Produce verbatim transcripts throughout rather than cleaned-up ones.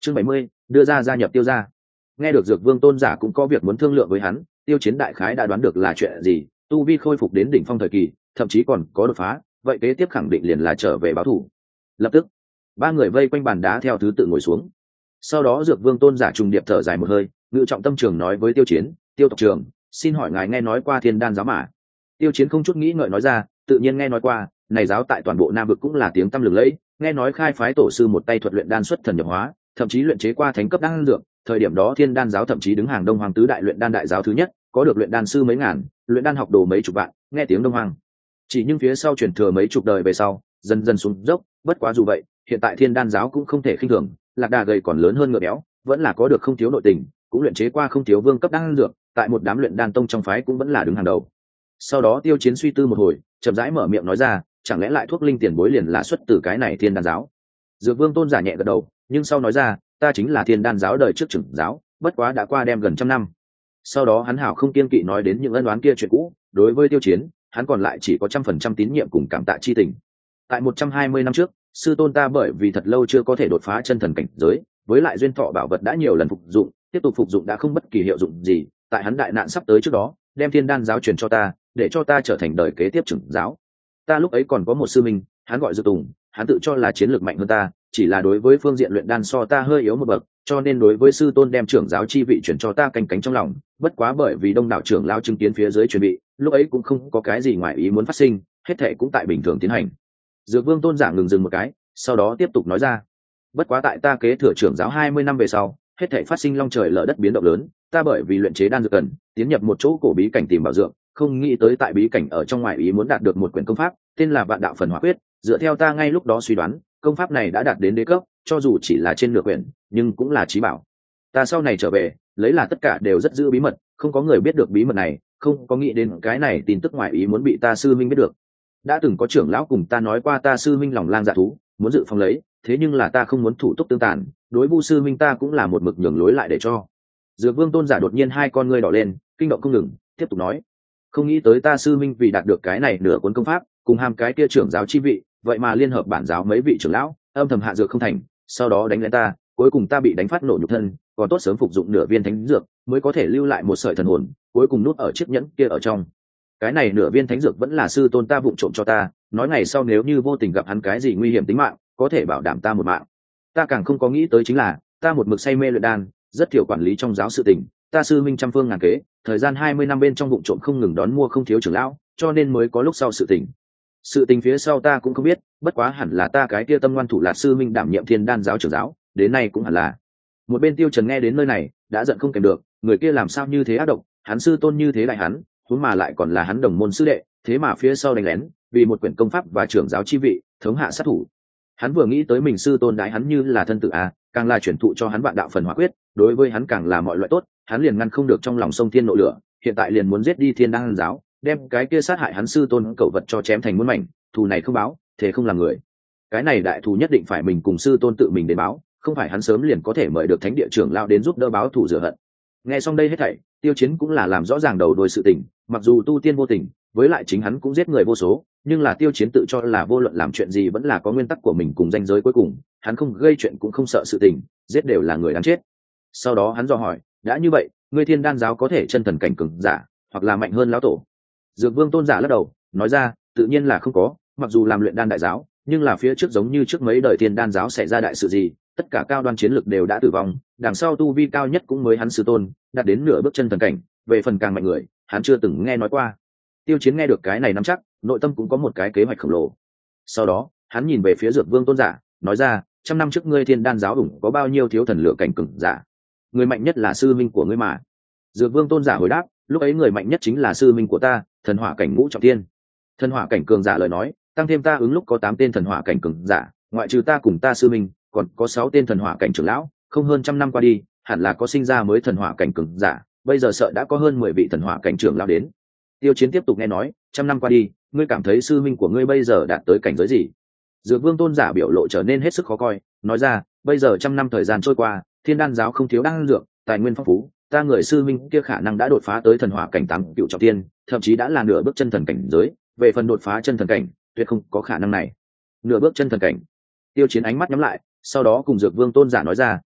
chương bảy mươi, đưa ra gia nhập Tiêu gia. Nghe được Dược Vương tôn giả cũng có việc muốn thương lượng với hắn, Tiêu Chiến đại khái đã đoán được là chuyện gì, tu vi khôi phục đến đỉnh phong thời kỳ, thậm chí còn có đột phá, vậy kế tiếp khẳng định liền là trở về báo thù. Lập tức, ba người vây quanh bàn đá theo thứ tự ngồi xuống. Sau đó Dược Vương tôn giả trùng điệp thở dài một hơi, ngự trọng tâm trường nói với Tiêu Chiến, Tiêu tộc trưởng, xin hỏi ngài nghe nói qua Thiên Đan giáo mà? Tiêu Chiến không chút nghĩ ngợi nói ra, tự nhiên nghe nói qua, này giáo tại toàn bộ Nam vực cũng là tiếng tăm lừng lẫy, nghe nói khai phái tổ sư một tay thuật luyện đan xuất thần nhập hóa, thậm chí luyện chế qua thánh cấp đan dược, thời điểm đó Thiên Đan giáo thậm chí đứng hàng Đông Hoàng tứ đại luyện đan đại giáo thứ nhất, có được luyện đan sư mấy ngàn, luyện đan học đồ mấy chục vạn, nghe tiếng Đông Hoàng. Chỉ nhưng phía sau truyền thừa mấy chục đời về sau, dần dần xuống dốc, bất quá dù vậy, hiện tại Thiên Đan giáo cũng không thể khinh thường, lạc đà gầy còn lớn hơn ngựa béo, vẫn là có được không thiếu nội tình, cũng luyện chế qua không thiếu vương cấp đan dược, tại một đám luyện đan tông trong phái cũng vẫn là đứng hàng đầu. Sau đó Tiêu Chiến suy tư một hồi, chậm rãi mở miệng nói ra, chẳng lẽ lại thuốc linh tiền bối liền là xuất từ cái này Thiên Đan giáo? Dược Vương tôn giả nhẹ gật đầu, nhưng sau nói ra, ta chính là Thiên Đan giáo đời trước trưởng giáo, bất quá đã qua đem gần trăm năm. Sau đó hắn hảo không kiên kỵ nói đến những ân oán kia chuyện cũ, đối với Tiêu Chiến, hắn còn lại chỉ có trăm phần trăm tín nhiệm cùng cảm tạ chi tình. Tại một trăm hai mươi năm trước, sư tôn ta bởi vì thật lâu chưa có thể đột phá chân thần cảnh giới, với lại duyên thọ bảo vật đã nhiều lần phục dụng, tiếp tục phục dụng đã không bất kỳ hiệu dụng gì, tại hắn đại nạn sắp tới trước đó, đem Thiên Đan giáo truyền cho ta, để cho ta trở thành đời kế tiếp trưởng giáo. Ta lúc ấy còn có một sư minh, hắn gọi Dược Tùng, hắn tự cho là chiến lược mạnh hơn ta, chỉ là đối với phương diện luyện đan so ta hơi yếu một bậc, cho nên đối với sư tôn đem trưởng giáo chi vị chuyển cho ta canh cánh trong lòng, bất quá bởi vì đông đảo trưởng lao chứng kiến phía dưới chuẩn bị, lúc ấy cũng không có cái gì ngoài ý muốn phát sinh, hết thệ cũng tại bình thường tiến hành. Dược Vương tôn giả ngừng dừng một cái, sau đó tiếp tục nói ra, bất quá tại ta kế thừa trưởng giáo hai mươi năm về sau, hết thảy phát sinh long trời lở đất biến động lớn, ta bởi vì luyện chế đan dược cần, tiến nhập một chỗ cổ bí cảnh tìm bảo dược, không nghĩ tới tại bí cảnh ở trong ngoài ý muốn đạt được một quyển công pháp, tên là Vạn Đạo Phần Hỏa Quyết, dựa theo ta ngay lúc đó suy đoán, công pháp này đã đạt đến đế cấp, cho dù chỉ là trên nửa quyển, nhưng cũng là chí bảo. Ta sau này trở về, lấy là tất cả đều rất giữ bí mật, không có người biết được bí mật này, không có nghĩ đến cái này tin tức ngoài ý muốn bị ta sư minh biết được. Đã từng có trưởng lão cùng ta nói qua ta sư minh lòng lang dạ thú, muốn dự phòng lấy, thế nhưng là ta không muốn thủ tục tương tàn, đối Vu sư minh ta cũng là một mực nhường lối lại để cho. Dược Vương tôn giả đột nhiên hai con ngươi đỏ lên, kinh động không ngừng, tiếp tục nói, không nghĩ tới ta sư minh vì đạt được cái này nửa cuốn công pháp, cùng ham cái kia trưởng giáo chi vị, vậy mà liên hợp bản giáo mấy vị trưởng lão, âm thầm hạ dược không thành, sau đó đánh lên ta, cuối cùng ta bị đánh phát nổ nhục thân, còn tốt sớm phục dụng nửa viên thánh dược, mới có thể lưu lại một sợi thần hồn, cuối cùng nút ở chiếc nhẫn kia ở trong. Cái này nửa viên thánh dược vẫn là sư tôn ta vụng trộm cho ta, nói ngày sau nếu như vô tình gặp hắn cái gì nguy hiểm tính mạng, có thể bảo đảm ta một mạng. Ta càng không có nghĩ tới chính là, ta một mực say mê luyện đan, rất thiểu quản lý trong giáo sự tình, ta sư minh trăm phương ngàn kế, thời gian hai mươi năm bên trong vụng trộm không ngừng đón mua không thiếu trưởng lão, cho nên mới có lúc sau sự tình. Sự tình phía sau ta cũng không biết, bất quá hẳn là ta cái kia tâm ngoan thủ lạt sư minh đảm nhiệm Thiên Đan giáo trưởng giáo, đến nay cũng hẳn là. Một bên Tiêu Trần nghe đến nơi này, đã giận không kèm được, người kia làm sao như thế ác độc, hắn sư tôn như thế đại hắn, huống mà lại còn là hắn đồng môn sư đệ, thế mà phía sau đánh lén, vì một quyển công pháp và trưởng giáo chi vị, thống hạ sát thủ. Hắn vừa nghĩ tới mình sư tôn đái hắn như là thân tử a, càng là truyền thụ cho hắn Vạn Đạo Phần Hỏa Quyết, đối với hắn càng là mọi loại tốt, hắn liền ngăn không được trong lòng sông thiên nộ lửa, hiện tại liền muốn giết đi Thiên Đan giáo, đem cái kia sát hại hắn sư tôn cẩu vật cho chém thành muôn mảnh, thù này không báo, thế không làm người. Cái này đại thù nhất định phải mình cùng sư tôn tự mình đến báo, không phải hắn sớm liền có thể mời được thánh địa trưởng lão đến giúp đỡ báo thù rửa hận. Nghe xong đây hết thảy, Tiêu Chiến cũng là làm rõ ràng đầu đuôi sự tình, mặc dù tu tiên vô tình, với lại chính hắn cũng giết người vô số, nhưng là Tiêu Chiến tự cho là vô luận làm chuyện gì vẫn là có nguyên tắc của mình cùng ranh giới cuối cùng, hắn không gây chuyện cũng không sợ sự tình, giết đều là người đáng chết. Sau đó hắn dò hỏi, đã như vậy, ngươi Thiên Đan giáo có thể chân thần cảnh cường giả, hoặc là mạnh hơn lão tổ? Dược Vương tôn giả lắc đầu, nói ra, tự nhiên là không có, mặc dù làm luyện đan đại giáo, nhưng là phía trước giống như trước mấy đời Thiên Đan giáo xảy ra đại sự gì, tất cả cao đoan chiến lực đều đã tử vong, đằng sau tu vi cao nhất cũng mới hắn sư tôn, đạt đến nửa bước chân thần cảnh, về phần càng mạnh người, hắn chưa từng nghe nói qua. Tiêu Chiến nghe được cái này nắm chắc, nội tâm cũng có một cái kế hoạch khổng lồ. Sau đó, hắn nhìn về phía Dược Vương tôn giả, nói ra, trăm năm trước ngươi Thiên Đan giáo ủng có bao nhiêu thiếu thần lửa cảnh cường giả? Người mạnh nhất là sư minh của ngươi mà. Dược Vương tôn giả hồi đáp, lúc ấy người mạnh nhất chính là sư minh của ta, thần hỏa cảnh ngũ trọng thiên. Thần hỏa cảnh cường giả lời nói, tăng thêm ta ứng lúc có tám tên thần hỏa cảnh cường giả, ngoại trừ ta cùng ta sư minh, còn có sáu tên thần hỏa cảnh trưởng lão, không hơn trăm năm qua đi, hẳn là có sinh ra mới thần hỏa cảnh cường giả, bây giờ sợ đã có hơn mười vị thần hỏa cảnh trưởng lão đến. Tiêu Chiến tiếp tục nghe nói, trăm năm qua đi, ngươi cảm thấy sư minh của ngươi bây giờ đạt tới cảnh giới gì? Dược Vương tôn giả biểu lộ trở nên hết sức khó coi, nói ra, bây giờ trăm năm thời gian trôi qua, Thiên Đan giáo không thiếu đan dược, tài nguyên phong phú, ta người sư minh kia khả năng đã đột phá tới thần hỏa cảnh tám cựu trọng thiên, thậm chí đã là nửa bước chân thần cảnh giới, về phần đột phá chân thần cảnh, tuyệt không có khả năng này. Nửa bước chân thần cảnh. Tiêu Chiến ánh mắt nhắm lại, sau đó cùng Dược Vương tôn giả nói ra,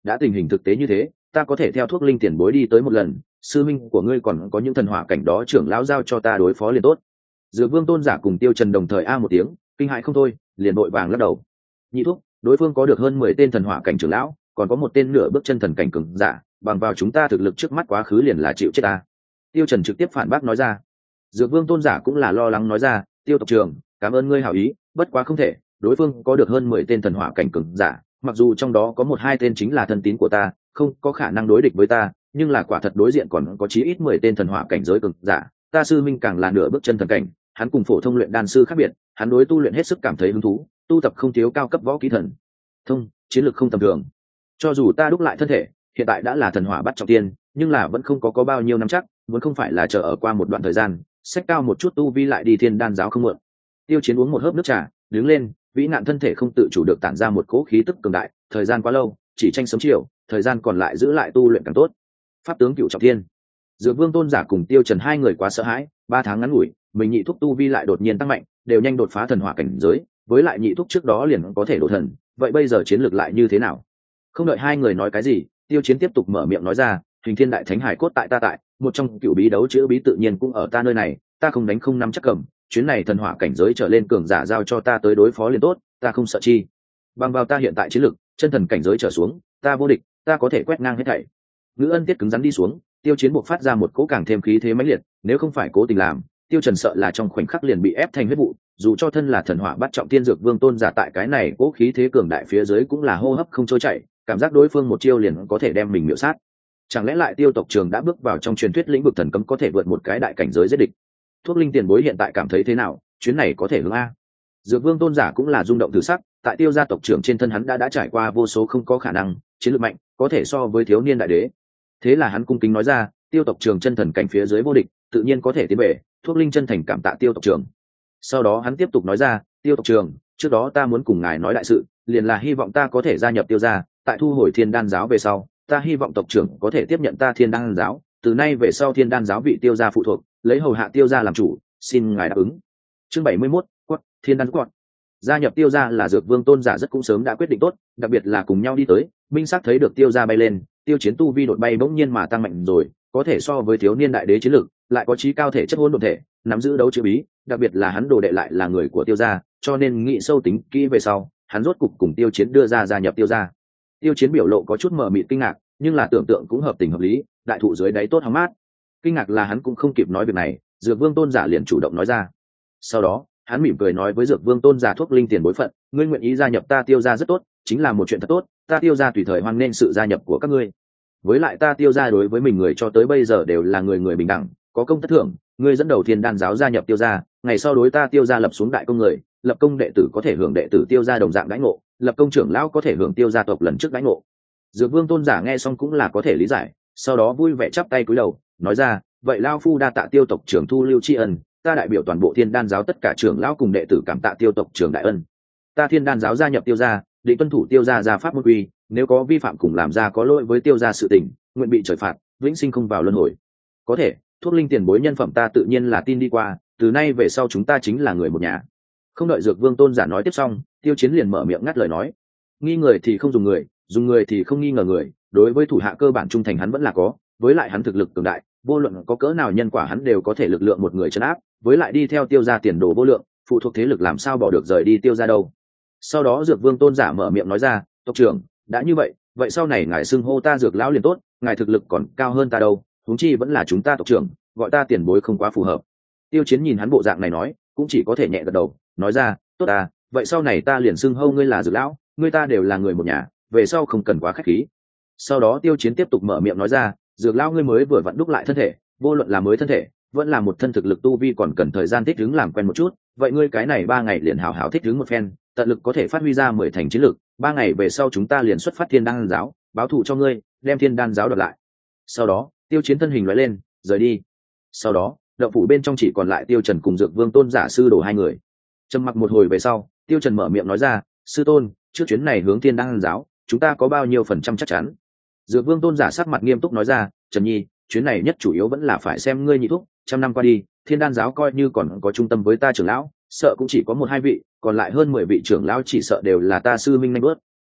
đã tình hình thực tế như thế, ta có thể theo thuốc linh tiền bối đi tới một lần, sư minh của ngươi còn có những thần hỏa cảnh đó trưởng lão giao cho ta đối phó liền tốt. Dược Vương tôn giả cùng Tiêu Trần đồng thời a một tiếng, kinh hãi không thôi, liền vội vàng lắc đầu. Nhị thúc, đối phương có được hơn mười tên thần hỏa cảnh trưởng lão, còn có một tên nửa bước chân thần cảnh cường giả, bằng vào chúng ta thực lực trước mắt quá khứ liền là chịu chết ta. Tiêu Trần trực tiếp phản bác nói ra. Dược Vương tôn giả cũng là lo lắng nói ra, Tiêu tộc trưởng, cảm ơn ngươi hảo ý, bất quá không thể, đối phương có được hơn mười tên thần hỏa cảnh cường giả, mặc dù trong đó có một hai tên chính là thân tín của ta, không có khả năng đối địch với ta, nhưng là quả thật đối diện còn có chí ít mười tên thần hỏa cảnh giới cường giả, ta sư minh càng là nửa bước chân thần cảnh, hắn cùng phổ thông luyện đan sư khác biệt, hắn đối tu luyện hết sức cảm thấy hứng thú, tu tập không thiếu cao cấp võ kỹ thần thông, chiến lược không tầm thường. Cho dù ta đúc lại thân thể, hiện tại đã là thần hỏa bắt trọng tiên, nhưng là vẫn không có có bao nhiêu năm chắc, muốn không phải là chờ ở qua một đoạn thời gian, xách cao một chút tu vi lại đi thiên đan giáo không muộn. Tiêu Chiến uống một hớp nước trà, đứng lên, vĩ nạn thân thể không tự chủ được tản ra một cỗ khí tức cường đại, thời gian quá lâu, chỉ tranh sớm chiều, thời gian còn lại giữ lại tu luyện càng tốt. Pháp tướng cựu trọng thiên. Dược Vương tôn giả cùng Tiêu Trần hai người quá sợ hãi, ba tháng ngắn ngủi, mình nhị thúc tu vi lại đột nhiên tăng mạnh, đều nhanh đột phá thần hỏa cảnh giới, với lại nhị thúc trước đó liền có thể đổ thần, vậy bây giờ chiến lược lại như thế nào? Không đợi hai người nói cái gì, Tiêu Chiến tiếp tục mở miệng nói ra, Hình Thiên Đại Thánh Hải cốt tại ta tại, một trong cựu bí đấu chữ bí tự nhiên cũng ở ta nơi này, ta không đánh không nắm chắc cầm, chuyến này thần hỏa cảnh giới trở lên cường giả giao cho ta tới đối phó liền tốt, ta không sợ chi. Bằng vào ta hiện tại chiến lực, chân thần cảnh giới trở xuống, ta vô địch, ta có thể quét ngang hết thảy. Ngữ Ân Tiết cứng rắn đi xuống, Tiêu Chiến buộc phát ra một cỗ càng thêm khí thế mãnh liệt, nếu không phải cố tình làm, Tiêu Trần sợ là trong khoảnh khắc liền bị ép thành huyết vụ, dù cho thân là thần hỏa bắt trọng thiên dược vương tôn giả tại cái này cỗ khí thế cường đại phía dưới cũng là hô hấp không trôi chảy, cảm giác đối phương một chiêu liền có thể đem mình miểu sát. Chẳng lẽ lại Tiêu tộc trường đã bước vào trong truyền thuyết lĩnh vực thần cấm có thể vượt một cái đại cảnh giới giết địch? Thuốc linh tiền bối hiện tại cảm thấy thế nào, chuyến này có thể hướng a? Dược Vương tôn giả cũng là rung động thử sắc, tại Tiêu gia tộc trưởng trên thân hắn đã đã trải qua vô số không có khả năng, chiến lược mạnh, có thể so với thiếu niên đại đế. Thế là hắn cung kính nói ra, Tiêu tộc trưởng chân thần cảnh phía dưới vô địch, tự nhiên có thể tiến về, Thuốc linh chân thành cảm tạ Tiêu tộc trưởng. Sau đó hắn tiếp tục nói ra, Tiêu tộc trưởng, trước đó ta muốn cùng ngài nói đại sự, liền là hy vọng ta có thể gia nhập Tiêu gia, tại thu hồi Thiên Đan giáo về sau, ta hy vọng tộc trưởng có thể tiếp nhận ta Thiên Đan giáo, từ nay về sau Thiên Đan giáo vị Tiêu gia phụ thuộc, lấy hầu hạ Tiêu gia làm chủ, xin ngài đáp ứng. Chương bảy mươi mốt, quất, Thiên Đan quất. Gia nhập Tiêu gia là Dược Vương tôn giả rất cũng sớm đã quyết định tốt, đặc biệt là cùng nhau đi tới, minh xác thấy được Tiêu gia bay lên, Tiêu Chiến tu vi đột bay bỗng nhiên mà tăng mạnh rồi, có thể so với thiếu niên đại đế chiến lực, lại có trí cao thể chất hỗn độn thể, nắm giữ đấu chữ bí, đặc biệt là hắn đồ đệ lại là người của Tiêu gia, cho nên nghĩ sâu tính kỹ về sau, hắn rốt cục cùng Tiêu Chiến đưa ra gia nhập Tiêu gia. Tiêu Chiến biểu lộ có chút mờ mịt kinh ngạc, nhưng là tưởng tượng cũng hợp tình hợp lý, đại thụ dưới đáy tốt hóng mát. Kinh ngạc là hắn cũng không kịp nói việc này, Dược Vương tôn giả liền chủ động nói ra. Sau đó, hắn mỉm cười nói với Dược Vương tôn giả Thuốc linh tiền bối phận, ngươi nguyện ý gia nhập ta Tiêu gia rất tốt, chính là một chuyện thật tốt, ta Tiêu gia tùy thời hoan nghênh sự gia nhập của các ngươi. Với lại ta Tiêu gia đối với mình người cho tới bây giờ đều là người người bình đẳng, có công tất thưởng, ngươi dẫn đầu Thiên Đan giáo gia nhập Tiêu gia, ngày sau đối ta Tiêu gia lập xuống đại công người, lập công đệ tử có thể hưởng đệ tử Tiêu gia đồng dạng đãi ngộ, lập công trưởng lão có thể hưởng Tiêu gia tộc lần trước đãi ngộ. Dược Vương tôn giả nghe xong cũng là có thể lý giải, sau đó vui vẻ chắp tay cúi đầu, nói ra, vậy lão phu đa tạ Tiêu tộc trưởng thu lưu tri ân, ta đại biểu toàn bộ Thiên Đan giáo tất cả trưởng lão cùng đệ tử cảm tạ Tiêu tộc trưởng đại ân. Ta Thiên Đan giáo gia nhập Tiêu gia, định tuân thủ Tiêu gia gia pháp môn quy, nếu có vi phạm cùng làm ra có lỗi với Tiêu gia sự tình, nguyện bị trời phạt, vĩnh sinh không vào luân hồi. Có thể, Thuốc linh tiền bối nhân phẩm ta tự nhiên là tin đi qua, từ nay về sau chúng ta chính là người một nhà. Không đợi Dược Vương tôn giả nói tiếp xong, Tiêu Chiến liền mở miệng ngắt lời nói, nghi người thì không dùng người, dùng người thì không nghi ngờ người, đối với thủ hạ cơ bản trung thành hắn vẫn là có, với lại hắn thực lực cường đại, vô luận có cỡ nào nhân quả hắn đều có thể lực lượng một người trấn áp, với lại đi theo Tiêu gia tiền đồ vô lượng, phụ thuộc thế lực làm sao bỏ được rời đi Tiêu gia đâu. Sau đó Dược Vương tôn giả mở miệng nói ra, tộc trưởng, đã như vậy, vậy sau này ngài xưng hô ta Dược lão liền tốt, ngài thực lực còn cao hơn ta đâu, huống chi vẫn là chúng ta tộc trưởng, gọi ta tiền bối không quá phù hợp. Tiêu Chiến nhìn hắn bộ dạng này nói, cũng chỉ có thể nhẹ gật đầu, nói ra, tốt à, vậy sau này ta liền xưng hô ngươi là Dược lão, ngươi ta đều là người một nhà, về sau không cần quá khách khí. Sau đó Tiêu Chiến tiếp tục mở miệng nói ra, Dược lão ngươi mới vừa vặn đúc lại thân thể, vô luận là mới thân thể, vẫn là một thân thực lực tu vi còn cần thời gian thích ứng làm quen một chút, vậy ngươi cái này ba ngày liền hảo hảo thích ứng một phen, tận lực có thể phát huy ra mười thành chiến lực, ba ngày về sau chúng ta liền xuất phát Thiên Đan giáo, báo thù cho ngươi, đem Thiên Đan giáo đoạt lại. Sau đó, Tiêu Chiến thân hình lóe lên, rời đi. Sau đó, động phủ bên trong chỉ còn lại Tiêu Trần cùng Dược Vương tôn giả sư đồ hai người. Trầm mặc một hồi về sau, Tiêu Trần mở miệng nói ra, sư tôn, trước chuyến này hướng Thiên Đan giáo, chúng ta có bao nhiêu phần trăm chắc chắn? Dược Vương tôn giả sắc mặt nghiêm túc nói ra, Trần Nhi, chuyến này nhất chủ yếu vẫn là phải xem ngươi nhị thúc, trăm năm qua đi, Thiên Đan giáo coi như còn có trung tâm với ta trưởng lão, sợ cũng chỉ có một hai vị, còn lại hơn mười vị trưởng lão chỉ sợ đều là ta sư minh nhanh bước.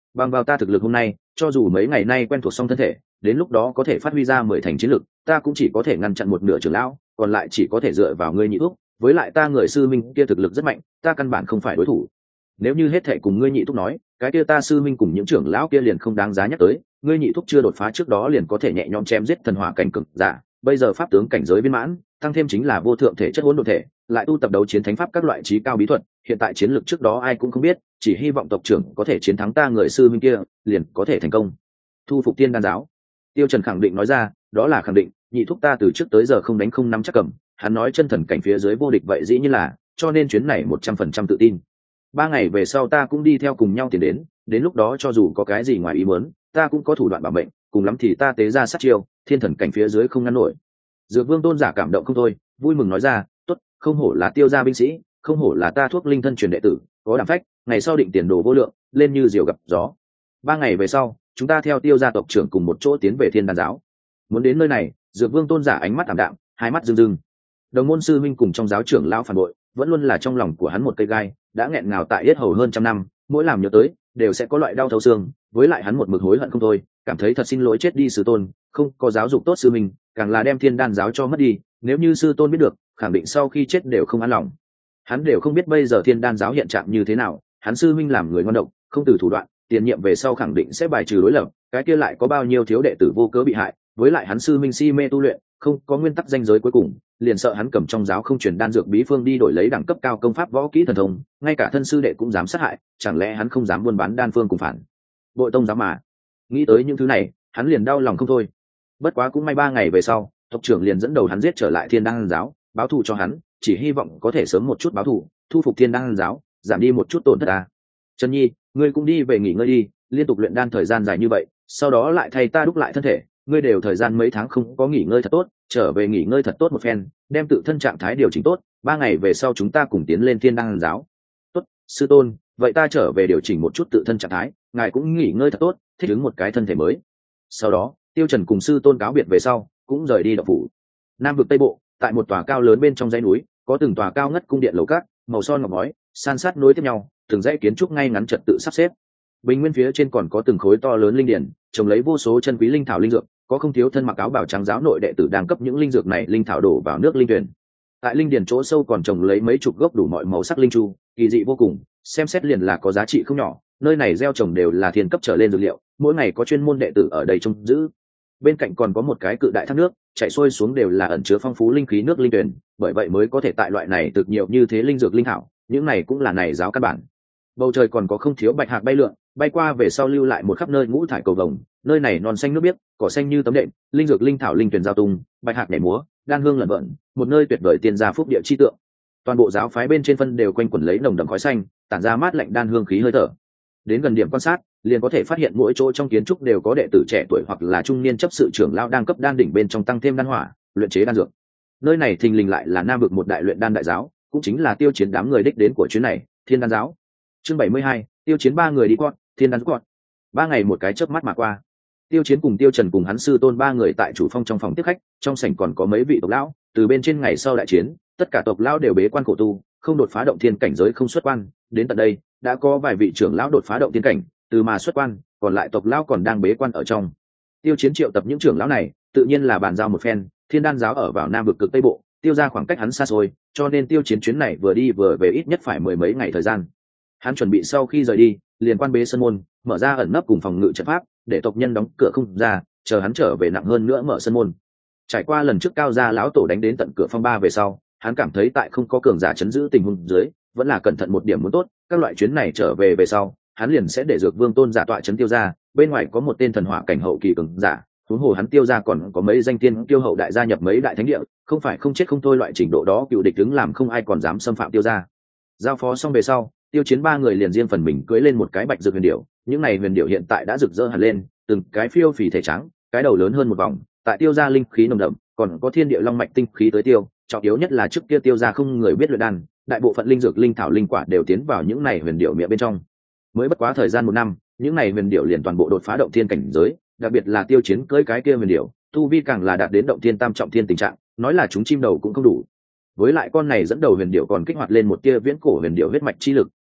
bằng vào ta thực lực hôm nay, cho dù mấy ngày nay quen thuộc xong thân thể, đến lúc đó có thể phát huy ra mười thành chiến lực, ta cũng chỉ có thể ngăn chặn một nửa trưởng lão, còn lại chỉ có thể dựa vào ngươi nhị thúc. Với lại ta người sư minh kia thực lực rất mạnh, ta căn bản không phải đối thủ. Nếu như hết thệ cùng ngươi nhị thúc nói, cái kia ta sư minh cùng những trưởng lão kia liền không đáng giá nhắc tới. Ngươi nhị thúc chưa đột phá trước đó liền có thể nhẹ nhõm chém giết thần hỏa cảnh cực giả, bây giờ pháp tướng cảnh giới viên mãn, tăng thêm chính là vô thượng thể chất hỗn độn thể, lại tu tập đấu chiến thánh pháp các loại trí cao bí thuật, hiện tại chiến lược trước đó ai cũng không biết, chỉ hy vọng tộc trưởng có thể chiến thắng ta người sư minh kia, liền có thể thành công thu phục tiên đan giáo. Tiêu Trần khẳng định nói ra, đó là khẳng định, nhị thúc ta từ trước tới giờ không đánh không nắm chắc cầm, hắn nói chân thần cảnh phía dưới vô địch vậy dĩ nhiên là, cho nên chuyến này một trăm phần trăm tự tin. Ba ngày về sau ta cũng đi theo cùng nhau tiến đến, đến lúc đó cho dù có cái gì ngoài ý muốn, ta cũng có thủ đoạn bảo mệnh, cùng lắm thì ta tế ra sát chiêu, thiên thần cảnh phía dưới không ngăn nổi. Dược Vương tôn giả cảm động không thôi, vui mừng nói ra, tốt, không hổ là Tiêu gia binh sĩ, không hổ là ta thuốc linh thân truyền đệ tử, có đảm phách, ngày sau định tiền đồ vô lượng, lên như diều gặp gió. Ba ngày về sau, chúng ta theo Tiêu gia tộc trưởng cùng một chỗ tiến về Thiên Đan giáo. Muốn đến nơi này, Dược Vương tôn giả ánh mắt ảm đạm, hai mắt rưng rưng. Đồng môn sư minh cùng trong giáo trưởng lão phản bội, vẫn luôn là trong lòng của hắn một cây gai, đã nghẹn ngào tại yết hầu hơn trăm năm, mỗi làm nhớ tới, đều sẽ có loại đau thấu xương. Với lại hắn một mực hối hận không thôi, cảm thấy thật xin lỗi chết đi sư tôn, không có giáo dục tốt sư minh, càng là đem Thiên Đan giáo cho mất đi. Nếu như sư tôn biết được, khẳng định sau khi chết đều không an lòng. Hắn đều không biết bây giờ Thiên Đan giáo hiện trạng như thế nào, hắn sư minh làm người ngoan độc, không từ thủ đoạn, tiền nhiệm về sau khẳng định sẽ bài trừ đối lập, cái kia lại có bao nhiêu thiếu đệ tử vô cớ bị hại. Với lại hắn sư minh si mê tu luyện, không có nguyên tắc danh giới cuối cùng, liền sợ hắn cầm trong giáo không truyền đan dược bí phương đi đổi lấy đẳng cấp cao công pháp võ kỹ thần thông, ngay cả thân sư đệ cũng dám sát hại, chẳng lẽ hắn không dám buôn bán đan phương cùng phản bội tông giáo mà. Nghĩ tới những thứ này, hắn liền đau lòng không thôi. Bất quá cũng may ba ngày về sau, tộc trưởng liền dẫn đầu hắn giết trở lại Thiên Đan giáo, báo thù cho hắn, chỉ hy vọng có thể sớm một chút báo thù, thu phục Thiên Đan giáo, giảm đi một chút tổn thất à. Trần Nhi, ngươi cũng đi về nghỉ ngơi đi, liên tục luyện đan thời gian dài như vậy, sau đó lại thay ta đúc lại thân thể, ngươi đều thời gian mấy tháng không có nghỉ ngơi thật tốt, trở về nghỉ ngơi thật tốt một phen, đem tự thân trạng thái điều chỉnh tốt, ba ngày về sau chúng ta cùng tiến lên Thiên Đan giáo. Tốt, sư tôn, vậy ta trở về điều chỉnh một chút tự thân trạng thái, ngài cũng nghỉ ngơi thật tốt, thích ứng một cái thân thể mới. Sau đó, Tiêu Trần cùng sư tôn cáo biệt về sau, cũng rời đi động phủ. Nam vực Tây Bộ, tại một tòa cao lớn bên trong dãy núi, có từng tòa cao ngất cung điện lầu các, màu son ngọc ngói, san sát nối tiếp nhau, từng dãy kiến trúc ngay ngắn trật tự sắp xếp. Bình nguyên phía trên còn có từng khối to lớn linh điển, trồng lấy vô số chân quý linh thảo linh dược, có không thiếu thân mặc áo bào trắng giáo nội đệ tử đang cấp những linh dược này linh thảo đổ vào nước linh tuyển. Tại linh điển chỗ sâu còn trồng lấy mấy chục gốc đủ mọi màu sắc linh chu, kỳ dị vô cùng, xem xét liền là có giá trị không nhỏ. Nơi này gieo trồng đều là thiên cấp trở lên dược liệu, mỗi ngày có chuyên môn đệ tử ở đây trông giữ. Bên cạnh còn có một cái cự đại thác nước, chảy xuôi xuống đều là ẩn chứa phong phú linh khí nước linh tuyển, bởi vậy mới có thể tại loại này thực nhiều như thế linh dược linh thảo, những này cũng là này giáo căn bản. Bầu trời còn có không thiếu bạch hạc bay lượn, bay qua về sau lưu lại một khắp nơi ngũ thải cầu vồng, nơi này non xanh nước biếc, cỏ xanh như tấm đệm, linh dược linh thảo linh tuyển giao tung, bạch hạc nhảy múa, đan hương lẩn bẩn, một nơi tuyệt vời tiên gia phúc địa chi tượng. Toàn bộ giáo phái bên trên phân đều quanh quẩn lấy nồng đậm khói xanh, tản ra mát lạnh đan hương khí hơi thở. Đến gần điểm quan sát, liền có thể phát hiện mỗi chỗ trong kiến trúc đều có đệ tử trẻ tuổi hoặc là trung niên chấp sự trưởng lão đang cấp đan đỉnh bên trong tăng thêm đan hỏa, luyện chế đan dược. Nơi này thình lình lại là Nam vực một đại luyện đan đại giáo, cũng chính là Tiêu Chiến đám người đích đến của chuyến này, Thiên Đan giáo. Chương bảy mươi hai, Tiêu Chiến ba người đi qua, Thiên Đan quật. Ba ngày một cái chớp mắt mà qua. Tiêu Chiến cùng Tiêu Trần cùng hắn sư tôn ba người tại chủ phong trong phòng tiếp khách, trong sảnh còn có mấy vị tộc lão, từ bên trên ngày sau đại chiến, tất cả tộc lão đều bế quan khổ tu, không đột phá động thiên cảnh giới không xuất quan, đến tận đây, đã có vài vị trưởng lão đột phá động thiên cảnh, từ mà xuất quan, còn lại tộc lão còn đang bế quan ở trong. Tiêu Chiến triệu tập những trưởng lão này, tự nhiên là bàn giao một phen, Thiên Đan giáo ở vào Nam vực cực Tây Bộ, Tiêu ra khoảng cách hắn xa xôi, cho nên Tiêu Chiến chuyến này vừa đi vừa về ít nhất phải mười mấy ngày thời gian. Hắn chuẩn bị sau khi rời đi, liền quan bế sân môn, mở ra ẩn nấp cùng phòng ngự trận pháp, để tộc nhân đóng cửa không ra, chờ hắn trở về nặng hơn nữa mở sân môn. Trải qua lần trước cao gia lão tổ đánh đến tận cửa phong ba về sau, hắn cảm thấy tại không có cường giả chấn giữ tình huống dưới, vẫn là cẩn thận một điểm muốn tốt. Các loại chuyến này trở về về sau, hắn liền sẽ để Dược Vương tôn giả tọa chấn Tiêu gia, bên ngoài có một tên thần hỏa cảnh hậu kỳ cường giả, huống hồ hắn Tiêu gia còn có mấy danh tiên tiêu hậu đại gia nhập mấy đại thánh địa, không phải không chết không thôi loại trình độ đó, cựu địch đứng làm không ai còn dám xâm phạm Tiêu gia. Giao phó xong về sau, Tiêu Chiến ba người liền riêng phần mình cưỡi lên một cái bạch dược huyền điểu, những này huyền điểu hiện tại đã rực rỡ hẳn lên, từng cái phiêu phì thể trắng, cái đầu lớn hơn một vòng, tại Tiêu gia linh khí nồng đậm, còn có thiên địa long mạch tinh khí tới tiêu, trọng yếu nhất là trước kia Tiêu gia không người biết luyện đan, đại bộ phận linh dược linh thảo linh quả đều tiến vào những này huyền điểu miệng bên trong. Mới bất quá thời gian một năm, những này huyền điểu liền toàn bộ đột phá động thiên cảnh giới, đặc biệt là Tiêu Chiến cưỡi cái kia huyền điểu, tu vi càng là đạt đến động thiên tam trọng thiên tình trạng, nói là chúng chim đầu cũng không đủ. Với lại con này dẫn đầu huyền điểu còn kích hoạt lên một tia viễn cổ huyền điểu huyết mạch chi lực,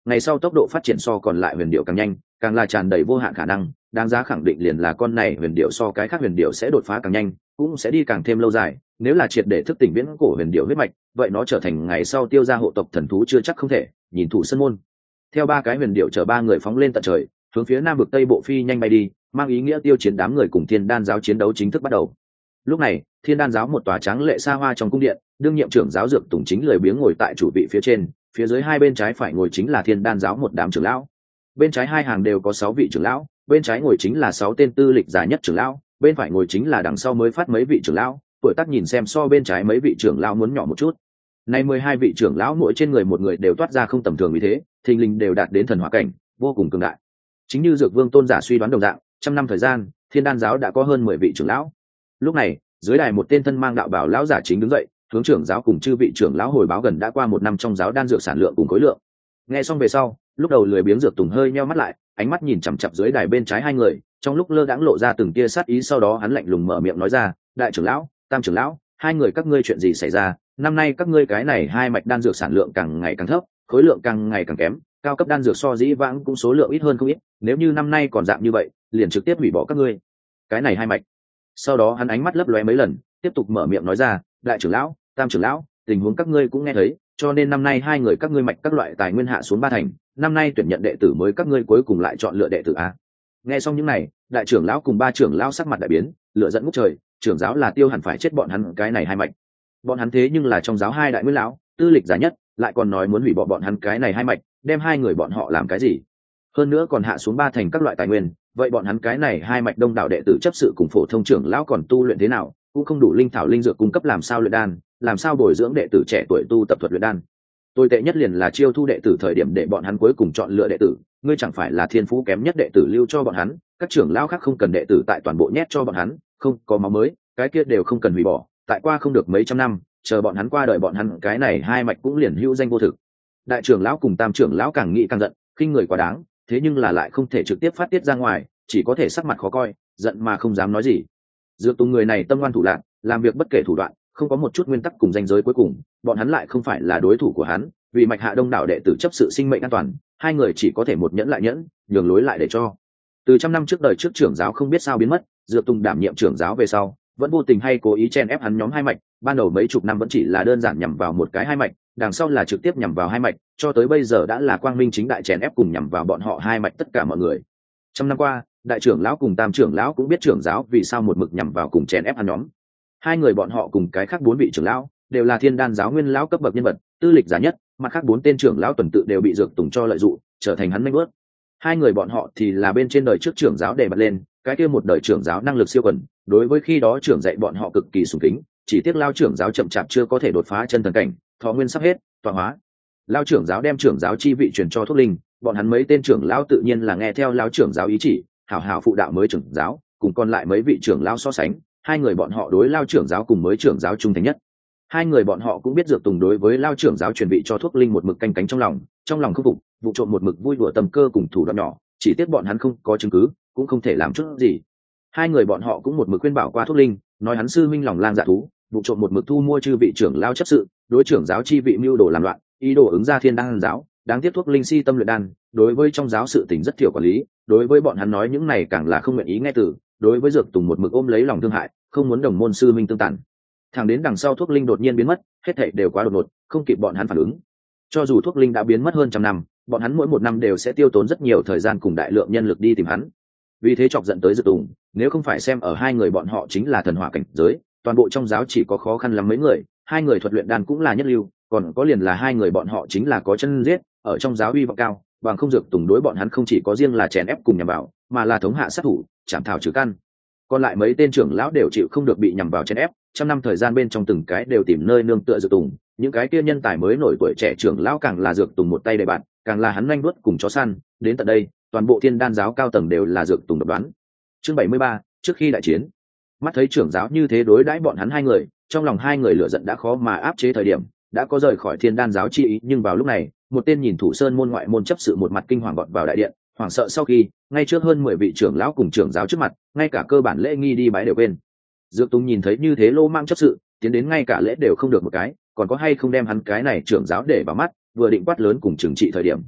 ngày sau tốc độ phát triển so còn lại huyền điệu càng nhanh, càng là tràn đầy vô hạn khả năng, đáng giá khẳng định liền là con này huyền điệu so cái khác huyền điệu sẽ đột phá càng nhanh, cũng sẽ đi càng thêm lâu dài. Nếu là triệt để thức tỉnh viễn cổ huyền điệu huyết mạch, vậy nó trở thành ngày sau tiêu gia hộ tộc thần thú chưa chắc không thể. Nhìn thủ sân môn, theo ba cái huyền điệu chở ba người phóng lên tận trời, hướng phía nam vực tây bộ phi nhanh bay đi, mang ý nghĩa tiêu chiến đám người cùng thiên đan giáo chiến đấu chính thức bắt đầu. Lúc này thiên đan giáo một tòa tráng lệ xa hoa trong cung điện, đương nhiệm trưởng giáo dược tùng chính lười biếng ngồi tại chủ vị phía trên, phía dưới hai bên trái phải ngồi chính là thiên đan giáo một đám trưởng lão. Bên trái hai hàng đều có sáu vị trưởng lão, bên trái ngồi chính là sáu tên tư lịch già nhất trưởng lão, bên phải ngồi chính là đằng sau mới phát mấy vị trưởng lão, tuổi tác nhìn xem so bên trái mấy vị trưởng lão muốn nhỏ một chút. Nay mười hai vị trưởng lão mỗi trên người một người đều toát ra không tầm thường vì thế, thình lình đều đạt đến thần hỏa cảnh, vô cùng cường đại. Chính như Dược Vương tôn giả suy đoán đồng dạng, trăm năm thời gian, thiên đan giáo đã có hơn mười vị trưởng lão. Lúc này, dưới đài một tên thân mang đạo bảo lão giả chính đứng dậy, hướng trưởng giáo cùng chư vị trưởng lão hồi báo gần đã qua một năm trong giáo đan dược sản lượng cùng khối lượng. Nghe xong về sau, lúc đầu lười biếng Dược Tùng hơi nheo mắt lại, ánh mắt nhìn chằm chằm dưới đài bên trái hai người, trong lúc lơ đãng lộ ra từng tia sát ý, sau đó hắn lạnh lùng mở miệng nói ra, đại trưởng lão, tam trưởng lão, hai người các ngươi chuyện gì xảy ra? Năm nay các ngươi cái này hai mạch đan dược sản lượng càng ngày càng thấp, khối lượng càng ngày càng kém, cao cấp đan dược so dĩ vãng cũng số lượng ít hơn không ít, nếu như năm nay còn dạng như vậy, liền trực tiếp hủy bỏ các ngươi cái này hai mạch. Sau đó hắn ánh mắt lấp lóe mấy lần, tiếp tục mở miệng nói ra, đại trưởng lão, tam trưởng lão, tình huống các ngươi cũng nghe thấy, cho nên năm nay hai người các ngươi mạch các loại tài nguyên hạ xuống ba thành, năm nay tuyển nhận đệ tử mới các ngươi cuối cùng lại chọn lựa đệ tử a. Nghe xong những này, đại trưởng lão cùng ba trưởng lão sắc mặt đại biến, lửa giận ngút trời, trưởng giáo là tiêu hẳn phải chết bọn hắn cái này hai mạch. Bọn hắn thế nhưng là trong giáo hai đại nguyên lão, tư lịch giả nhất, lại còn nói muốn hủy bỏ bọn hắn cái này hai mạch, đem hai người bọn họ làm cái gì? Hơn nữa còn hạ xuống ba thành các loại tài nguyên, vậy bọn hắn cái này hai mạch đông đảo đệ tử chấp sự cùng phổ thông trưởng lão còn tu luyện thế nào, cũng không đủ linh thảo linh dược cung cấp làm sao luyện đan, làm sao bồi dưỡng đệ tử trẻ tuổi tu tập thuật luyện đan. Tồi tệ nhất liền là chiêu thu đệ tử thời điểm để bọn hắn cuối cùng chọn lựa đệ tử, ngươi chẳng phải là thiên phú kém nhất đệ tử lưu cho bọn hắn, các trưởng lão khác không cần đệ tử tại toàn bộ nhét cho bọn hắn, không có máu mới, cái kia đều không cần hủy bỏ, tại qua không được mấy trăm năm, chờ bọn hắn qua đời bọn hắn cái này hai mạch cũng liền hữu danh vô thực. Đại trưởng lão cùng tam trưởng lão càng nghĩ càng giận, khinh người quá đáng, thế nhưng là lại không thể trực tiếp phát tiết ra ngoài, chỉ có thể sắc mặt khó coi, giận mà không dám nói gì. Dược Tùng người này tâm ngoan thủ lạn, làm việc bất kể thủ đoạn, không có một chút nguyên tắc cùng danh giới cuối cùng, bọn hắn lại không phải là đối thủ của hắn, vì mạch hạ đông đảo đệ tử chấp sự sinh mệnh an toàn, hai người chỉ có thể một nhẫn lại nhẫn, nhường lối lại để cho. Từ trăm năm trước đời trước trưởng giáo không biết sao biến mất, Dược Tùng đảm nhiệm trưởng giáo về sau, vẫn vô tình hay cố ý chen ép hắn nhóm hai mạch, ban đầu mấy chục năm vẫn chỉ là đơn giản nhằm vào một cái hai mạch, đằng sau là trực tiếp nhằm vào hai mạch, cho tới bây giờ đã là quang minh chính đại chèn ép cùng nhằm vào bọn họ hai mạch tất cả mọi người. Trăm năm qua, đại trưởng lão cùng tam trưởng lão cũng biết trưởng giáo vì sao một mực nhằm vào cùng chèn ép hắn nhóm. Hai người bọn họ cùng cái khác bốn vị trưởng lão đều là thiên đan giáo nguyên lão cấp bậc nhân vật, tư lịch giả nhất, mặt khác bốn tên trưởng lão tuần tự đều bị Dược Tùng cho lợi dụng, trở thành hắn manh bước. Hai người bọn họ thì là bên trên đời trước trưởng giáo để bật lên, cái kia một đời trưởng giáo năng lực siêu quần, đối với khi đó trưởng dạy bọn họ cực kỳ sùng kính, chỉ tiếc lao trưởng giáo chậm chạp chưa có thể đột phá chân thần cảnh, thọ nguyên sắp hết, tọa hóa. Lao trưởng giáo đem trưởng giáo chi vị truyền cho Thuốc Linh, bọn hắn mấy tên trưởng lão tự nhiên là nghe theo lao trưởng giáo ý chỉ, hảo hảo phụ đạo mới trưởng giáo, cùng còn lại mấy vị trưởng lão so sánh, hai người bọn họ đối lao trưởng giáo cùng mới trưởng giáo trung thành nhất. Hai người bọn họ cũng biết Dược Tùng đối với lao trưởng giáo chuẩn bị cho Thuốc Linh một mực canh cánh trong lòng, trong lòng không phục, vụ trộm một mực vui đùa tầm cơ cùng thủ đoạn nhỏ, chỉ tiếc bọn hắn không có chứng cứ, cũng không thể làm chút gì. Hai người bọn họ cũng một mực khuyên bảo qua Thuốc Linh, nói hắn sư minh lòng lang dạ thú, vụ trộm một mực thu mua chư vị trưởng lao chấp sự, đối trưởng giáo chi vị mưu đồ làm loạn, ý đồ ứng ra thiên đan giáo, đáng tiếc Thuốc Linh si tâm luyện đan, đối với trong giáo sự tình rất thiểu quản lý, đối với bọn hắn nói những này càng là không nguyện ý nghe từ, đối với Dược Tùng một mực ôm lấy lòng thương hại, không muốn đồng môn sư minh tương tàn. Thẳng đến đằng sau Thuốc Linh đột nhiên biến mất, hết thảy đều quá đột ngột, không kịp bọn hắn phản ứng. Cho dù Thuốc Linh đã biến mất hơn trăm năm, bọn hắn mỗi một năm đều sẽ tiêu tốn rất nhiều thời gian cùng đại lượng nhân lực đi tìm hắn. Vì thế chọc giận tới Dược Tùng, nếu không phải xem ở hai người bọn họ chính là thần hỏa cảnh giới, toàn bộ trong giáo chỉ có khó khăn lắm mấy người, hai người thuật luyện đan cũng là nhất lưu, còn có liền là hai người bọn họ chính là có chân giết, ở trong giáo uy vọng cao, bằng không Dược Tùng đối bọn hắn không chỉ có riêng là chèn ép cùng nhằm vào, mà là thống hạ sát thủ, chảm thảo trừ căn. Còn lại mấy tên trưởng lão đều chịu không được bị nhằm vào chèn ép, trăm năm thời gian bên trong từng cái đều tìm nơi nương tựa Dược Tùng, những cái kia nhân tài mới nổi tuổi trẻ trưởng lão càng là Dược Tùng một tay đầy bạn, càng là hắn nhanh đuốt cùng chó săn, đến tận đây, toàn bộ thiên đan giáo cao tầng đều là Dược Tùng độc đoán. Chương bảy mươi ba, trước khi đại chiến. Mắt thấy trưởng giáo như thế đối đãi bọn hắn hai người, trong lòng hai người lửa giận đã khó mà áp chế thời điểm, đã có rời khỏi thiên đan giáo chi ý, nhưng vào lúc này, một tên nhìn thủ sơn môn ngoại môn chấp sự một mặt kinh hoàng gọt vào đại điện, hoảng sợ sau khi, ngay trước hơn mười vị trưởng lão cùng trưởng giáo trước mặt, ngay cả cơ bản lễ nghi đi bái đều quên. Dược Tùng nhìn thấy như thế lô mang chấp sự, tiến đến ngay cả lễ đều không được một cái, còn có hay không đem hắn cái này trưởng giáo để vào mắt, vừa định quát lớn cùng trừng trị thời điểm.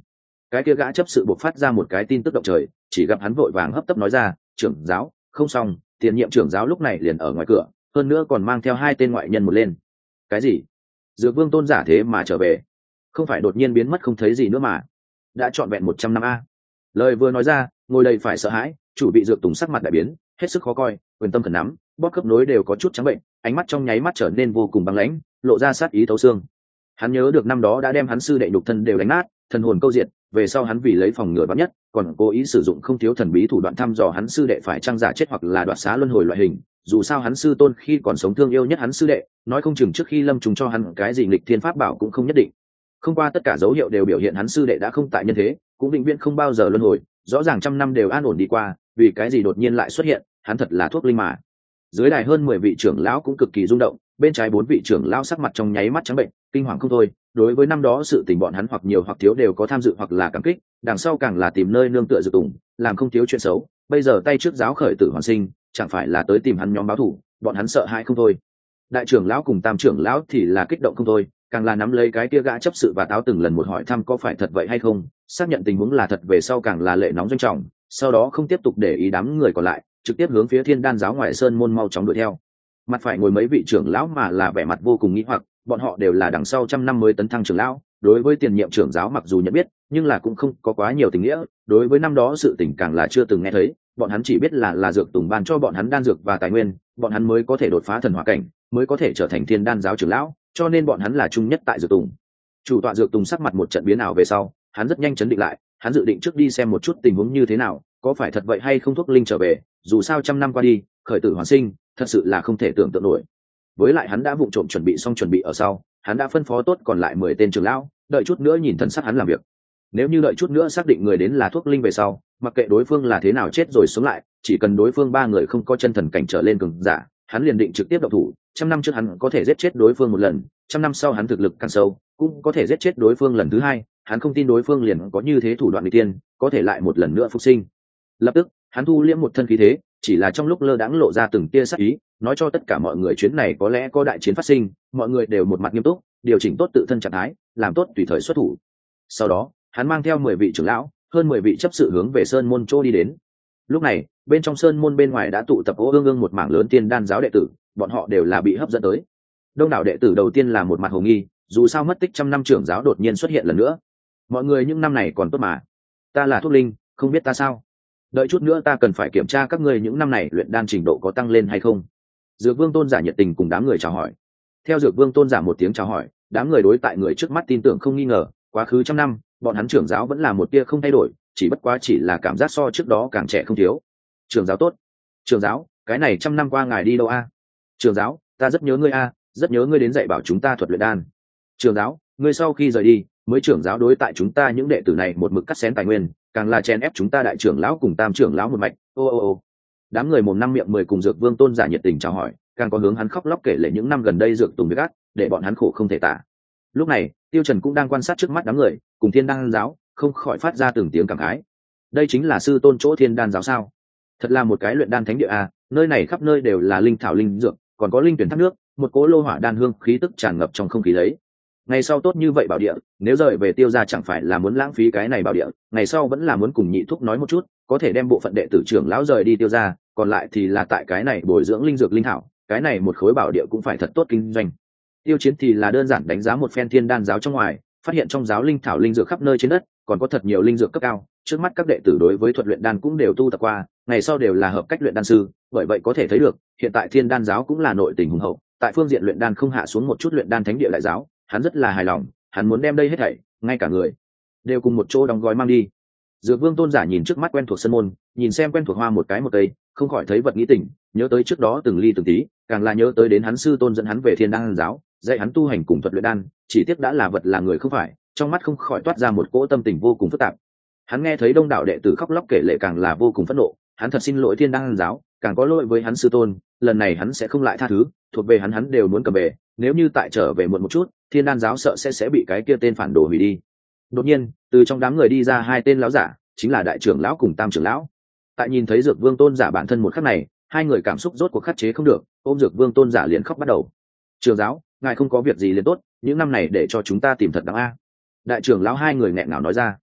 cái kia gã chấp sự buộc phát ra một cái tin tức động trời, chỉ gặp hắn vội vàng hấp tấp nói ra, trưởng giáo không xong, tiền nhiệm trưởng giáo lúc này liền ở ngoài cửa, hơn nữa còn mang theo hai tên ngoại nhân một lên. Cái gì? Dược vương tôn giả thế mà trở về? Không phải đột nhiên biến mất không thấy gì nữa mà? Đã trọn vẹn một trăm năm a. Lời vừa nói ra, ngồi đây phải sợ hãi, chủ bị Dược Tùng sắc mặt đại biến, hết sức khó coi, quyền tâm khẩn nắm, bóp khớp nối đều có chút trắng bệnh, ánh mắt trong nháy mắt trở nên vô cùng băng lãnh, lộ ra sát ý thấu xương. Hắn nhớ được năm đó đã đem hắn sư đệ nhục thân đều đánh nát, thần hồn câu diệt, về sau hắn vì lấy phòng ngừa vạn nhất, còn cố ý sử dụng không thiếu thần bí thủ đoạn thăm dò hắn sư đệ phải trang giả chết hoặc là đoạt xá luân hồi loại hình. Dù sao hắn sư tôn khi còn sống thương yêu nhất hắn sư đệ, nói không chừng trước khi lâm trùng cho hắn cái gì nghịch thiên pháp bảo cũng không nhất định. Không qua tất cả dấu hiệu đều biểu hiện hắn sư đệ đã không tại nhân thế, cũng vĩnh viễn không bao giờ luân hồi, rõ ràng trăm năm đều an ổn đi qua, vì cái gì đột nhiên lại xuất hiện, hắn thật là thuốc linh mà. Dưới đài hơn mười vị trưởng lão cũng cực kỳ rung động, bên trái bốn vị trưởng lão sắc mặt trong nháy mắt trắng bệnh, kinh hoàng không thôi. Đối với năm đó sự tình bọn hắn hoặc nhiều hoặc thiếu đều có tham dự hoặc là cảm kích, đằng sau càng là tìm nơi nương tựa Dược Tùng, làm không thiếu chuyện xấu. Bây giờ tay trước giáo khởi tử hoàn sinh, chẳng phải là tới tìm hắn nhóm báo thù, bọn hắn sợ hãi không thôi. Đại trưởng lão cùng tam trưởng lão thì là kích động không thôi, càng là nắm lấy cái kia gã chấp sự và táo từng lần một hỏi thăm có phải thật vậy hay không, xác nhận tình huống là thật về sau càng là lệ nóng doanh trọng, sau đó không tiếp tục để ý đám người còn lại, trực tiếp hướng phía Thiên Đan giáo ngoài sơn môn mau chóng đuổi theo. Mặt phải ngồi mấy vị trưởng lão mà là vẻ mặt vô cùng nghi hoặc, bọn họ đều là đằng sau trăm năm mới tấn thăng trưởng lão, đối với tiền nhiệm trưởng giáo mặc dù nhận biết, nhưng là cũng không có quá nhiều tình nghĩa, đối với năm đó sự tình càng là chưa từng nghe thấy, bọn hắn chỉ biết là là Dược Tùng ban cho bọn hắn đan dược và tài nguyên, bọn hắn mới có thể đột phá thần hỏa cảnh, mới có thể trở thành Thiên Đan giáo trưởng lão, cho nên bọn hắn là chung nhất tại Dược Tùng. Chủ tọa Dược Tùng sắc mặt một trận biến ảo về sau, hắn rất nhanh chấn định lại, hắn dự định trước đi xem một chút tình huống như thế nào, có phải thật vậy hay không thuốc linh trở về, dù sao trăm năm qua đi, khởi tử hoàn sinh, thật sự là không thể tưởng tượng nổi. Với lại hắn đã vụng trộm chuẩn bị xong chuẩn bị ở sau, hắn đã phân phó tốt còn lại mười tên trưởng lão, đợi chút nữa nhìn thần sắc hắn làm việc. Nếu như đợi chút nữa xác định người đến là thuốc linh về sau, mặc kệ đối phương là thế nào chết rồi sống lại, chỉ cần đối phương ba người không có chân thần cảnh trở lên cường giả, hắn liền định trực tiếp động thủ. Trăm năm trước hắn có thể giết chết đối phương một lần, trăm năm sau hắn thực lực càng sâu, cũng có thể giết chết đối phương lần thứ hai. Hắn không tin đối phương liền có như thế thủ đoạn nghịch tiên, có thể lại một lần nữa phục sinh. Lập tức, hắn thu liễm một thân khí thế, chỉ là trong lúc lơ đãng lộ ra từng tia sắc ý, nói cho tất cả mọi người chuyến này có lẽ có đại chiến phát sinh, mọi người đều một mặt nghiêm túc, điều chỉnh tốt tự thân trạng thái, làm tốt tùy thời xuất thủ. Sau đó, hắn mang theo mười vị trưởng lão, hơn mười vị chấp sự hướng về sơn môn chỗ đi đến. Lúc này, bên trong sơn môn bên ngoài đã tụ tập ô ương ương một mảng lớn Tiên Đan giáo đệ tử, bọn họ đều là bị hấp dẫn tới. Đông đảo đệ tử đầu tiên là một mặt hồ nghi, dù sao mất tích trăm năm trưởng giáo đột nhiên xuất hiện lần nữa. Mọi người những năm này còn tốt mà, ta là thuốc linh, không biết ta sao? Đợi chút nữa ta cần phải kiểm tra các ngươi những năm này luyện đan trình độ có tăng lên hay không. Dược Vương tôn giả nhiệt tình cùng đám người chào hỏi. Theo Dược Vương tôn giả một tiếng chào hỏi, đám người đối tại người trước mắt tin tưởng không nghi ngờ, quá khứ trăm năm, bọn hắn trưởng giáo vẫn là một tia không thay đổi, chỉ bất quá chỉ là cảm giác so trước đó càng trẻ không thiếu. Trưởng giáo tốt, trưởng giáo, cái này trăm năm qua ngài đi đâu a? Trưởng giáo, ta rất nhớ ngươi a, rất nhớ ngươi đến dạy bảo chúng ta thuật luyện đan. Trưởng giáo, ngươi sau khi rời đi, mới trưởng giáo đối tại chúng ta những đệ tử này một mực cắt xén tài nguyên, càng là chen ép chúng ta đại trưởng lão cùng tam trưởng lão một mạch. Ô ô ô, đám người mồm năm miệng mười cùng Dược Vương tôn giả nhiệt tình chào hỏi, càng có hướng hắn khóc lóc kể lể những năm gần đây Dược Tùng việc ác, để bọn hắn khổ không thể tả. Lúc này, Tiêu Trần cũng đang quan sát trước mắt đám người, cùng Thiên Đan giáo, không khỏi phát ra từng tiếng cảm khái. Đây chính là sư tôn chỗ Thiên Đan giáo sao? Thật là một cái luyện đan thánh địa a, nơi này khắp nơi đều là linh thảo linh dược, còn có linh tuyển thác nước, một cỗ lô hỏa đan hương khí tức tràn ngập trong không khí lấy. Ngày sau tốt như vậy bảo địa, nếu rời về Tiêu gia chẳng phải là muốn lãng phí cái này bảo địa, ngày sau vẫn là muốn cùng nhị thúc nói một chút, có thể đem bộ phận đệ tử trưởng lão rời đi Tiêu gia, còn lại thì là tại cái này bồi dưỡng linh dược linh thảo, cái này một khối bảo địa cũng phải thật tốt kinh doanh. Tiêu Chiến thì là đơn giản đánh giá một phen Thiên Đan giáo trong ngoài, phát hiện trong giáo linh thảo linh dược khắp nơi trên đất, còn có thật nhiều linh dược cấp cao, trước mắt các đệ tử đối với thuật luyện đan cũng đều tu tập qua, ngày sau đều là hợp cách luyện đan sư, bởi vậy có thể thấy được, hiện tại Thiên Đan giáo cũng là nội tình hùng hậu, tại phương diện luyện đan không hạ xuống một chút luyện đan thánh địa đại giáo, hắn rất là hài lòng, hắn muốn đem đây hết thảy, ngay cả người đều cùng một chỗ đóng gói mang đi. Dược Vương tôn giả nhìn trước mắt quen thuộc sân môn, nhìn xem quen thuộc hoa một cái một cây, không khỏi thấy vật nghĩ tình, nhớ tới trước đó từng ly từng tí, càng là nhớ tới đến hắn sư tôn dẫn hắn về Thiên Đan giáo, dạy hắn tu hành cùng thuật luyện đan, chỉ tiếc đã là vật là người không phải, trong mắt không khỏi toát ra một cỗ tâm tình vô cùng phức tạp. Hắn nghe thấy đông đảo đệ tử khóc lóc kể lể càng là vô cùng phẫn nộ, hắn thật xin lỗi Thiên Đan giáo, càng có lỗi với hắn sư tôn, lần này hắn sẽ không lại tha thứ, thuộc về hắn hắn đều muốn cầm về, nếu như tại trở về muộn một chút, Thiên Đan giáo sợ sẽ sẽ bị cái kia tên phản đồ hủy đi. Đột nhiên, từ trong đám người đi ra hai tên lão giả, chính là đại trưởng lão cùng tam trưởng lão. Tại nhìn thấy Dược Vương tôn giả bản thân một khắc này, hai người cảm xúc rốt cuộc khắc chế không được, ôm Dược Vương tôn giả liền khóc bắt đầu. Trưởng giáo, ngài không có việc gì liền tốt, những năm này để cho chúng ta tìm thật đáng a. Đại trưởng lão hai người nghẹn ngào nói ra.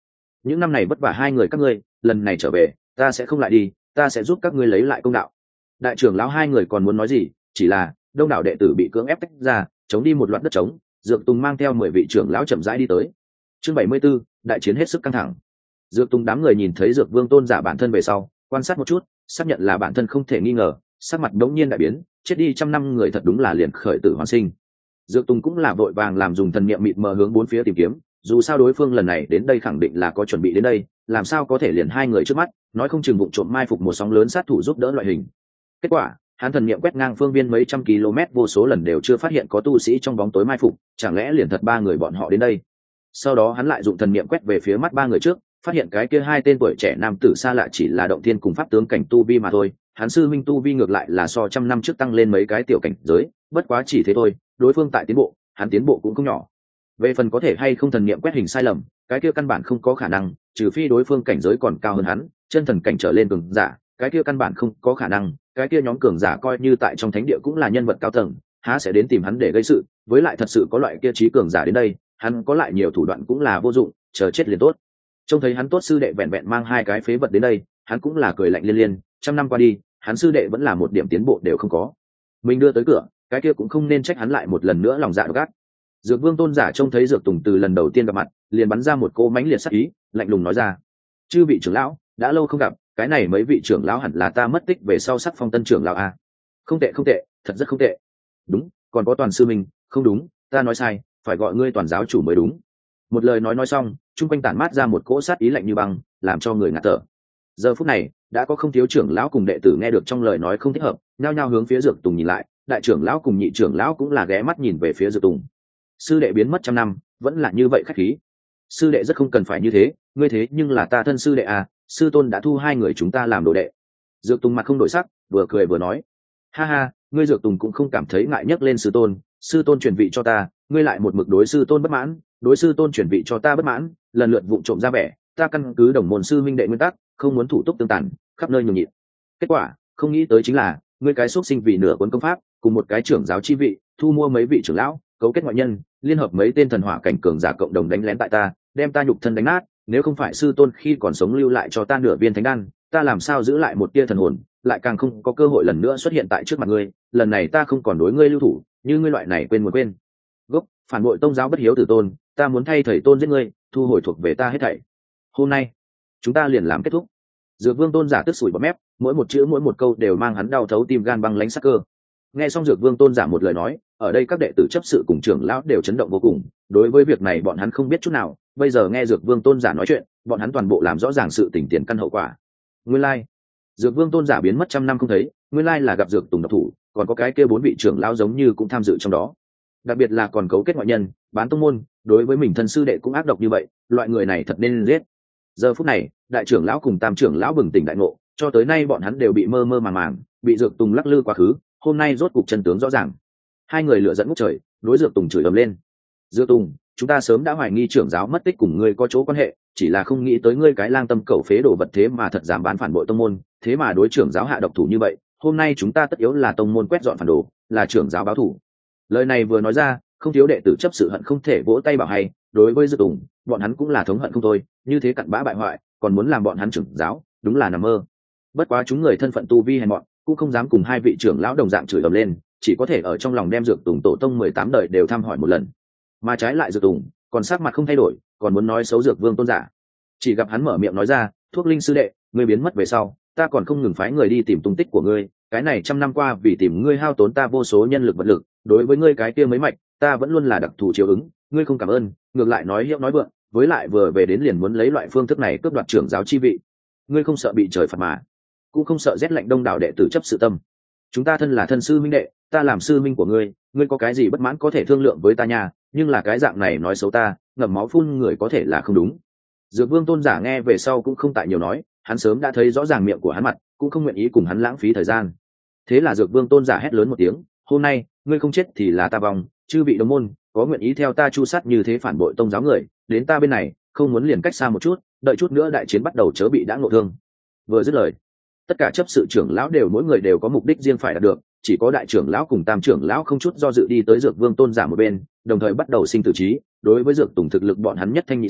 những năm này vất vả hai người các ngươi, lần này trở về ta sẽ không lại đi, ta sẽ giúp các ngươi lấy lại công đạo. Đại trưởng lão hai người còn muốn nói gì, chỉ là đông đảo đệ tử bị cưỡng ép tách ra, chống đi một loạt đất trống. Dược Tùng mang theo mười vị trưởng lão chậm rãi đi tới. Chương bảy mươi 74, đại chiến hết sức căng thẳng. Dược Tùng đám người nhìn thấy Dược Vương tôn giả bản thân về sau, quan sát một chút, xác nhận là bản thân không thể nghi ngờ, sắc mặt đống nhiên đại biến, chết đi trăm năm người thật đúng là liền khởi tử hoàn sinh. Dược Tùng cũng là vội vàng làm dùng thần niệm mịt mờ hướng bốn phía tìm kiếm, dù sao đối phương lần này đến đây khẳng định là có chuẩn bị đến đây, làm sao có thể liền hai người trước mắt, nói không chừng vụng trộm mai phục một sóng lớn sát thủ giúp đỡ loại hình. Kết quả, hắn thần niệm quét ngang phương viên mấy trăm km vô số lần đều chưa phát hiện có tu sĩ trong bóng tối mai phục, chẳng lẽ liền thật ba người bọn họ đến đây. Sau đó hắn lại dụng thần niệm quét về phía mắt ba người trước, phát hiện cái kia hai tên tuổi trẻ nam tử xa lạ chỉ là động thiên cùng pháp tướng cảnh tu vi mà thôi, hắn sư minh tu vi ngược lại là so trăm năm trước tăng lên mấy cái tiểu cảnh giới, bất quá chỉ thế thôi, đối phương tại tiến bộ, hắn tiến bộ cũng không nhỏ. Về phần có thể hay không thần niệm quét hình sai lầm, cái kia căn bản không có khả năng, trừ phi đối phương cảnh giới còn cao hơn hắn, chân thần cảnh trở lên cường giả, cái kia căn bản không có khả năng, cái kia nhóm cường giả coi như tại trong thánh địa cũng là nhân vật cao tầng, há sẽ đến tìm hắn để gây sự, với lại thật sự có loại kia trí cường giả đến đây, hắn có lại nhiều thủ đoạn cũng là vô dụng, chờ chết liền tốt. Trông thấy hắn tốt sư đệ vẹn vẹn mang hai cái phế vật đến đây, hắn cũng là cười lạnh liên liên, trăm năm qua đi, hắn sư đệ vẫn là một điểm tiến bộ đều không có. Mình đưa tới cửa, cái kia cũng không nên trách hắn lại một lần nữa lòng dạ gắt. Dược Vương tôn giả trông thấy Dược Tùng từ lần đầu tiên gặp mặt, liền bắn ra một cô mãnh liệt sát ý, lạnh lùng nói ra: "Chư vị trưởng lão, đã lâu không gặp, cái này mấy vị trưởng lão hẳn là ta mất tích về sau sắc phong tân trưởng lão a." "Không tệ không tệ, thật rất không tệ." "Đúng, còn có Toàn sư minh." "Không đúng, ta nói sai, phải gọi ngươi Toàn giáo chủ mới đúng." Một lời nói nói xong, trung quanh tản mát ra một cỗ sát ý lạnh như băng, làm cho người ngạt thở. Giờ phút này, đã có không thiếu trưởng lão cùng đệ tử nghe được trong lời nói không thích hợp, nhao nhao hướng phía Dược Tùng nhìn lại, đại trưởng lão cùng nhị trưởng lão cũng là ghé mắt nhìn về phía Dược Tùng. Sư đệ biến mất trăm năm, vẫn là như vậy khách khí. Sư đệ rất không cần phải như thế, ngươi thế nhưng là ta thân sư đệ à, sư tôn đã thu hai người chúng ta làm đồ đệ. Dược Tùng mặt không đổi sắc, vừa cười vừa nói: "Ha ha, ngươi Dược Tùng cũng không cảm thấy ngại nhắc lên sư tôn, sư tôn truyền vị cho ta, ngươi lại một mực đối sư tôn bất mãn, đối sư tôn truyền vị cho ta bất mãn, lần lượt vụng trộm ra vẻ, ta căn cứ đồng môn sư minh đệ nguyên tắc, không muốn thủ túc tương tàn, khắp nơi nhường nhịn. Kết quả, không nghĩ tới chính là, ngươi cái xuất sinh vì nửa cuốn công pháp, cùng một cái trưởng giáo chi vị, thu mua mấy vị trưởng lão, cấu kết ngoại nhân, liên hợp mấy tên thần hỏa cảnh cường giả cộng đồng đánh lén tại ta, đem ta nhục thân đánh nát, nếu không phải sư tôn khi còn sống lưu lại cho ta nửa viên thánh đan, ta làm sao giữ lại một tia thần hồn, lại càng không có cơ hội lần nữa xuất hiện tại trước mặt ngươi, lần này ta không còn đối ngươi lưu thủ, như ngươi loại này quên muốn quên. Gốc, phản bội tông giáo bất hiếu tử tôn, ta muốn thay thầy tôn giết ngươi, thu hồi thuộc về ta hết thảy. Hôm nay, chúng ta liền làm kết thúc." Dược Vương tôn giả tức sủi bọt mép, mỗi một chữ mỗi một câu đều mang hắn đau thấu tim gan băng lãnh sắc cơ. Nghe xong Dược Vương tôn giả một lời nói, ở đây các đệ tử chấp sự cùng trưởng lão đều chấn động vô cùng, đối với việc này bọn hắn không biết chút nào, bây giờ nghe Dược Vương tôn giả nói chuyện, bọn hắn toàn bộ làm rõ ràng sự tình tiền căn hậu quả. Nguyên lai, like. Dược Vương tôn giả biến mất trăm năm không thấy, nguyên lai là gặp Dược Tùng độc thủ, còn có cái kia bốn vị trưởng lão giống như cũng tham dự trong đó. Đặc biệt là còn cấu kết ngoại nhân, bán tông môn, đối với mình thân sư đệ cũng ác độc như vậy, loại người này thật nên giết. Giờ phút này, đại trưởng lão cùng tam trưởng lão bừng tỉnh đại ngộ, cho tới nay bọn hắn đều bị mơ mơ màng màng, bị Dược Tùng lắc lư quá khứ, hôm nay rốt cục chân tướng rõ ràng. Hai người lửa giận ngút trời, đối Dược Tùng chửi ầm lên: "Dược Tùng, chúng ta sớm đã hoài nghi trưởng giáo mất tích cùng ngươi có chỗ quan hệ, chỉ là không nghĩ tới ngươi cái lang tâm cẩu phế đồ vật thế mà thật dám bán phản bội tông môn, thế mà đối trưởng giáo hạ độc thủ như vậy, hôm nay chúng ta tất yếu là tông môn quét dọn phản đồ, là trưởng giáo báo thủ." Lời này vừa nói ra, không thiếu đệ tử chấp sự hận không thể vỗ tay bảo hay, đối với Dược Tùng, bọn hắn cũng là thống hận không thôi, như thế cặn bã bại hoại, còn muốn làm bọn hắn trưởng giáo, đúng là nằm mơ. Bất quá chúng người thân phận tu vi hèn mọn, cũng không dám cùng hai vị trưởng lão đồng dạng chửi ầm lên, chỉ có thể ở trong lòng đem Dược Tùng tổ tông mười tám đời đều thăm hỏi một lần. Mà trái lại Dược Tùng, còn sắc mặt không thay đổi, còn muốn nói xấu Dược Vương tôn giả. Chỉ gặp hắn mở miệng nói ra: "Thuốc linh sư đệ, ngươi biến mất về sau, ta còn không ngừng phái người đi tìm tung tích của ngươi, cái này trăm năm qua vì tìm ngươi hao tốn ta vô số nhân lực vật lực, đối với ngươi cái kia mấy mạch, ta vẫn luôn là đặc thù chiếu ứng, ngươi không cảm ơn, ngược lại nói hiệu nói vượng, với lại vừa về đến liền muốn lấy loại phương thức này cướp đoạt trưởng giáo chi vị. Ngươi không sợ bị trời phạt mà, cũng không sợ rét lạnh đông đảo đệ tử chấp sự tâm. Chúng ta thân là thân sư minh đệ, ta làm sư minh của ngươi, ngươi có cái gì bất mãn có thể thương lượng với ta nha, nhưng là cái dạng này nói xấu ta, ngậm máu phun người có thể là không đúng." Dược Vương tôn giả nghe về sau cũng không tại nhiều nói, hắn sớm đã thấy rõ ràng miệng của hắn mặt, cũng không nguyện ý cùng hắn lãng phí thời gian. Thế là Dược Vương tôn giả hét lớn một tiếng: "Hôm nay, ngươi không chết thì là ta vong, chư vị đồng môn, có nguyện ý theo ta chu sát như thế phản bội tông giáo người, đến ta bên này, không muốn liền cách xa một chút, đợi chút nữa đại chiến bắt đầu chớ bị đã ngộ thương." Vừa dứt lời, tất cả chấp sự trưởng lão đều mỗi người đều có mục đích riêng phải đạt được, chỉ có đại trưởng lão cùng tam trưởng lão không chút do dự đi tới Dược Vương tôn giả một bên, đồng thời bắt đầu sinh tử trí, đối với Dược Tùng thực lực bọn hắn nhất thanh nhị sở,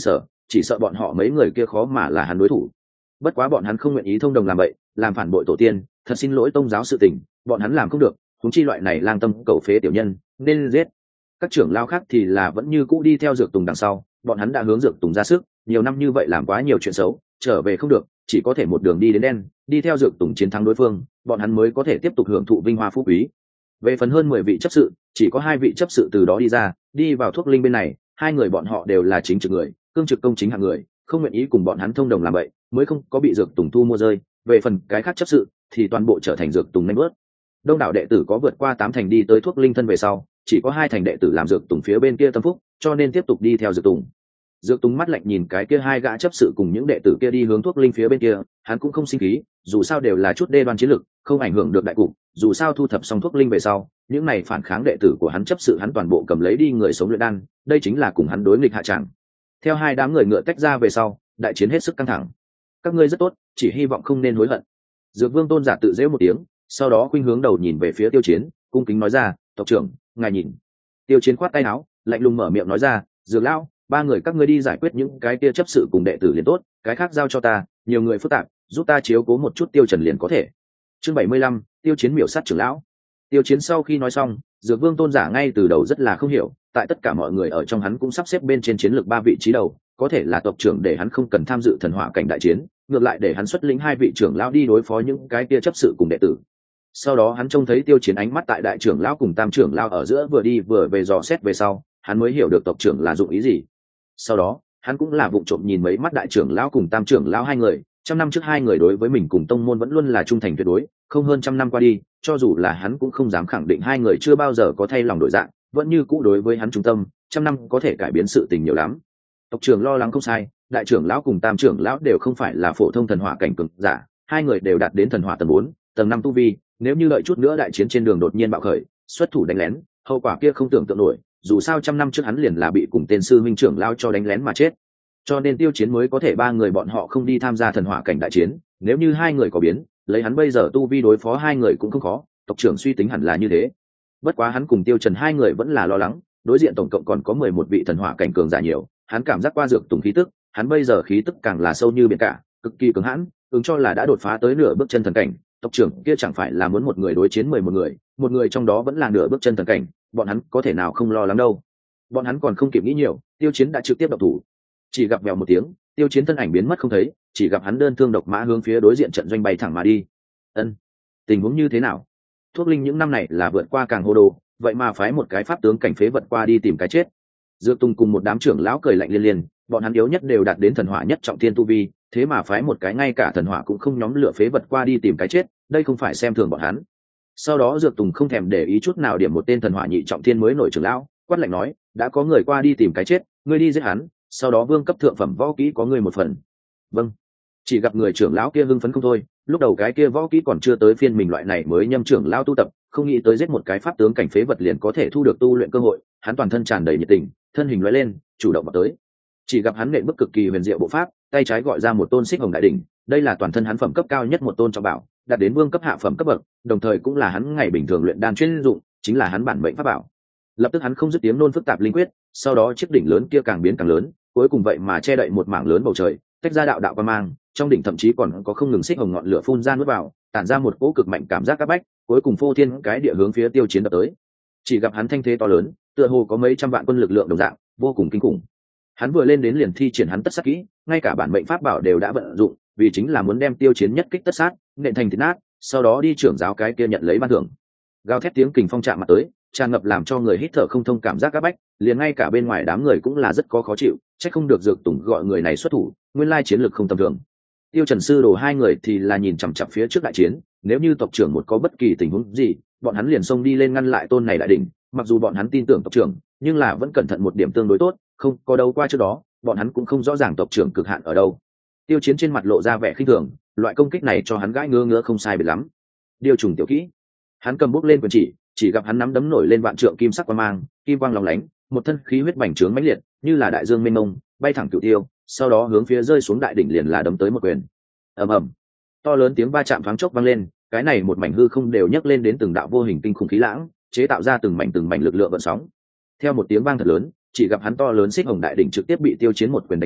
chỉ sợ bọn họ mấy người kia khó mà là hắn đối thủ. Bất quá bọn hắn không nguyện ý thông đồng làm vậy, làm phản bội tổ tiên, thật xin lỗi tông giáo sự tình, bọn hắn làm không được, huống chi loại này lang tâm cầu phế tiểu nhân nên giết. Các trưởng lao khác thì là vẫn như cũ đi theo Dược Tùng đằng sau, bọn hắn đã hướng Dược Tùng ra sức, nhiều năm như vậy làm quá nhiều chuyện xấu, trở về không được, chỉ có thể một đường đi đến đen, đi theo Dược Tùng chiến thắng đối phương, bọn hắn mới có thể tiếp tục hưởng thụ vinh hoa phú quý. Về phần hơn mười vị chấp sự, chỉ có hai vị chấp sự từ đó đi ra, đi vào Thuốc Linh bên này, hai người bọn họ đều là chính trực người, cương trực công chính hạng người, không nguyện ý cùng bọn hắn thông đồng làm vậy, mới không có bị Dược Tùng thu mua rơi. Về phần cái khác chấp sự, thì toàn bộ trở thành Dược Tùng nanh bớt. Đông đảo đệ tử có vượt qua tám thành đi tới Thuốc Linh thân về sau, chỉ có hai thành đệ tử làm Dược Tùng phía bên kia tâm phúc, cho nên tiếp tục đi theo Dược Tùng. Dược Tùng mắt lạnh nhìn cái kia hai gã chấp sự cùng những đệ tử kia đi hướng Thuốc Linh phía bên kia, hắn cũng không sinh khí, dù sao đều là chút đê đoan chiến lực, không ảnh hưởng được đại cục, dù sao thu thập xong Thuốc Linh về sau, những này phản kháng đệ tử của hắn chấp sự hắn toàn bộ cầm lấy đi người sống luyện đan, đây chính là cùng hắn đối nghịch hạ tràng. Theo hai đám người ngựa tách ra về sau, đại chiến hết sức căng thẳng. Các ngươi rất tốt, chỉ hy vọng không nên hối hận. Dược Vương Tôn giả tự giễu một tiếng, sau đó khuynh hướng đầu nhìn về phía Tiêu Chiến, cung kính nói ra, tộc trưởng, ngài nhìn. Tiêu Chiến khoát tay áo, lạnh lùng mở miệng nói ra, Dược lão, ba người các ngươi đi giải quyết những cái kia chấp sự cùng đệ tử liền tốt, cái khác giao cho ta, nhiều người phức tạp, giúp ta chiếu cố một chút Tiêu Trần liền có thể. Chương bảy mươi lăm, Tiêu Chiến miểu sát trưởng lão. Tiêu Chiến sau khi nói xong, Dược Vương Tôn giả ngay từ đầu rất là không hiểu, tại tất cả mọi người ở trong hắn cũng sắp xếp bên trên chiến lược ba vị trí đầu, có thể là tộc trưởng để hắn không cần tham dự thần hỏa cảnh đại chiến, ngược lại để hắn xuất lĩnh hai vị trưởng lão đi đối phó những cái kia chấp sự cùng đệ tử. Sau đó hắn trông thấy Tiêu Chiến ánh mắt tại đại trưởng lão cùng tam trưởng lão ở giữa vừa đi vừa về dò xét về sau, hắn mới hiểu được tộc trưởng là dụng ý gì. Sau đó hắn cũng là vụng trộm nhìn mấy mắt đại trưởng lão cùng tam trưởng lão hai người, trăm năm trước hai người đối với mình cùng tông môn vẫn luôn là trung thành tuyệt đối, không hơn trăm năm qua đi, cho dù là hắn cũng không dám khẳng định hai người chưa bao giờ có thay lòng đổi dạng, vẫn như cũ đối với hắn trung tâm, trăm năm có thể cải biến sự tình nhiều lắm. Tộc trưởng lo lắng không sai, đại trưởng lão cùng tam trưởng lão đều không phải là phổ thông thần hỏa cảnh cường giả, hai người đều đạt đến thần hỏa tầng bốn, tầng năm tu vi, nếu như đợi chút nữa đại chiến trên đường đột nhiên bạo khởi, xuất thủ đánh lén, hậu quả kia không tưởng tượng nổi, dù sao trăm năm trước hắn liền là bị cùng tên sư minh trưởng lao cho đánh lén mà chết. Cho nên Tiêu Chiến mới có thể ba người bọn họ không đi tham gia thần hỏa cảnh đại chiến, nếu như hai người có biến, lấy hắn bây giờ tu vi đối phó hai người cũng không khó, tộc trưởng suy tính hẳn là như thế. Bất quá hắn cùng Tiêu Trần hai người vẫn là lo lắng, đối diện tổng cộng còn có mười một vị thần hỏa cảnh cường giả nhiều, hắn cảm giác qua Dược Tùng khí tức, hắn bây giờ khí tức càng là sâu như biển cả, cực kỳ cứng hãn, ứng cho là đã đột phá tới nửa bước chân thần cảnh, tộc trưởng kia chẳng phải là muốn một người đối chiến mười một người, một người trong đó vẫn là nửa bước chân thần cảnh, bọn hắn có thể nào không lo lắng đâu. Bọn hắn còn không kịp nghĩ nhiều, Tiêu Chiến đã trực tiếp động thủ. Chỉ gặp vèo một tiếng, Tiêu Chiến thân ảnh biến mất không thấy, chỉ gặp hắn đơn thương độc mã hướng phía đối diện trận doanh bay thẳng mà đi. Ân, tình huống như thế nào? Thuốc Linh những năm này là vượt qua càng hô đồ, vậy mà phái một cái pháp tướng cảnh phế vật qua đi tìm cái chết. Dược Tùng cùng một đám trưởng lão cười lạnh liên liên, bọn hắn yếu nhất đều đạt đến thần hỏa nhất trọng thiên tu vi, thế mà phái một cái ngay cả thần hỏa cũng không nhóm lửa phế vật qua đi tìm cái chết, đây không phải xem thường bọn hắn. Sau đó Dược Tùng không thèm để ý chút nào điểm một tên thần hỏa nhị trọng thiên mới nổi trưởng lão, quát lạnh nói, đã có người qua đi tìm cái chết, ngươi đi giết hắn, sau đó vương cấp thượng phẩm võ kỹ có ngươi một phần. Vâng. Chỉ gặp người trưởng lão kia hưng phấn không thôi, lúc đầu cái kia võ kỹ còn chưa tới phiên mình loại này mới nhâm trưởng lão tu tập, không nghĩ tới giết một cái pháp tướng cảnh phế vật liền có thể thu được tu luyện cơ hội, hắn toàn thân tràn đầy nhiệt tình, thân hình lóe lên, chủ động vào tới. Chỉ gặp hắn nện bước cực kỳ huyền diệu bộ pháp, tay trái gọi ra một tôn xích hồng đại đỉnh, đây là toàn thân hắn phẩm cấp cao nhất một tôn trọng bảo, đạt đến vương cấp hạ phẩm cấp bậc, đồng thời cũng là hắn ngày bình thường luyện đan chuyên dụng, chính là hắn bản mệnh pháp bảo. Lập tức hắn không dứt tiếng nôn phức tạp linh quyết, sau đó chiếc đỉnh lớn kia càng biến càng lớn, cuối cùng vậy mà che đậy một mảng lớn bầu trời, tách ra đạo đạo quang mang, trong đỉnh thậm chí còn có không ngừng xích hồng ngọn lửa phun ra nuốt vào, tản ra một cỗ cực mạnh cảm giác áp bách, cuối cùng phô thiên cái địa hướng phía Tiêu Chiến đập tới. Chỉ gặp hắn thanh thế to lớn, tựa hồ có mấy trăm vạn quân lực lượng đồng dạng, vô cùng kinh khủng. Hắn vừa lên đến liền thi triển hắn tất sát kỹ, ngay cả bản mệnh pháp bảo đều đã vận dụng, vì chính là muốn đem Tiêu Chiến nhất kích tất sát, nện thành thịt nát, sau đó đi trưởng giáo cái kia nhận lấy ban thưởng. Gào thét tiếng kình phong chạm mặt tới, tràn ngập làm cho người hít thở không thông cảm giác áp bách, liền ngay cả bên ngoài đám người cũng là rất có khó chịu, chắc không được Dược Tùng gọi người này xuất thủ, nguyên lai chiến lược không tầm thường. Tiêu Trần sư đồ hai người thì là nhìn chằm chằm phía trước đại chiến, nếu như tộc trưởng một có bất kỳ tình huống gì, bọn hắn liền xông đi lên ngăn lại tôn này đại đỉnh, mặc dù bọn hắn tin tưởng tộc trưởng, nhưng là vẫn cẩn thận một điểm tương đối tốt, không có đâu qua trước đó, bọn hắn cũng không rõ ràng tộc trưởng cực hạn ở đâu. Tiêu Chiến trên mặt lộ ra vẻ khinh thường, loại công kích này cho hắn gãi ngứa ngứa không sai biệt lắm. Điều trùng tiểu kỹ, hắn cầm bút lên quyền chỉ, chỉ gặp hắn nắm đấm nổi lên vạn trượng kim sắc quang mang, kim quang lóng lánh, một thân khí huyết bành trướng mãnh liệt, như là đại dương mênh mông, bay thẳng cửu tiêu, sau đó hướng phía rơi xuống đại đỉnh liền là đấm tới một quyền. Ầm ầm, to lớn tiếng va chạm thoáng chốc vang lên, cái này một mảnh hư không đều nhấc lên đến từng đạo vô hình kinh khủng khí lãng, chế tạo ra từng mảnh từng mảnh lực lượng gợn sóng. Theo một tiếng vang thật lớn, chỉ gặp hắn to lớn xích hồng đại đỉnh trực tiếp bị Tiêu Chiến một quyền đánh nát,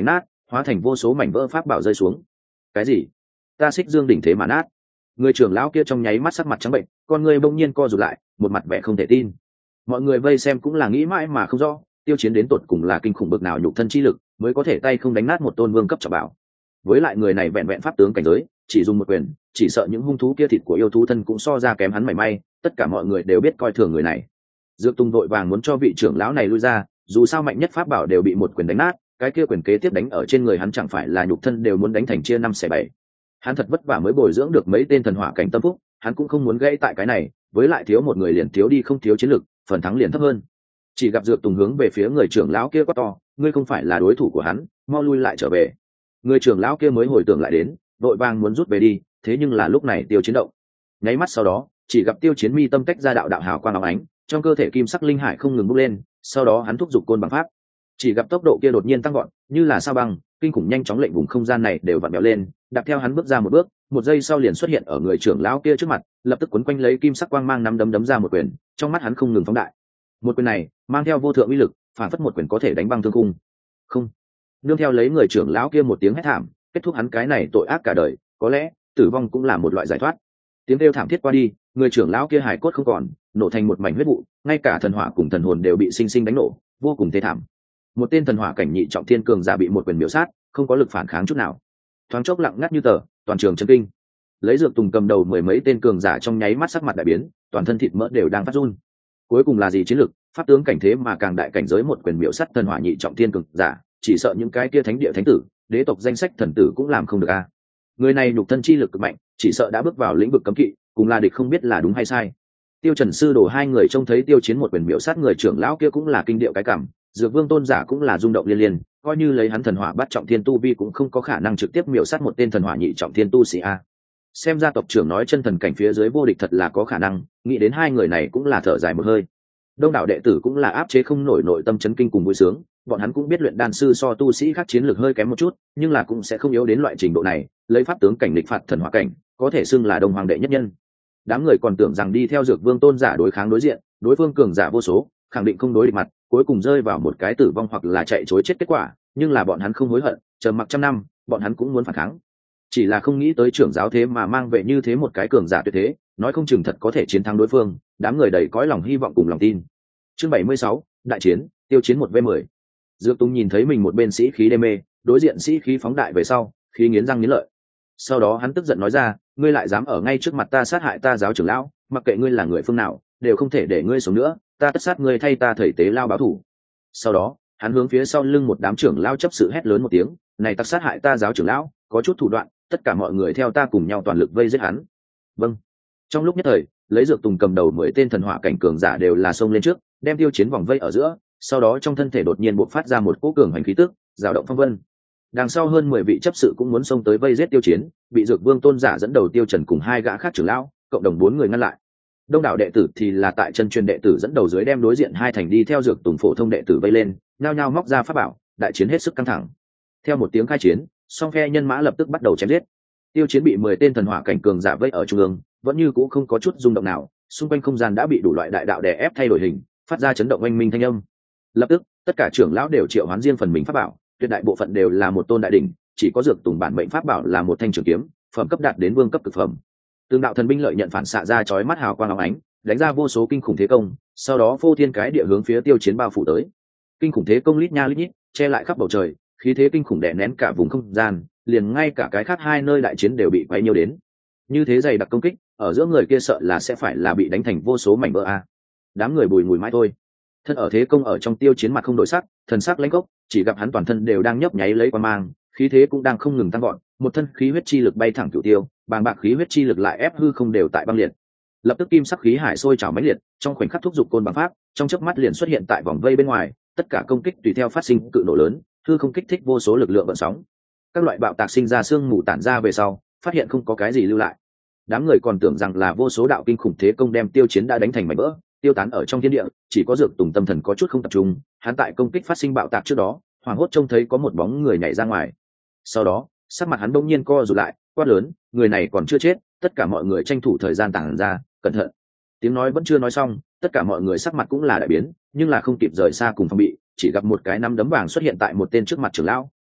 hóa thành vô số mảnh vỡ pháp bảo rơi xuống. Cái gì? Ta xích dương đỉnh thế mà nát? Người trưởng lão kia trong nháy mắt sắc mặt trắng bệnh, con người bỗng nhiên co rụt lại, một mặt vẻ không thể tin. Mọi người vây xem cũng là nghĩ mãi mà không rõ, tiêu chiến đến tột cùng là kinh khủng bực nào nhục thân chi lực mới có thể tay không đánh nát một tôn vương cấp trọng bảo. Với lại người này vẹn vẹn pháp tướng cảnh giới, chỉ dùng một quyền, chỉ sợ những hung thú kia thịt của yêu thú thân cũng so ra kém hắn mảy may. Tất cả mọi người đều biết coi thường người này. Dược Tùng vội vàng muốn cho vị trưởng lão này lui ra, dù sao mạnh nhất pháp bảo đều bị một quyền đánh nát, cái kia quyền kế tiếp đánh ở trên người hắn chẳng phải là nhục thân đều muốn đánh thành chia năm xẻ bảy. Hắn thật vất vả mới bồi dưỡng được mấy tên thần hỏa cảnh tâm phúc, hắn cũng không muốn gãy tại cái này, với lại thiếu một người liền thiếu đi không thiếu chiến lực, phần thắng liền thấp hơn. Chỉ gặp Dược Tùng hướng về phía người trưởng lão kia quát to, ngươi không phải là đối thủ của hắn, mau lui lại trở về. Người trưởng lão kia mới hồi tưởng lại đến, vội vàng muốn rút về đi, thế nhưng là lúc này Tiêu Chiến động. Nháy mắt sau đó, chỉ gặp Tiêu Chiến mi tâm tách ra đạo đạo hào quang óng ánh, trong cơ thể kim sắc linh hải không ngừng bốc lên, sau đó hắn thúc giục côn bằng pháp. Chỉ gặp tốc độ kia đột nhiên tăng vọt, như là sao băng, kinh khủng nhanh chóng lệnh vùng không gian này đều vặn vẹo lên, đạp theo hắn bước ra một bước, một giây sau liền xuất hiện ở người trưởng lão kia trước mặt, lập tức quấn quanh lấy kim sắc quang mang nắm đấm đấm ra một quyền, trong mắt hắn không ngừng phóng đại. Một quyền này mang theo vô thượng uy lực, phản phất một quyền có thể đánh băng thương khung. Không, nương theo lấy người trưởng lão kia một tiếng hét thảm, kết thúc hắn cái này tội ác cả đời, có lẽ tử vong cũng là một loại giải thoát. Tiếng kêu thảm thiết qua đi, người trưởng lão kia hài cốt không còn, nổ thành một mảnh huyết vụ, ngay cả thần hỏa cùng thần hồn đều bị sinh sinh đánh nổ, vô cùng thê thảm. Một tên thần hỏa cảnh nhị trọng thiên cường giả bị một quyền miểu sát, không có lực phản kháng chút nào. Thoáng chốc lặng ngắt như tờ, toàn trường chấn kinh. Lấy Dược Tùng cầm đầu mười mấy tên cường giả trong nháy mắt sắc mặt đại biến, toàn thân thịt mỡ đều đang phát run. Cuối cùng là gì chiến lực, pháp tướng cảnh thế mà càng đại cảnh giới một quyền miểu sát thần hỏa nhị trọng thiên cường giả, chỉ sợ những cái kia thánh địa thánh tử, đế tộc danh sách thần tử cũng làm không được a. Người này nhục thân chi lực cực mạnh, chỉ sợ đã bước vào lĩnh vực cấm kỵ, cùng là địch không biết là đúng hay sai. Tiêu Trần sư đồ hai người trông thấy Tiêu Chiến một quyền miểu sát người trưởng lão kia cũng là kinh điệu cái cảm, Dược Vương tôn giả cũng là rung động liên liên, coi như lấy hắn thần hỏa bắt trọng thiên tu vi cũng không có khả năng trực tiếp miểu sát một tên thần hỏa nhị trọng thiên tu sĩ a. Xem ra tộc trưởng nói chân thần cảnh phía dưới vô địch thật là có khả năng, nghĩ đến hai người này cũng là thở dài một hơi. Đông đảo đệ tử cũng là áp chế không nổi nội tâm chấn kinh cùng vui sướng, bọn hắn cũng biết luyện đan sư so tu sĩ khác chiến lược hơi kém một chút, nhưng là cũng sẽ không yếu đến loại trình độ này, lấy pháp tướng cảnh địch phạt thần hỏa cảnh, có thể xưng là đông hoàng đệ nhất nhân. Đám người còn tưởng rằng đi theo Dược Vương tôn giả đối kháng đối diện, đối phương cường giả vô số, khẳng định không đối địch mặt, cuối cùng rơi vào một cái tử vong hoặc là chạy trối chết kết quả, nhưng là bọn hắn không hối hận, chờ mặc trăm năm, bọn hắn cũng muốn phản kháng. Chỉ là không nghĩ tới trưởng giáo thế mà mang về như thế một cái cường giả tuyệt thế, nói không chừng thật có thể chiến thắng đối phương, đám người đầy cõi lòng hy vọng cùng lòng tin. Chương bảy mươi sáu, đại chiến, Tiêu Chiến một v mười. Dược Tùng nhìn thấy mình một bên sĩ khí đê mê, đối diện sĩ khí phóng đại về sau, khí nghiến răng nghiến lợi. Sau đó hắn tức giận nói ra, ngươi lại dám ở ngay trước mặt ta sát hại ta giáo trưởng lão, mặc kệ ngươi là người phương nào, đều không thể để ngươi sống nữa, ta tất sát ngươi thay ta thầy tế lao báo thù. Sau đó, hắn hướng phía sau lưng một đám trưởng lão chấp sự hét lớn một tiếng, này tặc sát hại ta giáo trưởng lão, có chút thủ đoạn, tất cả mọi người theo ta cùng nhau toàn lực vây giết hắn. Vâng. Trong lúc nhất thời, lấy Dược Tùng cầm đầu mười tên thần hỏa cảnh cường giả đều là xông lên trước, đem Tiêu Chiến vòng vây ở giữa, sau đó trong thân thể đột nhiên bộc phát ra một cỗ cường hành khí tức, dao động phong vân. Đằng sau hơn mười vị chấp sự cũng muốn xông tới vây giết Tiêu Chiến, bị Dược Vương tôn giả dẫn đầu Tiêu Trần cùng hai gã khác trưởng lão, cộng đồng bốn người ngăn lại. Đông đảo đệ tử thì là tại chân truyền đệ tử dẫn đầu dưới đem đối diện hai thành đi theo Dược Tùng phổ thông đệ tử vây lên, nhao nhao móc ra pháp bảo, đại chiến hết sức căng thẳng. Theo một tiếng khai chiến, song phe nhân mã lập tức bắt đầu chém giết. Tiêu Chiến bị mười tên thần hỏa cảnh cường giả vây ở trung ương, vẫn như cũ không có chút rung động nào, xung quanh không gian đã bị đủ loại đại đạo đè ép thay đổi hình, phát ra chấn động oanh minh thanh âm. Lập tức, tất cả trưởng lão đều triệu hoán riêng phần mình pháp bảo, tuyệt đại bộ phận đều là một tôn đại đỉnh, chỉ có Dược Tùng bản mệnh pháp bảo là một thanh trường kiếm, phẩm cấp đạt đến vương cấp cực phẩm. Từng đạo thần binh lợi nhận phản xạ ra chói mắt hào quang óng ánh, đánh ra vô số kinh khủng thế công, sau đó phô thiên cái địa hướng phía Tiêu Chiến bao phủ tới. Kinh khủng thế công lít nha lít nhít, che lại khắp bầu trời, khí thế kinh khủng đè nén cả vùng không gian, liền ngay cả cái khác hai nơi đại chiến đều bị quấy nhiễu đến. Như thế dày đặc công kích, ở giữa người kia sợ là sẽ phải là bị đánh thành vô số mảnh vỡ a. Đám người bùi ngùi mãi thôi. Thân ở thế công ở trong Tiêu Chiến mặt không đổi sắc, thần sắc lãnh gốc, chỉ gặp hắn toàn thân đều đang nhấp nháy lấy qua mang, khí thế cũng đang không ngừng tăng vọt, một thân khí huyết chi lực bay thẳng cửu tiêu, bàng bạc khí huyết chi lực lại ép hư không đều tại băng liệt. Lập tức kim sắc khí hải sôi trào mãnh liệt, trong khoảnh khắc thúc giục côn bằng pháp, trong chớp mắt liền xuất hiện tại vòng vây bên ngoài, tất cả công kích tùy theo phát sinh cự nổ lớn, hư không kích thích vô số lực lượng vận sóng. Các loại bạo tạc sinh ra xương mù tản ra về sau, phát hiện không có cái gì lưu lại. Đám người còn tưởng rằng là vô số đạo kinh khủng thế công đem Tiêu Chiến đã đánh thành mảnh vỡ, tiêu tán ở trong thiên địa, chỉ có Dược Tùng tâm thần có chút không tập trung, hắn tại công kích phát sinh bạo tạc trước đó, hoảng hốt trông thấy có một bóng người nhảy ra ngoài. Sau đó, sắc mặt hắn bỗng nhiên co rụt lại, quát lớn, người này còn chưa chết, tất cả mọi người tranh thủ thời gian tản ra, cẩn thận. Tiếng nói vẫn chưa nói xong, tất cả mọi người sắc mặt cũng là đại biến, nhưng là không kịp rời xa cùng phòng bị, chỉ gặp một cái nắm đấm vàng xuất hiện tại một tên trước mặt trưởng lão,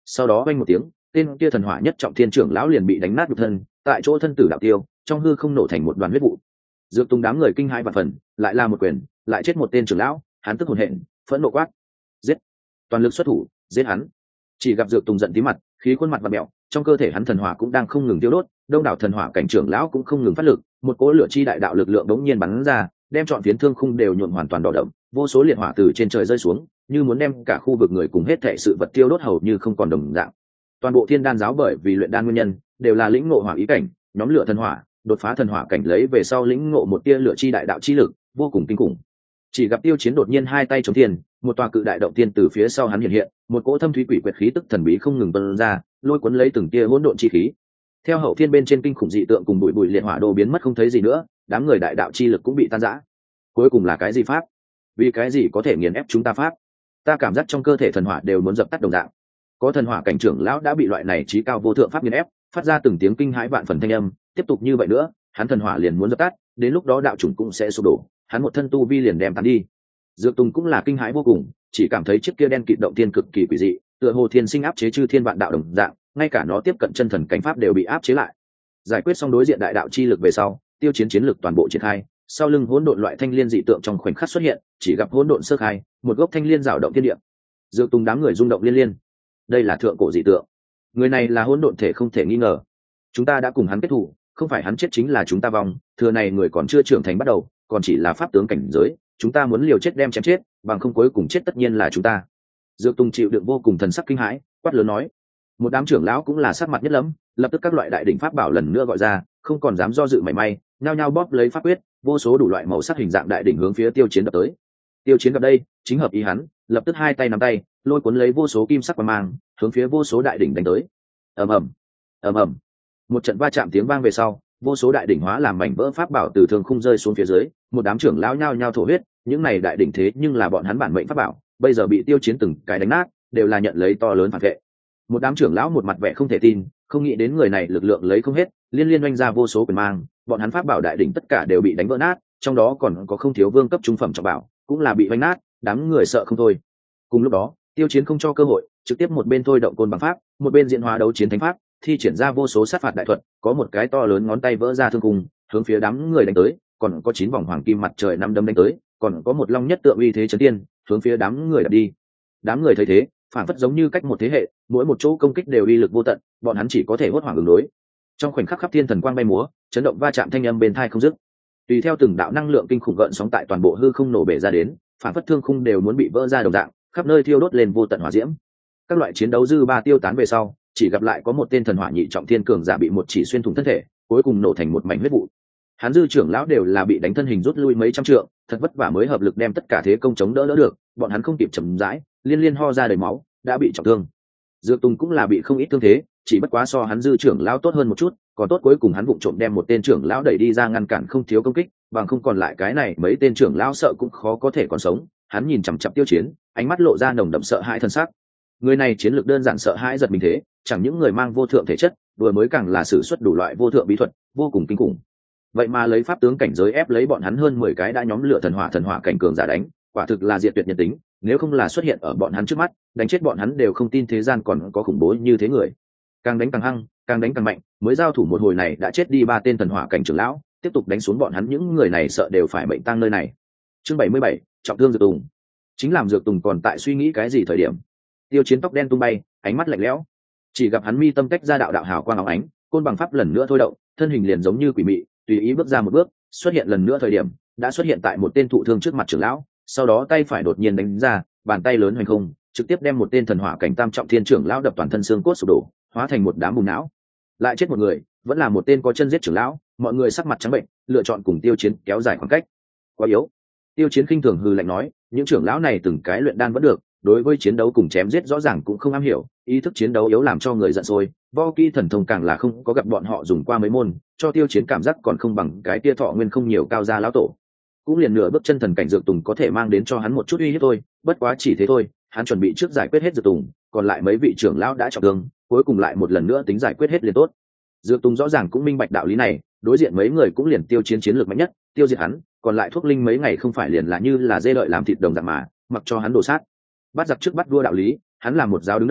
sau đó vang một tiếng, tên kia thần hỏa nhất trọng thiên trưởng lão liền bị đánh nát nhục thân, tại chỗ thân tử đạo tiêu, trong hư không nổ thành một đoàn huyết vụ. Dược Tùng đám người kinh hãi vạn phần, lại là một quyền, lại chết một tên trưởng lão, hắn tức hồn hện, phẫn nộ quát: giết! Toàn lực xuất thủ, giết hắn! Chỉ gặp Dược Tùng giận tí mặt, khí khuôn mặt và mẹo, trong cơ thể hắn thần hỏa cũng đang không ngừng tiêu đốt, đông đảo thần hỏa cảnh trưởng lão cũng không ngừng phát lực, một cỗ lửa chi đại đạo lực lượng đống nhiên bắn ra, đem trọn phiến thương khung đều nhuộm hoàn toàn đỏ đậm, vô số liệt hỏa từ trên trời rơi xuống, như muốn đem cả khu vực người cùng hết thảy sự vật tiêu đốt hầu như không còn đồng dạng. Toàn bộ Thiên Đan giáo bởi vì luyện đan nguyên nhân, đều là lĩnh ngộ hỏa ý cảnh, nhóm lửa thần hỏa, đột phá thần hỏa cảnh lấy về sau lĩnh ngộ một tia lửa chi đại đạo chi lực, vô cùng kinh khủng. Chỉ gặp Tiêu Chiến đột nhiên hai tay chống thiên, một tòa cự đại động tiên từ phía sau hắn hiện hiện, một cỗ thâm thúy quỷ quyệt khí tức thần bí không ngừng tuôn ra, lôi cuốn lấy từng tia hỗn độn chi khí. Theo hậu thiên bên trên kinh khủng dị tượng cùng bụi bụi liệt hỏa đô biến mất không thấy gì nữa, đám người đại đạo chi lực cũng bị tan rã. Cuối cùng là cái gì pháp? Vì cái gì có thể nghiền ép chúng ta pháp? Ta cảm giác trong cơ thể thần hỏa đều muốn dập tắt đồng dạng. Có thần hỏa cảnh trưởng lão đã bị loại này trí cao vô thượng pháp nghiền ép, phát ra từng tiếng kinh hãi vạn phần thanh âm, tiếp tục như vậy nữa, hắn thần hỏa liền muốn dập tắt, đến lúc đó đạo chủng cũng sẽ sụp đổ, hắn một thân tu vi liền đem tan đi. Dược Tùng cũng là kinh hãi vô cùng, chỉ cảm thấy chiếc kia đen kịt động thiên cực kỳ quỷ dị, tựa hồ thiên sinh áp chế chư thiên vạn đạo đồng dạng, ngay cả nó tiếp cận chân thần cảnh pháp đều bị áp chế lại. Giải quyết xong đối diện đại đạo chi lực về sau, Tiêu Chiến chiến lực toàn bộ triển khai, sau lưng hỗn độn loại thanh liên dị tượng trong khoảnh khắc xuất hiện, chỉ gặp hỗn độn sơ khai, một gốc thanh liên rào động thiên địa. Dược Tùng đám người rung động liên liên. Đây là thượng cổ dị tượng. Người này là hỗn độn thể không thể nghi ngờ. Chúng ta đã cùng hắn kết thù, không phải hắn chết chính là chúng ta vong, thừa này người còn chưa trưởng thành bắt đầu, còn chỉ là pháp tướng cảnh giới, chúng ta muốn liều chết đem chém chết, bằng không cuối cùng chết tất nhiên là chúng ta. Dược Tùng chịu đựng vô cùng thần sắc kinh hãi, quát lớn nói. Một đám trưởng lão cũng là sắc mặt nhất lắm, lập tức các loại đại đỉnh pháp bảo lần nữa gọi ra, không còn dám do dự mảy may, nhao nhao bóp lấy pháp quyết, vô số đủ loại màu sắc hình dạng đại đỉnh hướng phía Tiêu Chiến đập tới. Tiêu Chiến gặp đây, chính hợp ý hắn, lập tức hai tay nắm tay, lôi cuốn lấy vô số kim sắc quang mang, hướng phía vô số đại đỉnh đánh tới. Ầm ầm, ầm ầm. Một trận va chạm tiếng vang về sau, vô số đại đỉnh hóa làm mảnh vỡ pháp bảo từ thương khung rơi xuống phía dưới, một đám trưởng lão nhao nhao thổ huyết, những này đại đỉnh thế nhưng là bọn hắn bản mệnh pháp bảo, bây giờ bị Tiêu Chiến từng cái đánh nát, đều là nhận lấy to lớn phản vệ. Một đám trưởng lão một mặt vẻ không thể tin, không nghĩ đến người này lực lượng lấy không hết, liên liên oanh ra vô số quyền mang, bọn hắn pháp bảo đại đỉnh tất cả đều bị đánh vỡ nát, trong đó còn có không thiếu vương cấp trung phẩm trọng bảo, cũng là bị oanh nát, đám người sợ không thôi. Cùng lúc đó, Tiêu Chiến không cho cơ hội, trực tiếp một bên thôi động côn bằng pháp, một bên diễn hóa đấu chiến thánh pháp, thi triển ra vô số sát phạt đại thuật, có một cái to lớn ngón tay vỡ ra thương khung, hướng phía đám người đánh tới, còn có chín vòng hoàng kim mặt trời năm đấm đánh tới, còn có một long nhất tượng uy thế chấn tiên, hướng phía đám người đặt đi. Đám người thấy thế, phản phất giống như cách một thế hệ, mỗi một chỗ công kích đều uy lực vô tận, bọn hắn chỉ có thể hốt hoảng ứng đối. Trong khoảnh khắc khắp thiên thần quang bay múa, chấn động va chạm thanh âm bên tai không dứt. Tùy theo từng đạo năng lượng kinh khủng gợn sóng tại toàn bộ hư không nổ bể ra đến, phản phất thương khung đều muốn bị vỡ ra đồng dạng, khắp nơi thiêu đốt lên vô tận hỏa diễm. Các loại chiến đấu dư ba tiêu tán về sau, chỉ gặp lại có một tên thần hỏa nhị trọng thiên cường giả bị một chỉ xuyên thủng thân thể, cuối cùng nổ thành một mảnh huyết vụ. Hắn dư trưởng lão đều là bị đánh thân hình rút lui mấy trăm trượng, thật vất vả mới hợp lực đem tất cả thế công chống đỡ đỡ được, bọn hắn không kịp chậm rãi, liên liên ho ra đầy máu, đã bị trọng thương. Dược Tùng cũng là bị không ít thương thế, chỉ bất quá so hắn dư trưởng lão tốt hơn một chút, còn tốt cuối cùng hắn vụng trộm đem một tên trưởng lão đẩy đi ra ngăn cản không thiếu công kích, bằng không còn lại cái này mấy tên trưởng lão sợ cũng khó có thể còn sống. Hắn nhìn chằm chằm Tiêu Chiến, ánh mắt lộ ra nồng đậm sợ hãi thân sắc. Người này chiến lược đơn giản sợ hãi giật mình thế, chẳng những người mang vô thượng thể chất, vừa mới càng là sử xuất đủ loại vô thượng bí thuật, vô cùng kinh khủng. Vậy mà lấy pháp tướng cảnh giới ép lấy bọn hắn hơn mười cái đã nhóm lửa thần hỏa thần hỏa cảnh cường giả đánh, quả thực là diệt tuyệt nhân tính, nếu không là xuất hiện ở bọn hắn trước mắt, đánh chết bọn hắn đều không tin thế gian còn có khủng bố như thế người. Càng đánh càng hăng, càng đánh càng mạnh, mới giao thủ một hồi này đã chết đi ba tên thần hỏa cảnh trưởng lão, tiếp tục đánh xuống bọn hắn những người này sợ đều phải mệnh tang nơi này. Chương bảy mươi bảy, trọng thương Dược Tùng. Chính làm Dược Tùng còn tại suy nghĩ cái gì thời điểm, Tiêu Chiến tóc đen tung bay, ánh mắt lạnh lẽo, chỉ gặp hắn mi tâm tách ra đạo đạo hào quang óng ánh, côn bằng pháp lần nữa thôi động, thân hình liền giống như quỷ mị, tùy ý bước ra một bước, xuất hiện lần nữa thời điểm, đã xuất hiện tại một tên thụ thương trước mặt trưởng lão, sau đó tay phải đột nhiên đánh ra, bàn tay lớn hoành không, trực tiếp đem một tên thần hỏa cảnh tam trọng thiên trưởng lão đập toàn thân xương cốt sụp đổ, hóa thành một đám bùn não. Lại chết một người, vẫn là một tên có chân giết trưởng lão, mọi người sắc mặt trắng bệnh, lựa chọn cùng Tiêu Chiến kéo dài khoảng cách. Quá yếu. Tiêu Chiến khinh thường hừ lạnh nói, những trưởng lão này từng cái luyện đan vẫn được, đối với chiến đấu cùng chém giết rõ ràng cũng không am hiểu, ý thức chiến đấu yếu làm cho người giận sôi, võ kỹ thần thông càng là không có gặp bọn họ dùng qua mấy môn, cho Tiêu Chiến cảm giác còn không bằng cái tia thọ nguyên không nhiều cao gia lão tổ. Cũng liền nửa bước chân thần cảnh Dược Tùng có thể mang đến cho hắn một chút uy hiếp thôi, bất quá chỉ thế thôi, hắn chuẩn bị trước giải quyết hết Dược Tùng, còn lại mấy vị trưởng lão đã trọng thương, cuối cùng lại một lần nữa tính giải quyết hết liền tốt. Dược Tùng rõ ràng cũng minh bạch đạo lý này, đối diện mấy người cũng liền Tiêu Chiến chiến lược mạnh nhất, tiêu diệt hắn, còn lại thuốc linh mấy ngày không phải liền là như là dê đợi làm thịt đồng dạng mà, mặc cho hắn đổ sát. Bắt giặc trước bắt vua đạo lý, hắn làm một giáo đứng đầu,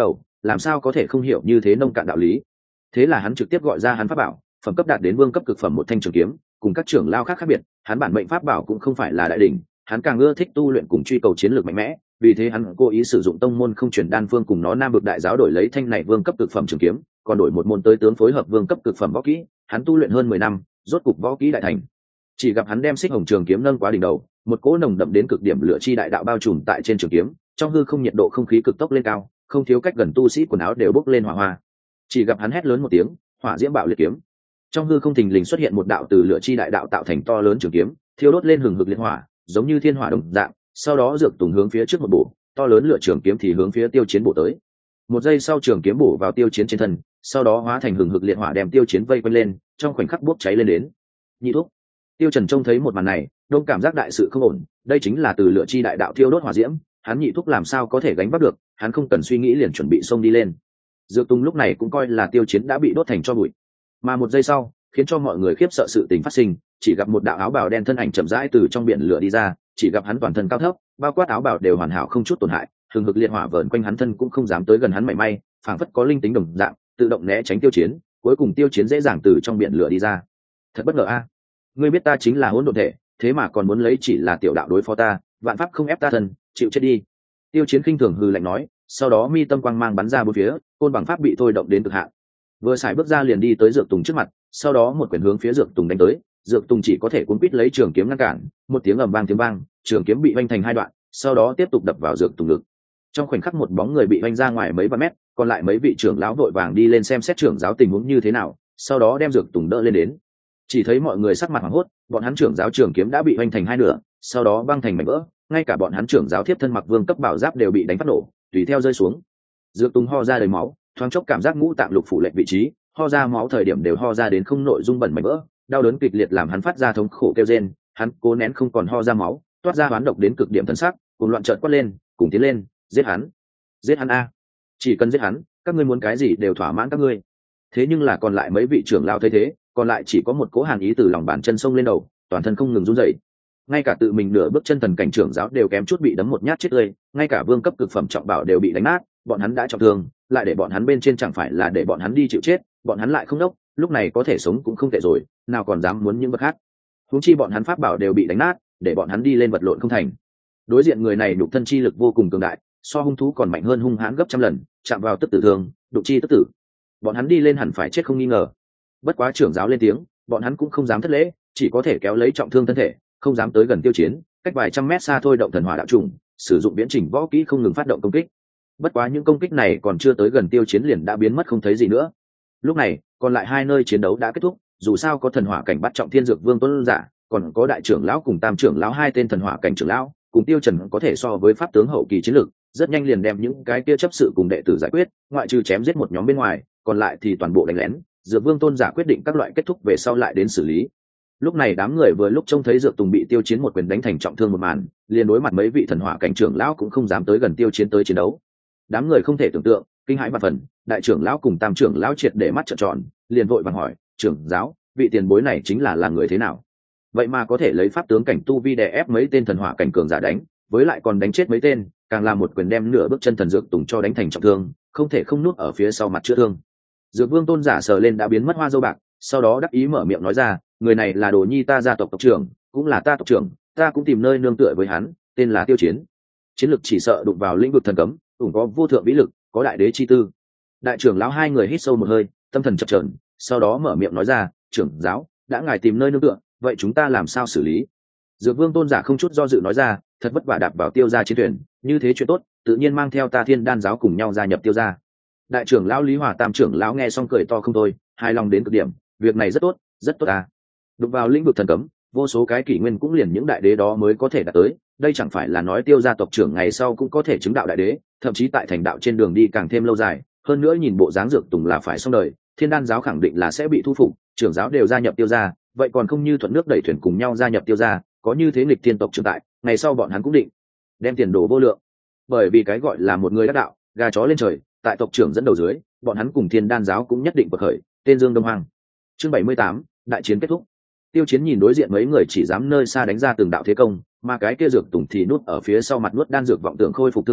làm sao có thể không hiểu như thế nông cạn đạo lý. Thế là hắn trực tiếp gọi ra hắn pháp bảo, phẩm cấp đạt đến vương cấp cực phẩm một thanh trường kiếm, cùng các trưởng lao khác khác biệt, hắn bản mệnh pháp bảo cũng không phải là đại đỉnh, hắn càng ưa thích tu luyện cùng truy cầu chiến lược mạnh mẽ, vì thế hắn cố ý sử dụng tông môn không truyền đan phương cùng nó nam vực đại giáo đổi lấy thanh này vương cấp cực phẩm trường kiếm, còn đổi một môn tới tướng phối hợp vương cấp cực phẩm võ kỹ, hắn tu luyện hơn mười năm, rốt cục võ kỹ đại thành. Chỉ gặp hắn đem xích hồng trường kiếm nâng quá đỉnh đầu, một cỗ nồng đậm đến cực điểm lửa chi đại đạo bao trùm tại trên trường kiếm, trong hư không nhiệt độ không khí cực tốc lên cao, không thiếu cách gần tu sĩ quần áo đều bốc lên hỏa hoa. Chỉ gặp hắn hét lớn một tiếng, hỏa diễm bạo liệt kiếm. Trong hư không thình lình xuất hiện một đạo từ lửa chi đại đạo tạo thành to lớn trường kiếm, thiêu đốt lên hừng hực liệt hỏa, giống như thiên hỏa đồng dạng, sau đó dược tùng hướng phía trước một bổ, to lớn lửa trường kiếm thì hướng phía Tiêu Chiến bổ tới. Một giây sau trường kiếm bổ vào Tiêu Chiến trên thân, sau đó hóa thành hừng hực liệt hỏa đem Tiêu Chiến vây quanh lên, trong khoảnh khắc bốc cháy lên đến. Nhị thúc. Tiêu Trần trông thấy một màn này, đông cảm giác đại sự không ổn, đây chính là từ lửa chi đại đạo thiêu đốt hỏa diễm, hắn nhị thúc làm sao có thể gánh vác được, hắn không cần suy nghĩ liền chuẩn bị xông đi lên. Dược Tùng lúc này cũng coi là Tiêu Chiến đã bị đốt thành tro bụi. Mà một giây sau, khiến cho mọi người khiếp sợ sự tình phát sinh, chỉ gặp một đạo áo bào đen thân ảnh chậm rãi từ trong biển lửa đi ra, chỉ gặp hắn toàn thân cao thấp, bao quát áo bào đều hoàn hảo không chút tổn hại, hừng hực liệt hỏa vờn quanh hắn thân cũng không dám tới gần hắn mảy may, phảng phất có linh tính đồng dạng, tự động né tránh Tiêu Chiến, cuối cùng Tiêu Chiến dễ dàng từ trong biển lửa đi ra. Thật bất ngờ a, ngươi biết ta chính là hỗn độn thể, thế mà còn muốn lấy chỉ là tiểu đạo đối phó ta, vạn pháp không ép ta thân, chịu chết đi. Tiêu Chiến khinh thường hừ lạnh nói, sau đó mi tâm quang mang bắn ra bốn phía, côn bằng pháp bị thôi động đến cực hạn. Vừa xài bước ra liền đi tới Dược Tùng trước mặt, sau đó một quyền hướng phía Dược Tùng đánh tới, Dược Tùng chỉ có thể cuốn quít lấy trường kiếm ngăn cản, một tiếng ầm vang tiếng vang, trường kiếm bị vênh thành hai đoạn, sau đó tiếp tục đập vào Dược Tùng ngực. Trong khoảnh khắc một bóng người bị vênh ra ngoài mấy vạn mét, còn lại mấy vị trưởng lão vội vàng đi lên xem xét trưởng giáo tình huống như thế nào, sau đó đem Dược Tùng đỡ lên đến. Chỉ thấy mọi người sắc mặt hoảng hốt, bọn hắn trưởng giáo trường kiếm đã bị vênh thành hai nửa, sau đó băng thành mảnh vỡ, ngay cả bọn hắn trưởng giáo thiếp thân mặc vương cấp bảo giáp đều bị đánh phát nổ, tùy theo rơi xuống. Dược Tùng ho ra đầy máu, thoáng chốc cảm giác ngũ tạng lục phủ lệch vị trí, ho ra máu thời điểm đều ho ra đến không nội dung bẩn mảnh vỡ, đau đớn kịch liệt làm hắn phát ra thống khổ kêu rên, hắn cố nén không còn ho ra máu, toát ra hoán độc đến cực điểm thân sắc, cùng loạn trợn quát lên, cùng tiến lên, giết hắn, giết hắn a, chỉ cần giết hắn, các ngươi muốn cái gì đều thỏa mãn các ngươi. Thế nhưng là còn lại mấy vị trưởng lao thấy thế, còn lại chỉ có một cỗ hàn ý từ lòng bàn chân sông lên đầu, toàn thân không ngừng run rẩy. Ngay cả tự mình nửa bước chân thần cảnh trưởng giáo đều kém chút bị đấm một nhát chết tươi, ngay cả vương cấp cực phẩm trọng bảo đều bị đánh nát, bọn hắn đã trọng thương, lại để bọn hắn bên trên chẳng phải là để bọn hắn đi chịu chết, bọn hắn lại không đốc, lúc này có thể sống cũng không tệ rồi, nào còn dám muốn những vật khác. Huống chi bọn hắn pháp bảo đều bị đánh nát, để bọn hắn đi lên vật lộn không thành. Đối diện người này nhục thân chi lực vô cùng cường đại, so hung thú còn mạnh hơn hung hãn gấp trăm lần, chạm vào tức tử thương, đụng chi tức tử. Bọn hắn đi lên hẳn phải chết không nghi ngờ. Bất quá trưởng giáo lên tiếng, bọn hắn cũng không dám thất lễ, chỉ có thể kéo lấy trọng thương thân thể, không dám tới gần Tiêu Chiến, cách vài trăm mét xa thôi động thần hỏa đạo trùng, sử dụng biến trình võ kỹ không ngừng phát động công kích. Bất quá những công kích này còn chưa tới gần Tiêu Chiến liền đã biến mất không thấy gì nữa. Lúc này, còn lại hai nơi chiến đấu đã kết thúc, dù sao có thần hỏa cảnh bắt trọng thiên dược vương tuấn giả, còn có đại trưởng lão cùng tam trưởng lão hai tên thần hỏa cảnh trưởng lão, cùng Tiêu Trần có thể so với pháp tướng hậu kỳ chiến lực, rất nhanh liền đem những cái kia chấp sự cùng đệ tử giải quyết, ngoại trừ chém giết một nhóm bên ngoài, còn lại thì toàn bộ đánh lén. Dược vương tôn giả quyết định các loại kết thúc về sau lại đến xử lý. Lúc này đám người vừa lúc trông thấy Dược Tùng bị Tiêu Chiến một quyền đánh thành trọng thương một màn, liền đối mặt mấy vị thần hỏa cảnh trưởng lão cũng không dám tới gần Tiêu Chiến tới chiến đấu. Đám người không thể tưởng tượng, kinh hãi và phần, đại trưởng lão cùng tam trưởng lão triệt để mắt trợn tròn, liền vội vàng hỏi, trưởng giáo, vị tiền bối này chính là là người thế nào? Vậy mà có thể lấy pháp tướng cảnh tu vi đè ép mấy tên thần hỏa cảnh cường giả đánh, với lại còn đánh chết mấy tên, càng làm một quyền đem nửa bước chân thần Dược Tùng cho đánh thành trọng thương, không thể không nuốt ở phía sau mặt chữa thương. Dược vương tôn giả sờ lên đã biến mất hoa dâu bạc, sau đó đắc ý mở miệng nói ra, người này là đồ nhi ta gia tộc tộc trưởng, cũng là ta tộc trưởng, ta cũng tìm nơi nương tựa với hắn, tên là Tiêu Chiến. Chiến lực chỉ sợ đụng vào lĩnh vực thần cấm, cũng có vô thượng vĩ lực, có đại đế chi tư. Đại trưởng lão hai người hít sâu một hơi, tâm thần chập chờn, sau đó mở miệng nói ra, trưởng giáo, đã ngài tìm nơi nương tựa, vậy chúng ta làm sao xử lý? Dược vương tôn giả không chút do dự nói ra, thật vất vả đạp vào Tiêu gia chiến thuyền, như thế chuyện tốt, tự nhiên mang theo ta Thiên Đan giáo cùng nhau gia nhập Tiêu gia. Đại trưởng lão Lý Hòa tam trưởng lão nghe xong cười to không thôi, hài lòng đến cực điểm, việc này rất tốt, rất tốt à. Đụng vào lĩnh vực thần cấm, vô số cái kỷ nguyên cũng liền những đại đế đó mới có thể đạt tới, đây chẳng phải là nói Tiêu gia tộc trưởng ngày sau cũng có thể chứng đạo đại đế, thậm chí tại thành đạo trên đường đi càng thêm lâu dài. Hơn nữa nhìn bộ dáng Dược Tùng là phải xong đời, Thiên Đan giáo khẳng định là sẽ bị thu phục, trưởng giáo đều gia nhập Tiêu gia, vậy còn không như thuận nước đẩy thuyền cùng nhau gia nhập Tiêu gia, có như thế nghịch thiên tộc trưởng tại, ngày sau bọn hắn cũng định đem tiền đồ vô lượng. Bởi vì cái gọi là một người đắc đạo, gà chó lên trời, tại tộc trưởng dẫn đầu dưới, bọn hắn cùng Thiên Đan giáo cũng nhất định bậc khởi, tên Dương Đông Hoàng. Chương bảy mươi tám, đại chiến kết thúc. Tiêu Chiến nhìn đối diện mấy người chỉ dám nơi xa đánh ra từng đạo thế công, mà cái kia Dược Tùng thì nút ở phía sau mặt nuốt đan dược vọng tưởng khôi phục thương thế,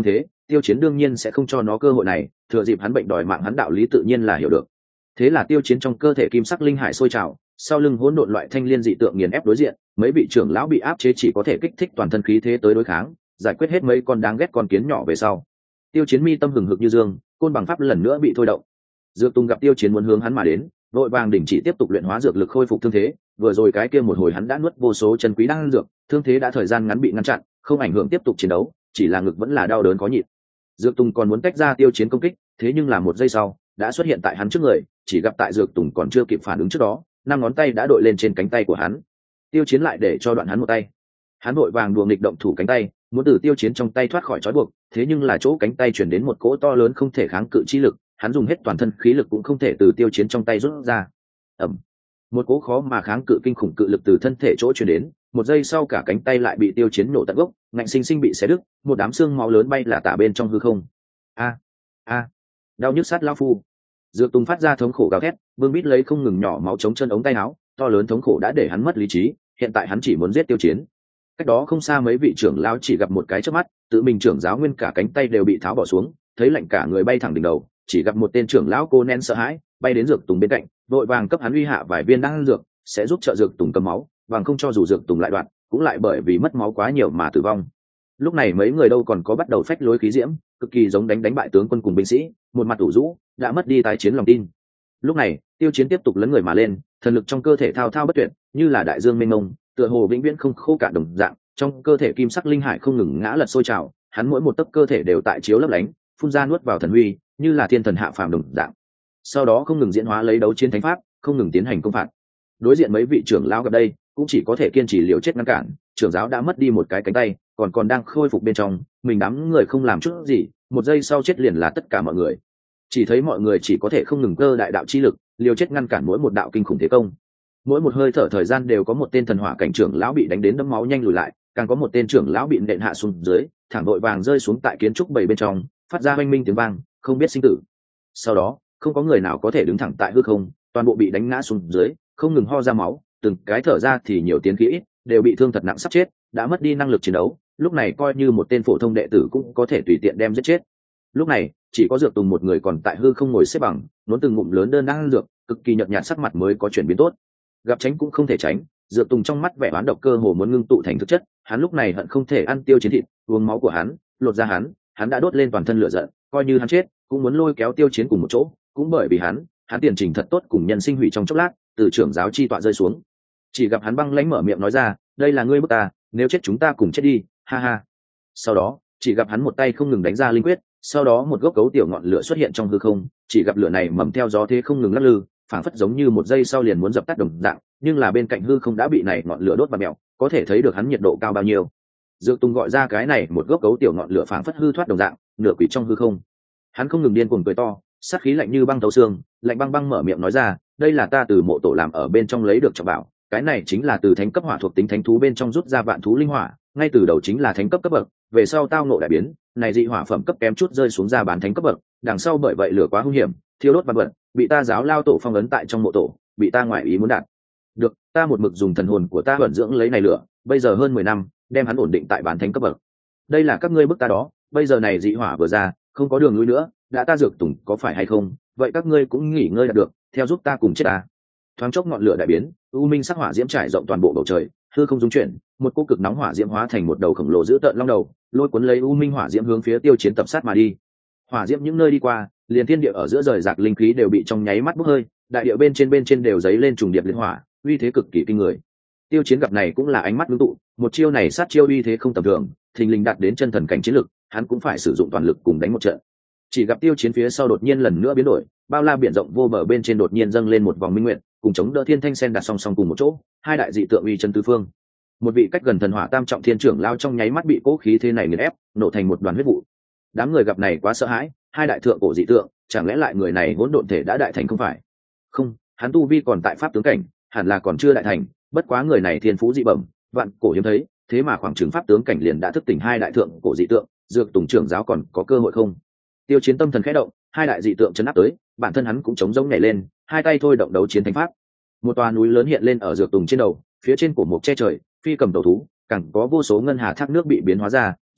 Tiêu Chiến đương nhiên sẽ không cho nó cơ hội này, thừa dịp hắn bệnh đòi mạng hắn đạo lý tự nhiên là hiểu được. Thế là Tiêu Chiến trong cơ thể kim sắc linh hải sôi trào, sau lưng hỗn độn loại thanh liên dị tượng nghiền ép đối diện, mấy vị trưởng lão bị áp chế chỉ có thể kích thích toàn thân khí thế tới đối kháng, giải quyết hết mấy con đáng ghét con kiến nhỏ về sau. Tiêu Chiến mi tâm hừng hực như dương, côn bằng pháp lần nữa bị thôi động. Dược Tùng gặp Tiêu Chiến muốn hướng hắn mà đến, vội vàng đình chỉ tiếp tục luyện hóa dược lực khôi phục thương thế, vừa rồi cái kia một hồi hắn đã nuốt vô số chân quý đan dược, thương thế đã thời gian ngắn bị ngăn chặn, không ảnh hưởng tiếp tục chiến đấu, chỉ là ngực vẫn là đau đớn khó nhịn. Dược Tùng còn muốn tách ra Tiêu Chiến công kích, thế nhưng là một giây sau, đã xuất hiện tại hắn trước người, chỉ gặp tại Dược Tùng còn chưa kịp phản ứng trước đó, năm ngón tay đã đội lên trên cánh tay của hắn. Tiêu Chiến lại để cho đoạn hắn một tay. Hắn vội vàng đùa nghịch động thủ cánh tay, muốn từ Tiêu Chiến trong tay thoát khỏi trói buộc, thế nhưng là chỗ cánh tay truyền đến một cỗ to lớn không thể kháng cự chi lực, hắn dùng hết toàn thân khí lực cũng không thể từ Tiêu Chiến trong tay rút ra. Ầm. Một cỗ khó mà kháng cự kinh khủng cự lực từ thân thể chỗ truyền đến, một giây sau cả cánh tay lại bị Tiêu Chiến nổ tận gốc, ngạnh sinh sinh bị xé đứt, một đám xương máu lớn bay là tả bên trong hư không. A a, đau nhức sát lão phu. Dược Tùng phát ra thống khổ gào thét, vương bít lấy không ngừng nhỏ máu chống chân ống tay áo, to lớn thống khổ đã để hắn mất lý trí, hiện tại hắn chỉ muốn giết Tiêu Chiến. Cách đó không xa mấy vị trưởng lão chỉ gặp một cái chớp mắt, tự mình trưởng giáo nguyên cả cánh tay đều bị tháo bỏ xuống, thấy lạnh cả người bay thẳng đỉnh đầu, chỉ gặp một tên trưởng lão cô nén sợ hãi, bay đến Dược Tùng bên cạnh, vội vàng cấp hắn uy hạ vài viên đan dược, sẽ giúp trợ Dược Tùng cầm máu, bằng không cho dù Dược Tùng lại đoạn, cũng lại bởi vì mất máu quá nhiều mà tử vong. Lúc này mấy người đâu còn có bắt đầu phách lối khí diễm, cực kỳ giống đánh đánh bại tướng quân cùng binh sĩ, một mặt ủ rũ, đã mất đi tái chiến lòng tin. Lúc này, Tiêu Chiến tiếp tục lấn người mà lên, thần lực trong cơ thể thao thao bất tuyệt, như là đại dương mênh mông, tựa hồ vĩnh viễn không khô cạn đồng dạng, trong cơ thể kim sắc linh hải không ngừng ngã lật sôi trào, hắn mỗi một tấc cơ thể đều tại chiếu lấp lánh, phun ra nuốt vào thần huy, như là thiên thần hạ phàm đồng dạng. Sau đó không ngừng diễn hóa lấy đấu chiến thánh pháp, không ngừng tiến hành công phạt. Đối diện mấy vị trưởng lão gặp đây, cũng chỉ có thể kiên trì liều chết ngăn cản, trưởng giáo đã mất đi một cái cánh tay, còn còn đang khôi phục bên trong, mình đám người không làm chút gì, một giây sau chết liền là tất cả mọi người. Chỉ thấy mọi người chỉ có thể không ngừng cơ đại đạo chi lực, liều chết ngăn cản mỗi một đạo kinh khủng thế công. Mỗi một hơi thở thời gian đều có một tên thần hỏa cảnh trưởng lão bị đánh đến đẫm máu nhanh lùi lại, càng có một tên trưởng lão bị nện hạ xuống dưới, thẳng đội vàng rơi xuống tại kiến trúc bầy bên trong, phát ra oanh minh tiếng vang, không biết sinh tử. Sau đó, không có người nào có thể đứng thẳng tại hư không, toàn bộ bị đánh ngã xuống dưới, không ngừng ho ra máu, từng cái thở ra thì nhiều tiếng khí ít, đều bị thương thật nặng sắp chết, đã mất đi năng lực chiến đấu, lúc này coi như một tên phổ thông đệ tử cũng có thể tùy tiện đem giết chết. Lúc này, chỉ có Dược Tùng một người còn tại hư không ngồi xếp bằng, nuốt từng ngụm lớn đơn đang dược, cực kỳ nhợt nhạt sắc mặt mới có chuyển biến tốt. Gặp tránh cũng không thể tránh, Dược Tùng trong mắt vẻ oán độc cơ hồ muốn ngưng tụ thành thực chất, hắn lúc này hận không thể ăn Tiêu Chiến thịt, uống máu của hắn, lột ra hắn, hắn đã đốt lên toàn thân lửa giận, coi như hắn chết, cũng muốn lôi kéo Tiêu Chiến cùng một chỗ, cũng bởi vì hắn, hắn tiền trình thật tốt cùng nhân sinh hủy trong chốc lát, từ trưởng giáo chi tọa rơi xuống. Chỉ gặp hắn băng lãnh mở miệng nói ra, đây là ngươi bức ta, nếu chết chúng ta cùng chết đi, ha ha. Sau đó, chỉ gặp hắn một tay không ngừng đánh ra linh quyết, sau đó một gốc cấu tiểu ngọn lửa xuất hiện trong hư không, chỉ gặp lửa này mầm theo gió thế không ngừng lắc lư, phảng phất giống như một giây sau liền muốn dập tắt đồng dạng, nhưng là bên cạnh hư không đã bị này ngọn lửa đốt và mèo, có thể thấy được hắn nhiệt độ cao bao nhiêu. Dược Tùng gọi ra cái này một gốc cấu tiểu ngọn lửa phảng phất hư thoát đồng dạng, nửa quỷ trong hư không. Hắn không ngừng điên cuồng cười to, sát khí lạnh như băng thấu xương, lạnh băng băng mở miệng nói ra, đây là ta từ mộ tổ làm ở bên trong lấy được trọng bảo, cái này chính là từ thánh cấp hỏa thuộc tính thánh thú bên trong rút ra vạn thú linh hỏa, ngay từ đầu chính là thánh cấp cấp bậc, về sau tao ngộ đại biến, này dị hỏa phẩm cấp kém chút rơi xuống ra bán thánh cấp bậc, đằng sau bởi vậy lửa quá hung hiểm, thiêu đốt vật vật, bị ta giáo lao tổ phong ấn tại trong mộ tổ, bị ta ngoại ý muốn đạt được, ta một mực dùng thần hồn của ta vận dưỡng lấy này lửa, bây giờ hơn mười năm, đem hắn ổn định tại bán thánh cấp bậc. Đây là các ngươi bức ta đó, bây giờ này dị hỏa vừa ra, không có đường lui nữa, đã ta Dược Tùng có phải hay không, vậy các ngươi cũng nghỉ ngơi được, theo giúp ta cùng chết ta. Thoáng chốc ngọn lửa đại biến, u minh sắc hỏa diễm trải rộng toàn bộ bầu trời, hư không dung chuyển, một cỗ cực nóng hỏa diễm hóa thành một đầu khổng lồ dữ tợn long đầu, lôi cuốn lấy u minh hỏa diễm hướng phía Tiêu Chiến tập sát mà đi. Hỏa diễm những nơi đi qua, liền thiên địa ở giữa rời rạc linh khí đều bị trong nháy mắt bốc hơi, đại địa bên trên bên trên đều giấy lên trùng điệp liên hỏa, uy thế cực kỳ kinh người. Tiêu Chiến gặp này cũng là ánh mắt ngưng tụ, một chiêu này sát chiêu uy thế không tầm thường, thình lình đạt đến chân thần cảnh chiến lực, hắn cũng phải sử dụng toàn lực cùng đánh một trận. Chỉ gặp Tiêu Chiến phía sau đột nhiên lần nữa biến đổi, bao la biển rộng vô bờ bên trên đột nhiên dâng lên một vòng minh nguyện, cùng chống đỡ thiên thanh sen đặt song song cùng một chỗ, hai đại dị tượng uy chân tứ phương. Một vị cách gần thần hỏa tam trọng thiên trưởng lao trong nháy mắt bị cố khí thế này nghiền ép, nổ thành một đoàn huyết vụ. Đám người gặp này quá sợ hãi, hai đại thượng cổ dị tượng, chẳng lẽ lại người này hỗn độn thể đã đại thành không phải? Không, hắn tu vi còn tại pháp tướng cảnh, hẳn là còn chưa đại thành, bất quá người này thiên phú dị bẩm, vạn cổ hiếm thấy, thế mà khoảng chừng pháp tướng cảnh liền đã thức tỉnh hai đại thượng cổ dị tượng, Dược Tùng trưởng giáo còn có cơ hội không? Tiêu Chiến tâm thần khẽ động, hai đại dị tượng chấn áp tới, bản thân hắn cũng chống giống nhảy lên, hai tay thôi động đấu chiến thánh pháp. Một tòa núi lớn hiện lên ở Dược Tùng trên đầu, phía trên cổ mục che trời, phi cầm đầu thú, càng có vô số ngân hà thác nước bị biến hóa ra,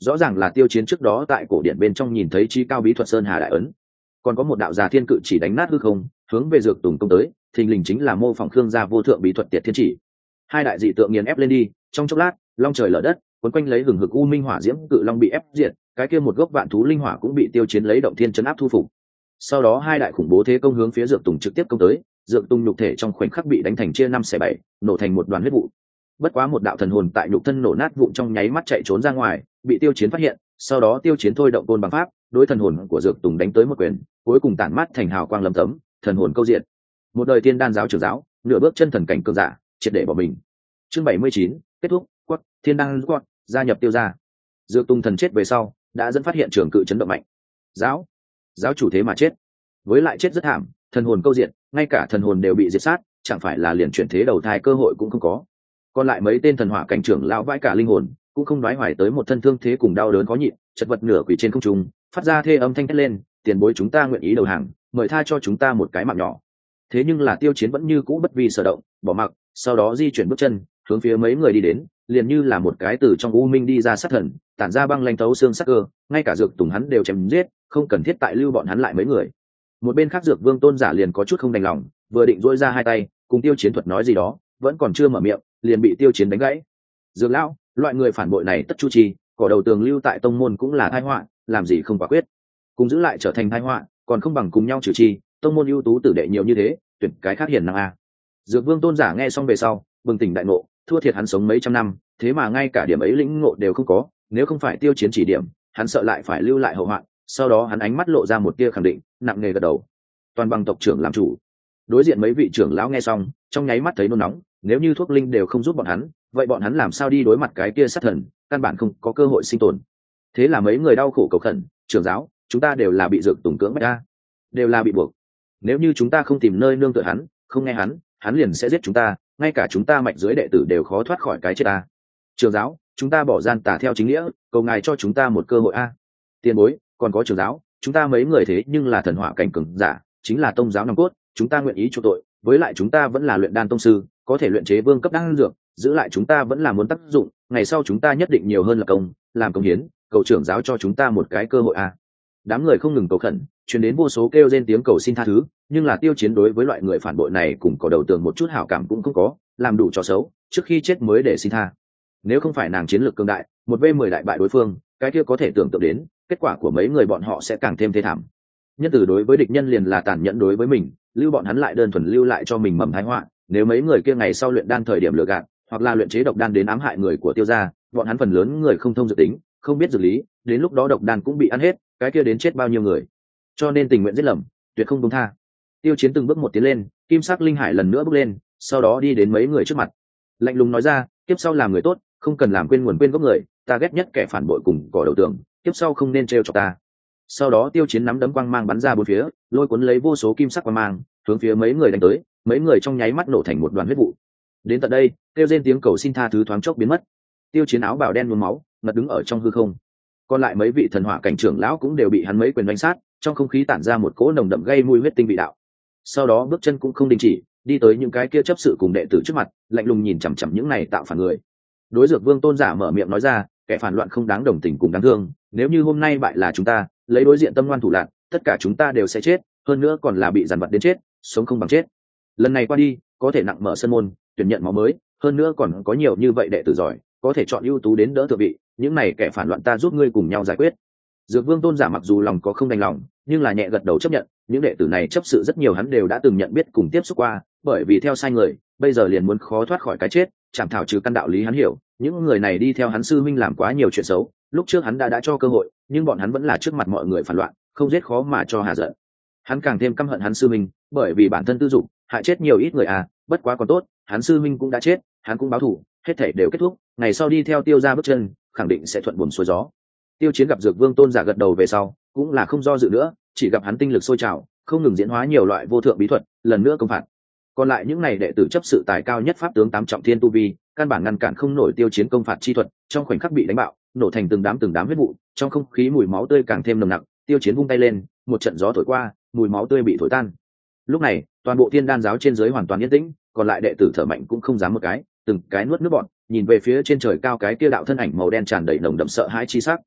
rõ ràng là tiêu chiến trước đó tại cổ điện bên trong nhìn thấy chi cao bí thuật sơn hà đại ấn. Còn có một đạo già thiên cự chỉ đánh nát hư không, hướng về dược tùng công tới, thình lình chính là mô phỏng khương gia vô thượng bí thuật tiệt thiên chỉ. Hai đại dị tượng nghiền ép lên đi, trong chốc lát long trời lở đất, quấn quanh lấy hừng hực u minh hỏa diễm cự long bị ép diệt, cái kia một gốc vạn thú linh hỏa cũng bị tiêu chiến lấy động thiên chấn áp thu phục. Sau đó hai đại khủng bố thế công hướng phía dược tùng trực tiếp công tới, dược tùng nhục thể trong khoảnh khắc bị đánh thành chia năm xẻ bảy, nổ thành một đoàn huyết vụ. Bất quá một đạo thần hồn tại nhục thân nổ nát vụn trong nháy mắt chạy trốn ra ngoài, bị tiêu chiến phát hiện, sau đó tiêu chiến thôi động côn bằng pháp, đối thần hồn của dược tùng đánh tới một quyền, cuối cùng tản mát thành hào quang lấm tấm, thần hồn câu diện. Một đời tiên đan giáo trưởng giáo, nửa bước chân thần cảnh cường giả, triệt để bỏ mình. Chương bảy mươi chín, kết thúc, quất, thiên đan quất, gia nhập tiêu gia. Dược tùng thần chết về sau, đã dẫn phát hiện trường cự chấn động mạnh. Giáo, giáo chủ thế mà chết, với lại chết rất thảm, thần hồn câu diện, ngay cả thần hồn đều bị diệt sát, chẳng phải là liền chuyển thế đầu thai cơ hội cũng không có. Còn lại mấy tên thần hỏa cảnh trưởng lão vãi cả linh hồn, cũng không nói hoài tới một thân thương thế cùng đau đớn khó nhịn, chật vật nửa quỳ trên không trung, phát ra thê âm thanh thét lên, tiền bối chúng ta nguyện ý đầu hàng, mời tha cho chúng ta một cái mạng nhỏ. Thế nhưng là tiêu chiến vẫn như cũ bất vi sở động, bỏ mặc, sau đó di chuyển bước chân, hướng phía mấy người đi đến, liền như là một cái từ trong u minh đi ra sát thần, tản ra băng lanh thấu xương sắc cơ, ngay cả dược tùng hắn đều chém giết, không cần thiết tại lưu bọn hắn lại mấy người. Một bên khác dược vương tôn giả liền có chút không đành lòng, vừa định duỗi ra hai tay, cùng tiêu chiến thuật nói gì đó, vẫn còn chưa mở miệng, liền bị tiêu chiến đánh gãy. Dược lão, loại người phản bội này tất chu trì, cỏ đầu tường lưu tại tông môn cũng là tai họa, làm gì không quả quyết, cùng giữ lại trở thành tai họa, còn không bằng cùng nhau trừ chi, tông môn ưu tú tử đệ nhiều như thế, tuyển cái khác hiền năng a. Dược vương tôn giả nghe xong về sau, bừng tỉnh đại ngộ, thua thiệt hắn sống mấy trăm năm, thế mà ngay cả điểm ấy lĩnh ngộ đều không có, nếu không phải tiêu chiến chỉ điểm, hắn sợ lại phải lưu lại hậu hoạn. Sau đó hắn ánh mắt lộ ra một tia khẳng định, nặng nề gật đầu. Toàn bằng tộc trưởng làm chủ. Đối diện mấy vị trưởng lão nghe xong, trong nháy mắt thấy nôn nóng, nếu như thuốc linh đều không giúp bọn hắn, vậy bọn hắn làm sao đi đối mặt cái kia sát thần, căn bản không có cơ hội sinh tồn. Thế là mấy người đau khổ cầu khẩn, trưởng giáo, chúng ta đều là bị dược tùng cưỡng bách ra, đều là bị buộc. Nếu như chúng ta không tìm nơi nương tựa hắn, không nghe hắn, hắn liền sẽ giết chúng ta, ngay cả chúng ta mạch dưới đệ tử đều khó thoát khỏi cái chết ta. Trưởng giáo, chúng ta bỏ gian tà theo chính nghĩa, cầu ngài cho chúng ta một cơ hội a. Tiền bối, còn có trưởng giáo, chúng ta mấy người thế nhưng là thần hỏa cảnh cường giả, chính là tông giáo nòng cốt, chúng ta nguyện ý chu tội, với lại chúng ta vẫn là luyện đan tông sư, có thể luyện chế vương cấp đan dược, giữ lại chúng ta vẫn là muốn tác dụng, ngày sau chúng ta nhất định nhiều hơn là công, làm công hiến, cầu trưởng giáo cho chúng ta một cái cơ hội a. Đám người không ngừng cầu khẩn, truyền đến vô số kêu rên tiếng cầu xin tha thứ, nhưng là tiêu chiến đối với loại người phản bội này cùng có đầu tường một chút hảo cảm cũng không có, làm đủ trò xấu, trước khi chết mới để xin tha. Nếu không phải nàng chiến lược cường đại, một v mười đại bại đối phương, cái kia có thể tưởng tượng đến, kết quả của mấy người bọn họ sẽ càng thêm thê thảm. Nhân từ đối với địch nhân liền là tàn nhẫn đối với mình, lưu bọn hắn lại đơn thuần lưu lại cho mình mầm thái họa. Nếu mấy người kia ngày sau luyện đan thời điểm lừa gạt, hoặc là luyện chế độc đan đến ám hại người của tiêu gia, bọn hắn phần lớn người không thông dự tính, không biết dược lý, đến lúc đó độc đan cũng bị ăn hết, cái kia đến chết bao nhiêu người. Cho nên tình nguyện giết lầm, tuyệt không buông tha. Tiêu chiến từng bước một tiến lên, kim sắc linh hải lần nữa bước lên, sau đó đi đến mấy người trước mặt, lạnh lùng nói ra, tiếp sau làm người tốt, không cần làm quên nguồn quên gốc người, ta ghét nhất kẻ phản bội cùng cỏ đầu tường, tiếp sau không nên trêu chọc ta. Sau đó tiêu chiến nắm đấm quang mang bắn ra bốn phía, lôi cuốn lấy vô số kim sắc quang mang, hướng phía mấy người đánh tới, mấy người trong nháy mắt nổ thành một đoàn huyết vụ. Đến tận đây, kêu rên tiếng cầu xin tha thứ thoáng chốc biến mất. Tiêu chiến áo bào đen nhuốm máu, ngật đứng ở trong hư không. Còn lại mấy vị thần hỏa cảnh trưởng lão cũng đều bị hắn mấy quyền đánh sát, trong không khí tản ra một cỗ nồng đậm gây mùi huyết tinh vị đạo. Sau đó bước chân cũng không đình chỉ, đi tới những cái kia chấp sự cùng đệ tử trước mặt, lạnh lùng nhìn chằm chằm những này tạo phản người. Đối dược vương tôn giả mở miệng nói ra, kẻ phản loạn không đáng đồng tình cùng đáng thương, nếu như hôm nay bại là chúng ta, lấy đối diện tâm ngoan thủ lạn, tất cả chúng ta đều sẽ chết, hơn nữa còn là bị dằn vặt đến chết, sống không bằng chết. Lần này qua đi, có thể nặng mở sân môn, tuyển nhận máu mới, hơn nữa còn có nhiều như vậy đệ tử giỏi, có thể chọn ưu tú đến đỡ thượng vị, những này kẻ phản loạn ta giúp ngươi cùng nhau giải quyết. Dược vương tôn giả mặc dù lòng có không đành lòng, nhưng là nhẹ gật đầu chấp nhận, những đệ tử này chấp sự rất nhiều hắn đều đã từng nhận biết cùng tiếp xúc qua, bởi vì theo sai người, bây giờ liền muốn khó thoát khỏi cái chết, chảm thảo trừ căn đạo lý hắn hiểu, những người này đi theo hắn sư minh làm quá nhiều chuyện xấu, lúc trước hắn đã đã cho cơ hội, nhưng bọn hắn vẫn là trước mặt mọi người phản loạn, không giết khó mà cho hà giận. Hắn càng thêm căm hận hắn sư minh, bởi vì bản thân tư dục, hại chết nhiều ít người à, bất quá còn tốt, hắn sư minh cũng đã chết, hắn cũng báo thù, hết thảy đều kết thúc, ngày sau đi theo tiêu gia bước chân, khẳng định sẽ thuận buồm xuôi gió. Tiêu chiến gặp dược vương tôn giả gật đầu về sau, cũng là không do dự nữa, chỉ gặp hắn tinh lực sôi trào, không ngừng diễn hóa nhiều loại vô thượng bí thuật, lần nữa công phạt. Còn lại những này đệ tử chấp sự tài cao nhất pháp tướng tám trọng thiên tu vi, căn bản ngăn cản không nổi tiêu chiến công phạt chi thuật, trong khoảnh khắc bị đánh bạo, nổ thành từng đám từng đám huyết vụ, trong không khí mùi máu tươi càng thêm nồng nặc. Tiêu chiến vung tay lên, một trận gió thổi qua, mùi máu tươi bị thổi tan. Lúc này, toàn bộ thiên đan giáo trên dưới hoàn toàn yên tĩnh, còn lại đệ tử thở mạnh cũng không dám một cái, từng cái nuốt nước bọt, nhìn về phía trên trời cao cái kia đạo thân ảnh màu đen tràn đầy nồng đậm sợ hãi chi sắc.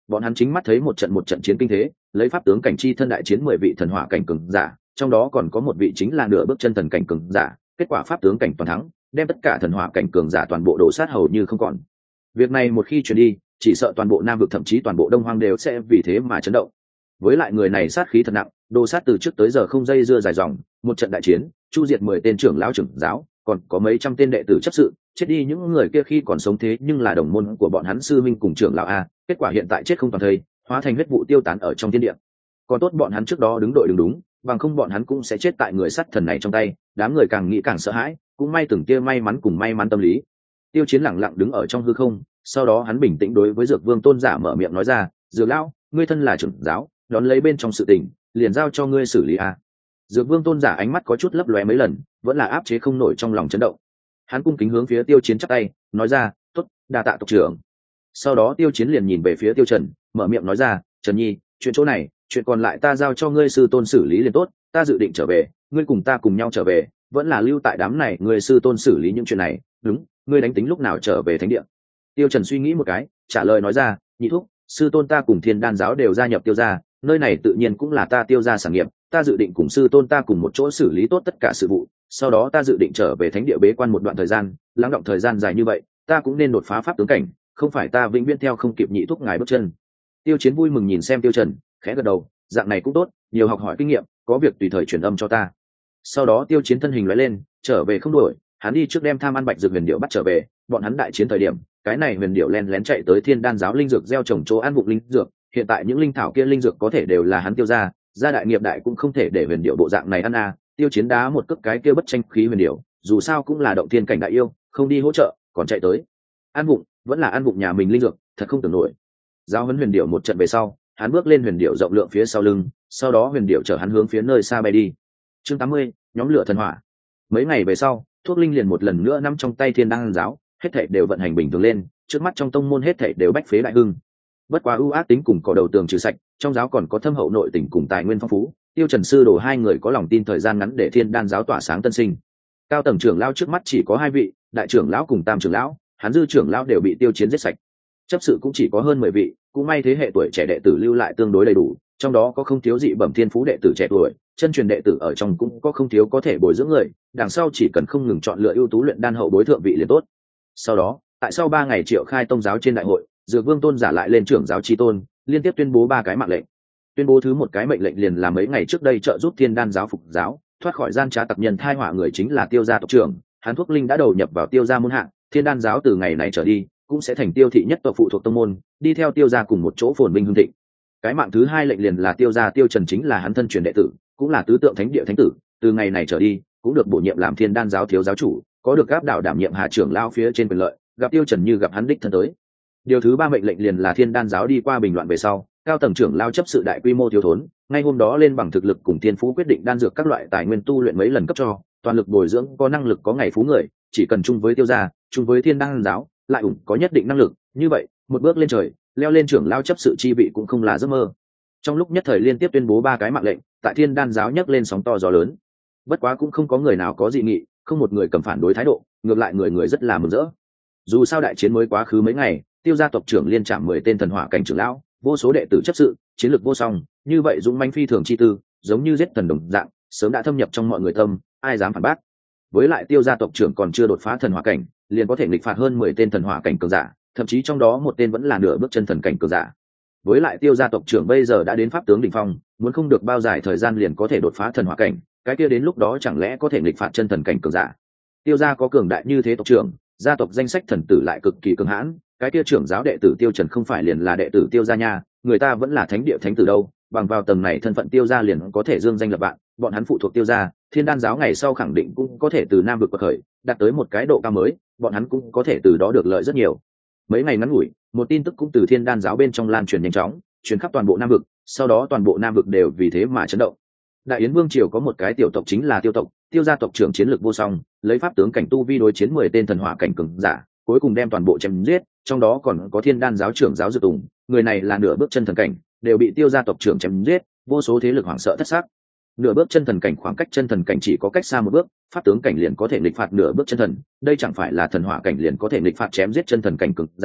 bọn hắn chính mắt thấy một trận một trận chiến kinh thế, lấy pháp tướng cảnh chi thân đại chiến mười vị thần hỏa cảnh cường giả, trong đó còn có một vị chính là nửa bước chân thần cảnh cường giả, kết quả pháp tướng cảnh toàn thắng, đem tất cả thần hỏa cảnh cường giả toàn bộ đổ sát hầu như không còn. Việc này một khi truyền đi, chỉ sợ toàn bộ Nam vực thậm chí toàn bộ Đông Hoang đều sẽ vì thế mà chấn động. Với lại người này sát khí thật nặng, đồ sát từ trước tới giờ không dây dưa dài dòng, một trận đại chiến, chu diệt mười tên trưởng lão trưởng giáo, còn có mấy trăm tên đệ tử chấp sự, chết đi những người kia khi còn sống thế nhưng là đồng môn của bọn hắn sư minh cùng trưởng lão a, kết quả hiện tại chết không toàn thây, hóa thành huyết vụ tiêu tán ở trong thiên địa. Còn tốt bọn hắn trước đó đứng đội đứng đúng, bằng không bọn hắn cũng sẽ chết tại người sát thần này trong tay, đám người càng nghĩ càng sợ hãi, cũng may từng kia may mắn cùng may mắn tâm lý. Tiêu Chiến lẳng lặng đứng ở trong hư không, sau đó hắn bình tĩnh đối với Dược Vương tôn giả mở miệng nói ra, "Dược lão, ngươi thân là trưởng giáo, đón lấy bên trong sự tình, liền giao cho ngươi xử lý a." Dược Vương tôn giả ánh mắt có chút lấp lóe mấy lần, vẫn là áp chế không nổi trong lòng chấn động. Hắn cung kính hướng phía Tiêu Chiến chắp tay, nói ra, "Tốt, đa tạ tộc trưởng." Sau đó Tiêu Chiến liền nhìn về phía Tiêu Trần, mở miệng nói ra, "Trần Nhi, chuyện chỗ này, chuyện còn lại ta giao cho ngươi sư tôn xử lý liền tốt, ta dự định trở về, ngươi cùng ta cùng nhau trở về, vẫn là lưu tại đám này, ngươi sư tôn xử lý những chuyện này, đúng, ngươi đánh tính lúc nào trở về thánh địa?" Tiêu Trần suy nghĩ một cái, trả lời nói ra, "Nhị thúc, sư tôn ta cùng Thiên Đan giáo đều gia nhập Tiêu gia, nơi này tự nhiên cũng là ta Tiêu gia sản nghiệp, ta dự định cùng sư tôn ta cùng một chỗ xử lý tốt tất cả sự vụ, sau đó ta dự định trở về thánh địa bế quan một đoạn thời gian, lắng đọng thời gian dài như vậy, ta cũng nên đột phá pháp tướng cảnh, không phải ta vĩnh viễn theo không kịp nhị thúc ngài bước chân." Tiêu Chiến vui mừng nhìn xem Tiêu Trần, khẽ gật đầu, dạng này cũng tốt, nhiều học hỏi kinh nghiệm, có việc tùy thời truyền âm cho ta. Sau đó Tiêu Chiến thân hình lóe lên, trở về không đổi, hắn đi trước đem tham ăn bạch dược huyền điệu bắt trở về, bọn hắn đại chiến thời điểm, cái này huyền điệu lén lén chạy tới Thiên Đan giáo linh dược gieo trồng chỗ ăn vụng linh dược, hiện tại những linh thảo kia linh dược có thể đều là hắn Tiêu gia, gia đại nghiệp đại cũng không thể để huyền điệu bộ dạng này ăn a. Tiêu Chiến đá một cước cái kia bất tranh khí huyền điệu, dù sao cũng là động thiên cảnh đại yêu, không đi hỗ trợ, còn chạy tới ăn vụng, vẫn là ăn vụng nhà mình linh dược, thật không tưởng nổi. Giao huấn huyền điệu một trận về sau, hắn bước lên huyền điệu rộng lượng phía sau lưng, sau đó huyền điệu chở hắn hướng phía nơi xa bay đi. Chương tám mươi, nhóm lửa thần hỏa. Mấy ngày về sau, thuốc linh liền một lần nữa nắm trong tay Thiên Đan giáo, hết thảy đều vận hành bình thường lên, trước mắt trong tông môn hết thảy đều bách phế đại hưng. Bất quá ưu ác tính cùng cỏ đầu tường trừ sạch, trong giáo còn có thâm hậu nội tình cùng tài nguyên phong phú, Tiêu Trần sư đồ hai người có lòng tin thời gian ngắn để Thiên Đan giáo tỏa sáng tân sinh. Cao tầng trưởng lão trước mắt chỉ có hai vị, đại trưởng lão cùng tam trưởng lão, hắn dư trưởng lão đều bị Tiêu Chiến giết sạch. Chấp sự cũng chỉ có hơn mười vị, cũng may thế hệ tuổi trẻ đệ tử lưu lại tương đối đầy đủ, trong đó có không thiếu dị bẩm thiên phú đệ tử trẻ tuổi, chân truyền đệ tử ở trong cũng có không thiếu có thể bồi dưỡng người, đằng sau chỉ cần không ngừng chọn lựa ưu tú luyện đan hậu bối thượng vị liền tốt. Sau đó, tại sau ba ngày triệu khai tông giáo trên đại hội, Dược Vương tôn giả lại lên trưởng giáo chi tôn, liên tiếp tuyên bố ba cái mạng lệnh. Tuyên bố thứ một cái mệnh lệnh liền là mấy ngày trước đây trợ giúp Thiên Đan giáo phục giáo, thoát khỏi gian trá tặc nhân thai họa người chính là Tiêu gia tộc trưởng, hắn thuốc linh đã đầu nhập vào Tiêu gia môn hạ, Thiên Đan giáo từ ngày này trở đi cũng sẽ thành Tiêu thị nhất tộc phụ thuộc tông môn, đi theo Tiêu gia cùng một chỗ phồn vinh hưng thịnh. Cái mạng thứ hai lệnh liền là Tiêu gia Tiêu Trần chính là hắn thân truyền đệ tử, cũng là tứ tượng thánh địa thánh tử, từ ngày này trở đi cũng được bổ nhiệm làm Thiên Đan giáo thiếu giáo chủ, có được áp đảo đảm nhiệm hạ trưởng lao phía trên quyền lợi, gặp Tiêu Trần như gặp hắn đích thân tới. Điều thứ ba mệnh lệnh liền là Thiên Đan giáo đi qua bình loạn về sau, cao tầng trưởng lao chấp sự đại quy mô thiếu thốn, ngay hôm đó lên bằng thực lực cùng thiên phú quyết định đan dược các loại tài nguyên tu luyện mấy lần cấp cho, toàn lực bồi dưỡng có năng lực có ngày phú người, chỉ cần chung với Tiêu gia, chung với Thiên Đan giáo, lại ủng có nhất định năng lực, như vậy, một bước lên trời, leo lên trưởng lao chấp sự chi vị cũng không là giấc mơ. Trong lúc nhất thời liên tiếp tuyên bố ba cái mạng lệnh, tại Thiên Đan giáo nhấc lên sóng to gió lớn. Bất quá cũng không có người nào có dị nghị, không một người cầm phản đối thái độ, ngược lại người người rất là mừng rỡ. Dù sao đại chiến mới quá khứ mấy ngày, Tiêu gia tộc trưởng liên trảm mười tên thần hỏa cảnh trưởng lão, vô số đệ tử chấp sự, chiến lược vô song, như vậy dũng mãnh phi thường chi tư, giống như giết thần đồng dạng, sớm đã thâm nhập trong mọi người tâm, ai dám phản bác. Với lại Tiêu gia tộc trưởng còn chưa đột phá thần hỏa cảnh, liền có thể nghịch phạt hơn mười tên thần hỏa cảnh cường giả, thậm chí trong đó một tên vẫn là nửa bước chân thần cảnh cường giả. Với lại Tiêu gia tộc trưởng bây giờ đã đến pháp tướng đỉnh phong, muốn không được bao dài thời gian liền có thể đột phá thần hỏa cảnh, cái kia đến lúc đó chẳng lẽ có thể nghịch phạt chân thần cảnh cường giả. Tiêu gia có cường đại như thế tộc trưởng, gia tộc danh sách thần tử lại cực kỳ cường hãn, cái kia trưởng giáo đệ tử Tiêu Trần không phải liền là đệ tử Tiêu gia nha, người ta vẫn là thánh địa thánh tử đâu, bằng vào tầng này thân phận Tiêu gia liền có thể dương danh lập vạn, bọn hắn phụ thuộc Tiêu gia, Thiên Đan giáo ngày sau khẳng định cũng có thể từ nam vực bậc khởi, đạt tới một cái độ cao mới, bọn hắn cũng có thể từ đó được lợi rất nhiều. Mấy ngày ngắn ngủi, một tin tức cũng từ Thiên Đan giáo bên trong lan truyền nhanh chóng, truyền khắp toàn bộ nam vực, sau đó toàn bộ nam vực đều vì thế mà chấn động. Đại Yến Vương triều có một cái tiểu tộc chính là Tiêu tộc, Tiêu gia tộc trưởng chiến lược vô song, lấy pháp tướng cảnh tu vi đối chiến mười tên thần hỏa cảnh cường giả, cuối cùng đem toàn bộ chém giết, trong đó còn có Thiên Đan giáo trưởng giáo Dược Tùng, người này là nửa bước chân thần cảnh, đều bị Tiêu gia tộc trưởng chém giết, vô số thế lực hoảng sợ thất xác. Nửa bước chân thần cảnh khoảng cách chân thần cảnh chỉ có cách xa một bước, pháp tướng cảnh liền có thể nghịch phạt nửa bước chân thần, đây chẳng phải là thần hỏa cảnh liền có thể nghịch phạt chém giết chân thần cảnh cường giả,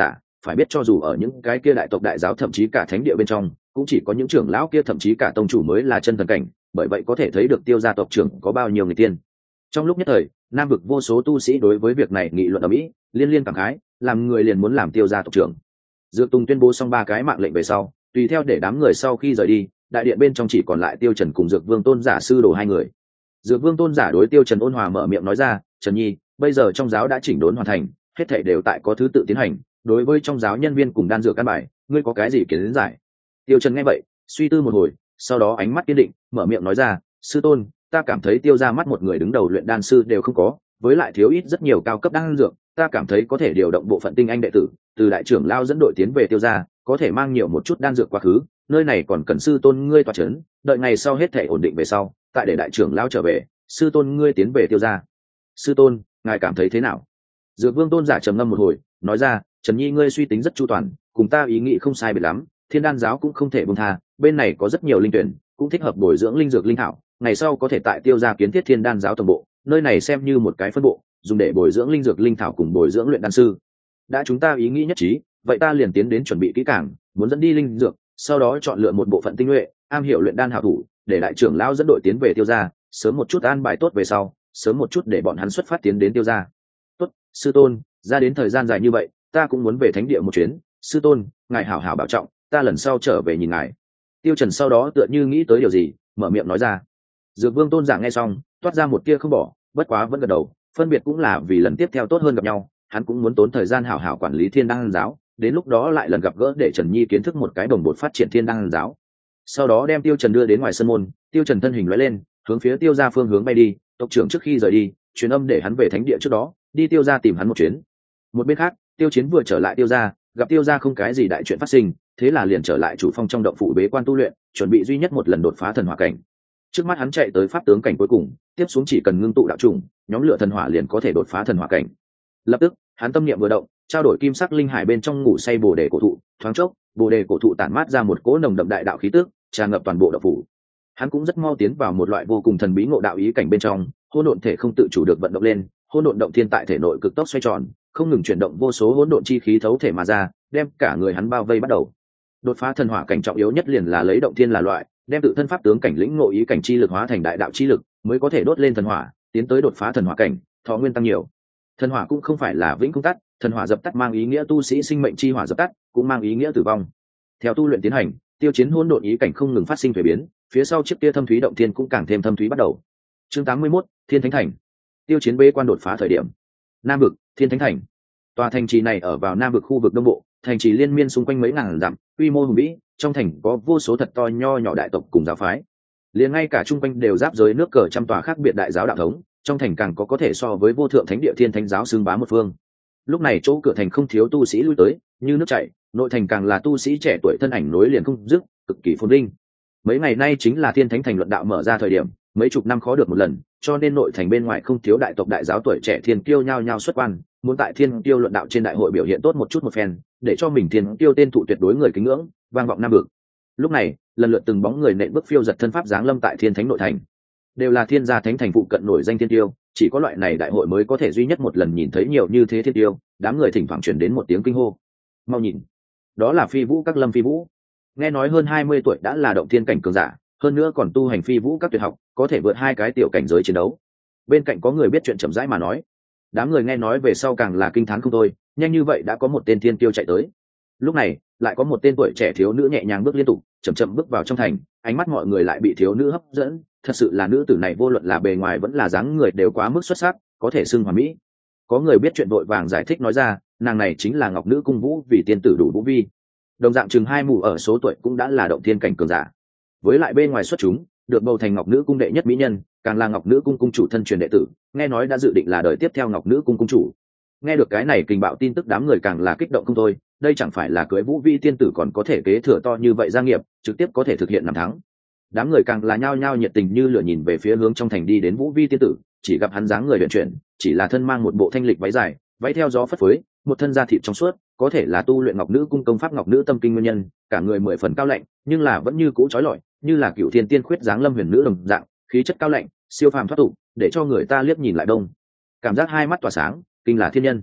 phải biết cho dù ở những cái kia đại tộc đại giáo thậm chí cả thánh địa bên trong cũng chỉ có những trưởng lão kia thậm chí cả tông chủ mới là chân thần cảnh, bởi vậy có thể thấy được Tiêu gia tộc trưởng có bao nhiêu người tiên. Trong lúc nhất thời, nam vực vô số tu sĩ đối với việc này nghị luận ở mỹ, liên liên cảm khái, làm người liền muốn làm Tiêu gia tộc trưởng. Dược Tùng tuyên bố xong ba cái mạng lệnh về sau, tùy theo để đám người sau khi rời đi, đại điện bên trong chỉ còn lại Tiêu Trần cùng Dược Vương Tôn giả sư đồ hai người. Dược Vương Tôn giả đối Tiêu Trần ôn hòa mở miệng nói ra, "Trần Nhi, bây giờ trong giáo đã chỉnh đốn hoàn thành, hết thảy đều tại có thứ tự tiến hành, đối với trong giáo nhân viên cùng đan dược căn bài, ngươi có cái gì kiến giải?" Tiêu Trần nghe vậy, suy tư một hồi, sau đó ánh mắt kiên định, mở miệng nói ra, "Sư tôn, ta cảm thấy Tiêu gia mắt một người đứng đầu luyện đan sư đều không có, với lại thiếu ít rất nhiều cao cấp đan dược, ta cảm thấy có thể điều động bộ phận tinh anh đệ tử, từ đại trưởng lao dẫn đội tiến về Tiêu gia, có thể mang nhiều một chút đan dược quá khứ, nơi này còn cần sư tôn ngươi tọa chấn, đợi ngày sau hết thể ổn định về sau, tại để đại trưởng lao trở về, sư tôn ngươi tiến về Tiêu gia." "Sư tôn, ngài cảm thấy thế nào?" Dược Vương Tôn giả trầm ngâm một hồi, nói ra, "Trần Nhi ngươi suy tính rất chu toàn, cùng ta ý nghĩ không sai biệt lắm, Thiên Đan giáo cũng không thể buông tha, bên này có rất nhiều linh tuyển, cũng thích hợp bồi dưỡng linh dược linh thảo, ngày sau có thể tại Tiêu gia kiến thiết Thiên Đan giáo tổng bộ, nơi này xem như một cái phân bộ, dùng để bồi dưỡng linh dược linh thảo cùng bồi dưỡng luyện đan sư. Đã chúng ta ý nghĩ nhất trí, vậy ta liền tiến đến chuẩn bị kỹ càng, muốn dẫn đi linh dược, sau đó chọn lựa một bộ phận tinh nhuệ, am hiểu luyện đan hảo thủ, để đại trưởng lão dẫn đội tiến về Tiêu gia, sớm một chút an bài tốt về sau, sớm một chút để bọn hắn xuất phát tiến đến Tiêu gia." "Tốt, sư tôn, ra đến thời gian dài như vậy, ta cũng muốn về thánh địa một chuyến, sư tôn, ngài hảo hảo bảo trọng, ta lần sau trở về nhìn ngài." Tiêu Trần sau đó tựa như nghĩ tới điều gì, mở miệng nói ra. Dược Vương Tôn giả nghe xong, toát ra một tia không bỏ, bất quá vẫn gật đầu, phân biệt cũng là vì lần tiếp theo tốt hơn gặp nhau, hắn cũng muốn tốn thời gian hảo hảo quản lý Thiên Đan giáo, đến lúc đó lại lần gặp gỡ để Trần Nhi kiến thức một cái đồng bộ phát triển Thiên Đan giáo. Sau đó đem Tiêu Trần đưa đến ngoài sân môn, Tiêu Trần thân hình lóe lên, hướng phía Tiêu gia phương hướng bay đi, tộc trưởng trước khi rời đi, truyền âm để hắn về thánh địa trước đó, đi Tiêu gia tìm hắn một chuyến. Một bên khác, Tiêu Chiến vừa trở lại Tiêu gia, gặp Tiêu gia không cái gì đại chuyện phát sinh, thế là liền trở lại chủ phong trong động phủ bế quan tu luyện, chuẩn bị duy nhất một lần đột phá thần hỏa cảnh. Trước mắt hắn chạy tới pháp tướng cảnh cuối cùng, tiếp xuống chỉ cần ngưng tụ đạo trùng, nhóm lửa thần hỏa liền có thể đột phá thần hỏa cảnh. Lập tức, hắn tâm niệm vừa động, trao đổi kim sắc linh hải bên trong ngủ say bồ đề cổ thụ, thoáng chốc, bồ đề cổ thụ tản mát ra một cỗ nồng đậm đại đạo khí tức, tràn ngập toàn bộ động phủ. Hắn cũng rất mau tiến vào một loại vô cùng thần bí ngộ đạo ý cảnh bên trong, hỗn độn thể không tự chủ được vận động lên, hỗn độn động thiên tại thể nội cực tốc xoay tròn, không ngừng chuyển động vô số hỗn độn chi khí thấu thể mà ra, đem cả người hắn bao vây bắt đầu. Đột phá thần hỏa cảnh trọng yếu nhất liền là lấy động thiên là loại, đem tự thân pháp tướng cảnh lĩnh ngộ ý cảnh chi lực hóa thành đại đạo chi lực, mới có thể đốt lên thần hỏa, tiến tới đột phá thần hỏa cảnh, thọ nguyên tăng nhiều. Thần hỏa cũng không phải là vĩnh không tắt, thần hỏa dập tắt mang ý nghĩa tu sĩ sinh mệnh chi hỏa dập tắt, cũng mang ý nghĩa tử vong. Theo tu luyện tiến hành, Tiêu Chiến hỗn độn ý cảnh không ngừng phát sinh thay biến, phía sau chiếc kia thâm thúy động thiên cũng càng thêm thâm thúy bắt đầu. Chương tám mươi mốt, Thiên Thánh Thành. Tiêu Chiến bế quan đột phá thời điểm. Nam vực, Thiên Thánh Thành. Tòa thành trì này ở vào Nam vực khu vực Đông Bộ, thành trì liên miên xung quanh mấy ngàn dặm, quy mô hùng vĩ, trong thành có vô số thật to nho nhỏ đại tộc cùng giáo phái. Liền ngay cả trung quanh đều giáp giới nước cờ trăm tòa khác biệt đại giáo đạo thống, trong thành càng có có thể so với vô thượng thánh địa Thiên Thánh giáo xưng bá một phương. Lúc này chỗ cửa thành không thiếu tu sĩ lui tới, như nước chảy, nội thành càng là tu sĩ trẻ tuổi thân ảnh nối liền không dứt, cực kỳ phồn vinh. Mấy ngày nay chính là Thiên Thánh Thành luận đạo mở ra thời điểm, mấy chục năm khó được một lần, cho nên nội thành bên ngoài không thiếu đại tộc đại giáo tuổi trẻ thiên kiêu nhao nhao xuất quan, muốn tại Thiên Kiêu luận đạo trên đại hội biểu hiện tốt một chút một phen, để cho mình Thiên Kiêu tên thụ tuyệt đối người kính ngưỡng, vang vọng Nam vực. Lúc này, lần lượt từng bóng người nện bước phiêu giật thân pháp giáng lâm tại Thiên Thánh nội thành, đều là Thiên gia thánh thành phụ cận nổi danh thiên tiêu, chỉ có loại này đại hội mới có thể duy nhất một lần nhìn thấy nhiều như thế thiên tiêu, đám người thỉnh thoảng truyền đến một tiếng kinh hô. Mau nhìn, đó là Phi Vũ các Lâm Phi Vũ. Nghe nói hơn hai mươi tuổi đã là động thiên cảnh cường giả, hơn nữa còn tu hành Phi Vũ các tuyệt học, có thể vượt hai cái tiểu cảnh giới chiến đấu. Bên cạnh có người biết chuyện chậm rãi mà nói. Đám người nghe nói về sau càng là kinh thán không thôi, nhanh như vậy đã có một tên thiên tiêu chạy tới. Lúc này, lại có một tên tuổi trẻ thiếu nữ nhẹ nhàng bước liên tục, chậm chậm bước vào trong thành, ánh mắt mọi người lại bị thiếu nữ hấp dẫn, thật sự là nữ tử này vô luận là bề ngoài vẫn là dáng người đều quá mức xuất sắc, có thể xưng hoàn mỹ. Có người biết chuyện vội vàng giải thích nói ra, nàng này chính là Ngọc Nữ Cung Vũ, vì tiên tử đủ Vũ Vi. Đồng dạng chừng hai mù ở số tuổi cũng đã là động thiên cảnh cường giả. Với lại bên ngoài xuất chúng, được bầu thành Ngọc Nữ Cung đệ nhất mỹ nhân, càng là Ngọc Nữ Cung cung chủ thân truyền đệ tử, nghe nói đã dự định là đời tiếp theo Ngọc Nữ Cung cung chủ. Nghe được cái này kinh bạo tin tức, đám người càng là kích động không thôi, đây chẳng phải là cưới Vũ Vi tiên tử còn có thể kế thừa to như vậy gia nghiệp, trực tiếp có thể thực hiện năm tháng. Đám người càng là nhao nhao nhiệt tình như lửa nhìn về phía hướng trong thành đi đến Vũ Vi tiên tử, chỉ gặp hắn dáng người luyện chuyển, chỉ là thân mang một bộ thanh lịch váy dài, váy theo gió phất phới, một thân da thịt trong suốt, có thể là tu luyện Ngọc Nữ Cung công pháp Ngọc Nữ Tâm Kinh nguyên nhân, cả người mười phần cao lạnh, nhưng là vẫn như cũ chói lọi, như là cựu thiên tiên khuyết dáng lâm huyền nữ đồng dạng, khí chất cao lạnh, siêu phàm thoát tục, để cho người ta liếc nhìn lại đông, cảm giác hai mắt tỏa sáng, kinh là thiên nhân.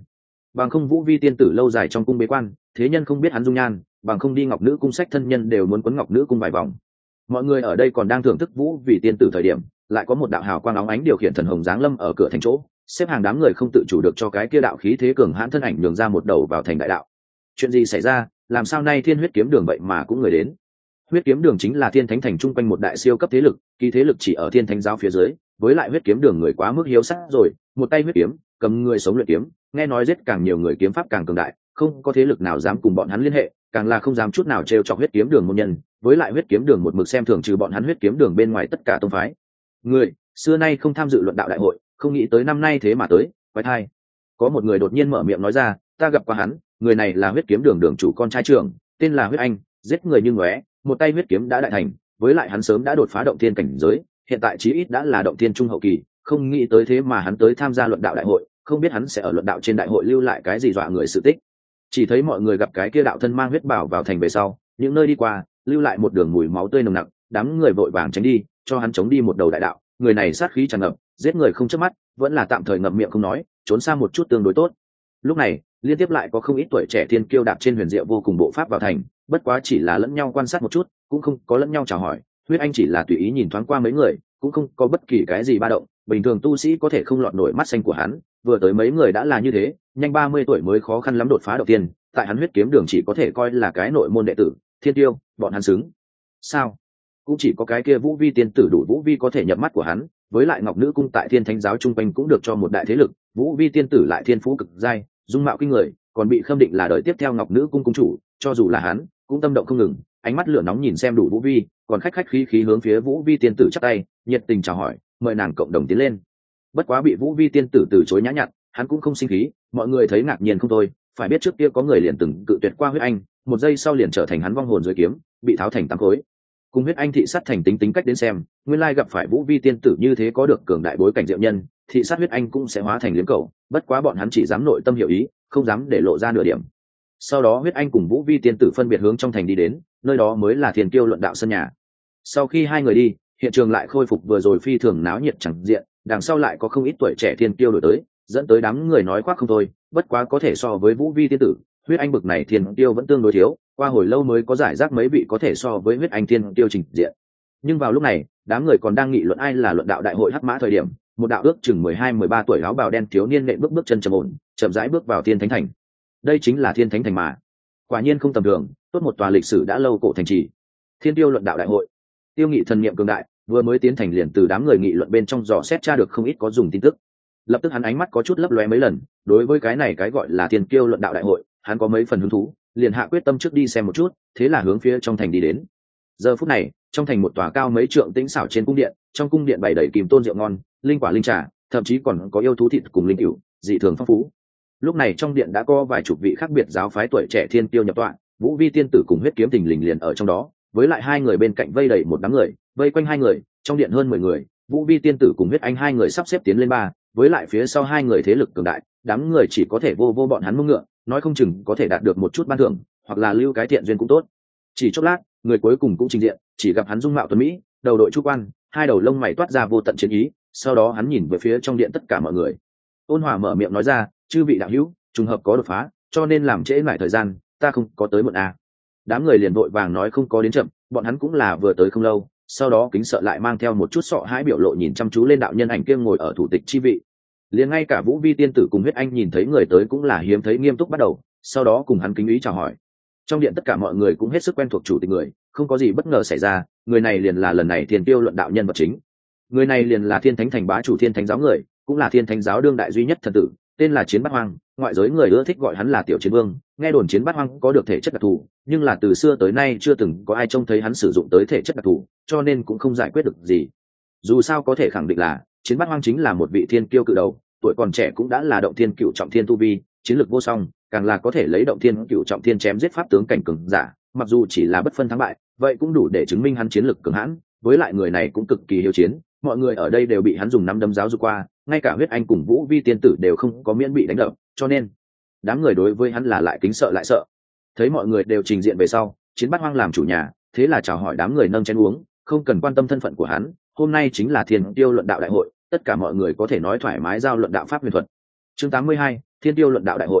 bằng không vũ vi tiên tử lâu dài trong cung bế quan, thế nhân không biết hắn dung nhan, bằng không đi ngọc nữ cung sách thân nhân đều muốn quấn ngọc nữ cung vài vòng. Mọi người ở đây còn đang thưởng thức vũ vì tiên tử thời điểm, lại có một đạo hào quang óng ánh điều khiển thần hồng giáng lâm ở cửa thành chỗ, xếp hàng đám người không tự chủ được cho cái kia đạo khí thế cường hãn thân ảnh nhường ra một đầu vào thành đại đạo. Chuyện gì xảy ra, làm sao nay thiên huyết kiếm đường vậy mà cũng người đến? Huyết kiếm đường chính là thiên thánh thành trung quanh một đại siêu cấp thế lực, kỳ thế lực chỉ ở thiên thánh giáo phía dưới, với lại huyết kiếm đường người quá mức hiếu sắc rồi, một tay huyết kiếm cầm người sống luyện kiếm, nghe nói giết càng nhiều người kiếm pháp càng cường đại, không có thế lực nào dám cùng bọn hắn liên hệ, càng là không dám chút nào trêu chọc huyết kiếm đường môn nhân, với lại huyết kiếm đường một mực xem thường trừ bọn hắn huyết kiếm đường bên ngoài tất cả tông phái. Người xưa nay không tham dự luận đạo đại hội, không nghĩ tới năm nay thế mà tới, quái thai. Có một người đột nhiên mở miệng nói ra, ta gặp qua hắn, người này là huyết kiếm đường đường chủ con trai trưởng, tên là Huyết Anh, giết người như ngóe, một tay huyết kiếm đã đại thành, với lại hắn sớm đã đột phá động thiên cảnh giới, hiện tại chí ít đã là động thiên trung hậu kỳ, không nghĩ tới thế mà hắn tới tham gia luận đạo đại hội, không biết hắn sẽ ở luận đạo trên đại hội lưu lại cái gì dọa người sự tích. Chỉ thấy mọi người gặp cái kia đạo thân mang huyết bảo vào thành về sau, những nơi đi qua, lưu lại một đường mùi máu tươi nồng nặc, đám người vội vàng tránh đi, cho hắn chống đi một đầu đại đạo, người này sát khí tràn ngập, giết người không chớp mắt, vẫn là tạm thời ngậm miệng không nói, trốn xa một chút tương đối tốt. Lúc này, liên tiếp lại có không ít tuổi trẻ thiên kiêu đạp trên huyền diệu vô cùng bộ pháp vào thành, bất quá chỉ là lẫn nhau quan sát một chút, cũng không có lẫn nhau chào hỏi. Huyết Anh chỉ là tùy ý nhìn thoáng qua mấy người, cũng không có bất kỳ cái gì ba động, bình thường tu sĩ có thể không lọt nổi mắt xanh của hắn, vừa tới mấy người đã là như thế, nhanh ba mươi tuổi mới khó khăn lắm đột phá đầu tiên, tại hắn huyết kiếm đường chỉ có thể coi là cái nội môn đệ tử, thiên tiêu, bọn hắn xứng. Sao? Cũng chỉ có cái kia Vũ Vi tiên tử đủ Vũ Vi có thể nhập mắt của hắn, với lại Ngọc Nữ cung tại Thiên Thánh giáo trung quanh cũng được cho một đại thế lực, Vũ Vi tiên tử lại thiên phú cực giai, dung mạo kinh người, còn bị khâm định là đời tiếp theo Ngọc Nữ cung cung chủ, cho dù là hắn, cũng tâm động không ngừng, ánh mắt lửa nóng nhìn xem đủ Vũ Vi, còn khách khách khí khí hướng phía Vũ Vi tiên tử chắp tay, nhiệt tình chào hỏi, mời nàng cộng đồng tiến lên. Bất quá bị Vũ Vi tiên tử từ chối nhã nhặn, hắn cũng không sinh khí, mọi người thấy ngạc nhiên không thôi, phải biết trước kia có người liền từng cự tuyệt qua Huyết Anh, một giây sau liền trở thành hắn vong hồn dưới kiếm, bị tháo thành tám khối. Cùng Huyết Anh thị sát thành tính tính cách đến xem, nguyên lai gặp phải Vũ Vi tiên tử như thế có được cường đại bối cảnh diệu nhân, thị sát Huyết Anh cũng sẽ hóa thành liếm cầu, bất quá bọn hắn chỉ dám nội tâm hiểu ý, không dám để lộ ra nửa điểm. Sau đó Huyết Anh cùng Vũ Vi tiên tử phân biệt hướng trong thành đi đến, nơi đó mới là Thiên Kiêu luận đạo sân nhà. Sau khi hai người đi, hiện trường lại khôi phục vừa rồi phi thường náo nhiệt chẳng diện, đằng sau lại có không ít tuổi trẻ Thiên Kiêu đổi tới, dẫn tới đám người nói khoác không thôi, bất quá có thể so với Vũ Vi tiên tử, Huyết Anh bực này Thiên Kiêu vẫn tương đối thiếu, qua hồi lâu mới có giải rác mấy vị có thể so với Huyết Anh Thiên Kiêu trình diện. Nhưng vào lúc này, đám người còn đang nghị luận ai là luận đạo đại hội hắc mã thời điểm, một đạo ước chừng mười hai mười ba tuổi áo bào đen thiếu niên nện bước bước chân trầm ổn, chậm rãi bước vào Thiên Thánh thành. Đây chính là Thiên Thánh thành mà. Quả nhiên không tầm thường, tốt một tòa lịch sử đã lâu cổ thành trì. Thiên Tiêu luận đạo đại hội. Tiêu Nghị thần niệm cường đại, vừa mới tiến thành liền từ đám người nghị luận bên trong dò xét tra được không ít có dùng tin tức. Lập tức hắn ánh mắt có chút lấp lóe mấy lần, đối với cái này cái gọi là Thiên Tiêu luận đạo đại hội, hắn có mấy phần hứng thú, liền hạ quyết tâm trước đi xem một chút, thế là hướng phía trong thành đi đến. Giờ phút này, trong thành một tòa cao mấy trượng tĩnh xảo trên cung điện, trong cung điện bày đầy kim tôn rượu ngon, linh quả linh trà, thậm chí còn có yêu thú thịt cùng linh cửu, dị thường phong phú. Lúc này trong điện đã có vài chục vị khác biệt giáo phái tuổi trẻ thiên tiêu nhập tọa, Vũ Vi tiên tử cùng huyết kiếm tình lình liền ở trong đó, với lại hai người bên cạnh vây đầy một đám người, vây quanh hai người, trong điện hơn mười người, Vũ Vi tiên tử cùng huyết anh hai người sắp xếp tiến lên ba, với lại phía sau hai người thế lực cường đại, đám người chỉ có thể vô vô bọn hắn mông ngựa, nói không chừng có thể đạt được một chút ban thưởng, hoặc là lưu cái thiện duyên cũng tốt. Chỉ chốc lát, người cuối cùng cũng trình diện, chỉ gặp hắn dung mạo tuấn mỹ, đầu đội chu quan, hai đầu lông mày toát ra vô tận chiến ý, sau đó hắn nhìn về phía trong điện tất cả mọi người. Ôn Hòa mở miệng nói ra, chư vị đạo hữu, trùng hợp có đột phá, cho nên làm trễ lại thời gian, ta không có tới muộn à. Đám người liền vội vàng nói không có đến chậm, bọn hắn cũng là vừa tới không lâu, sau đó kính sợ lại mang theo một chút sợ hãi biểu lộ nhìn chăm chú lên đạo nhân ảnh kia ngồi ở thủ tịch chi vị. Liền ngay cả Vũ Vi tiên tử cùng huyết anh nhìn thấy người tới cũng là hiếm thấy nghiêm túc bắt đầu, sau đó cùng hắn kính ý chào hỏi. Trong điện tất cả mọi người cũng hết sức quen thuộc chủ tịch người, không có gì bất ngờ xảy ra, người này liền là lần này Thiên Tiêu luận đạo nhân vật chính. Người này liền là Thiên Thánh thành bá chủ Thiên Thánh giáo người, cũng là Thiên Thánh giáo đương đại duy nhất thần tử, tên là Chiến Bát Hoang, ngoại giới người ưa thích gọi hắn là Tiểu Chiến Vương. Nghe đồn Chiến Bát Hoang có được thể chất đặc thù, nhưng là từ xưa tới nay chưa từng có ai trông thấy hắn sử dụng tới thể chất đặc thù, cho nên cũng không giải quyết được gì. Dù sao có thể khẳng định là Chiến Bát Hoang chính là một vị thiên kiêu cự đầu, tuổi còn trẻ cũng đã là động thiên cựu trọng thiên tu vi, chiến lược vô song, càng là có thể lấy động thiên cựu trọng thiên chém giết pháp tướng cảnh cường giả, mặc dù chỉ là bất phân thắng bại, vậy cũng đủ để chứng minh hắn chiến lược cường hãn. Với lại người này cũng cực kỳ hiếu chiến, mọi người ở đây đều bị hắn dùng nắm đấm giáo dục qua, ngay cả huyết anh cùng Vũ Vi tiên tử đều không có miễn bị đánh đập, cho nên đám người đối với hắn là lại kính sợ lại sợ. Thấy mọi người đều trình diện về sau, Chiến Bát Hoang làm chủ nhà, thế là chào hỏi đám người nâng chén uống, không cần quan tâm thân phận của hắn, hôm nay chính là Thiên Tiêu luận đạo đại hội, tất cả mọi người có thể nói thoải mái giao luận đạo pháp huyền thuật. Chương tám mươi hai, Thiên Tiêu luận đạo đại hội.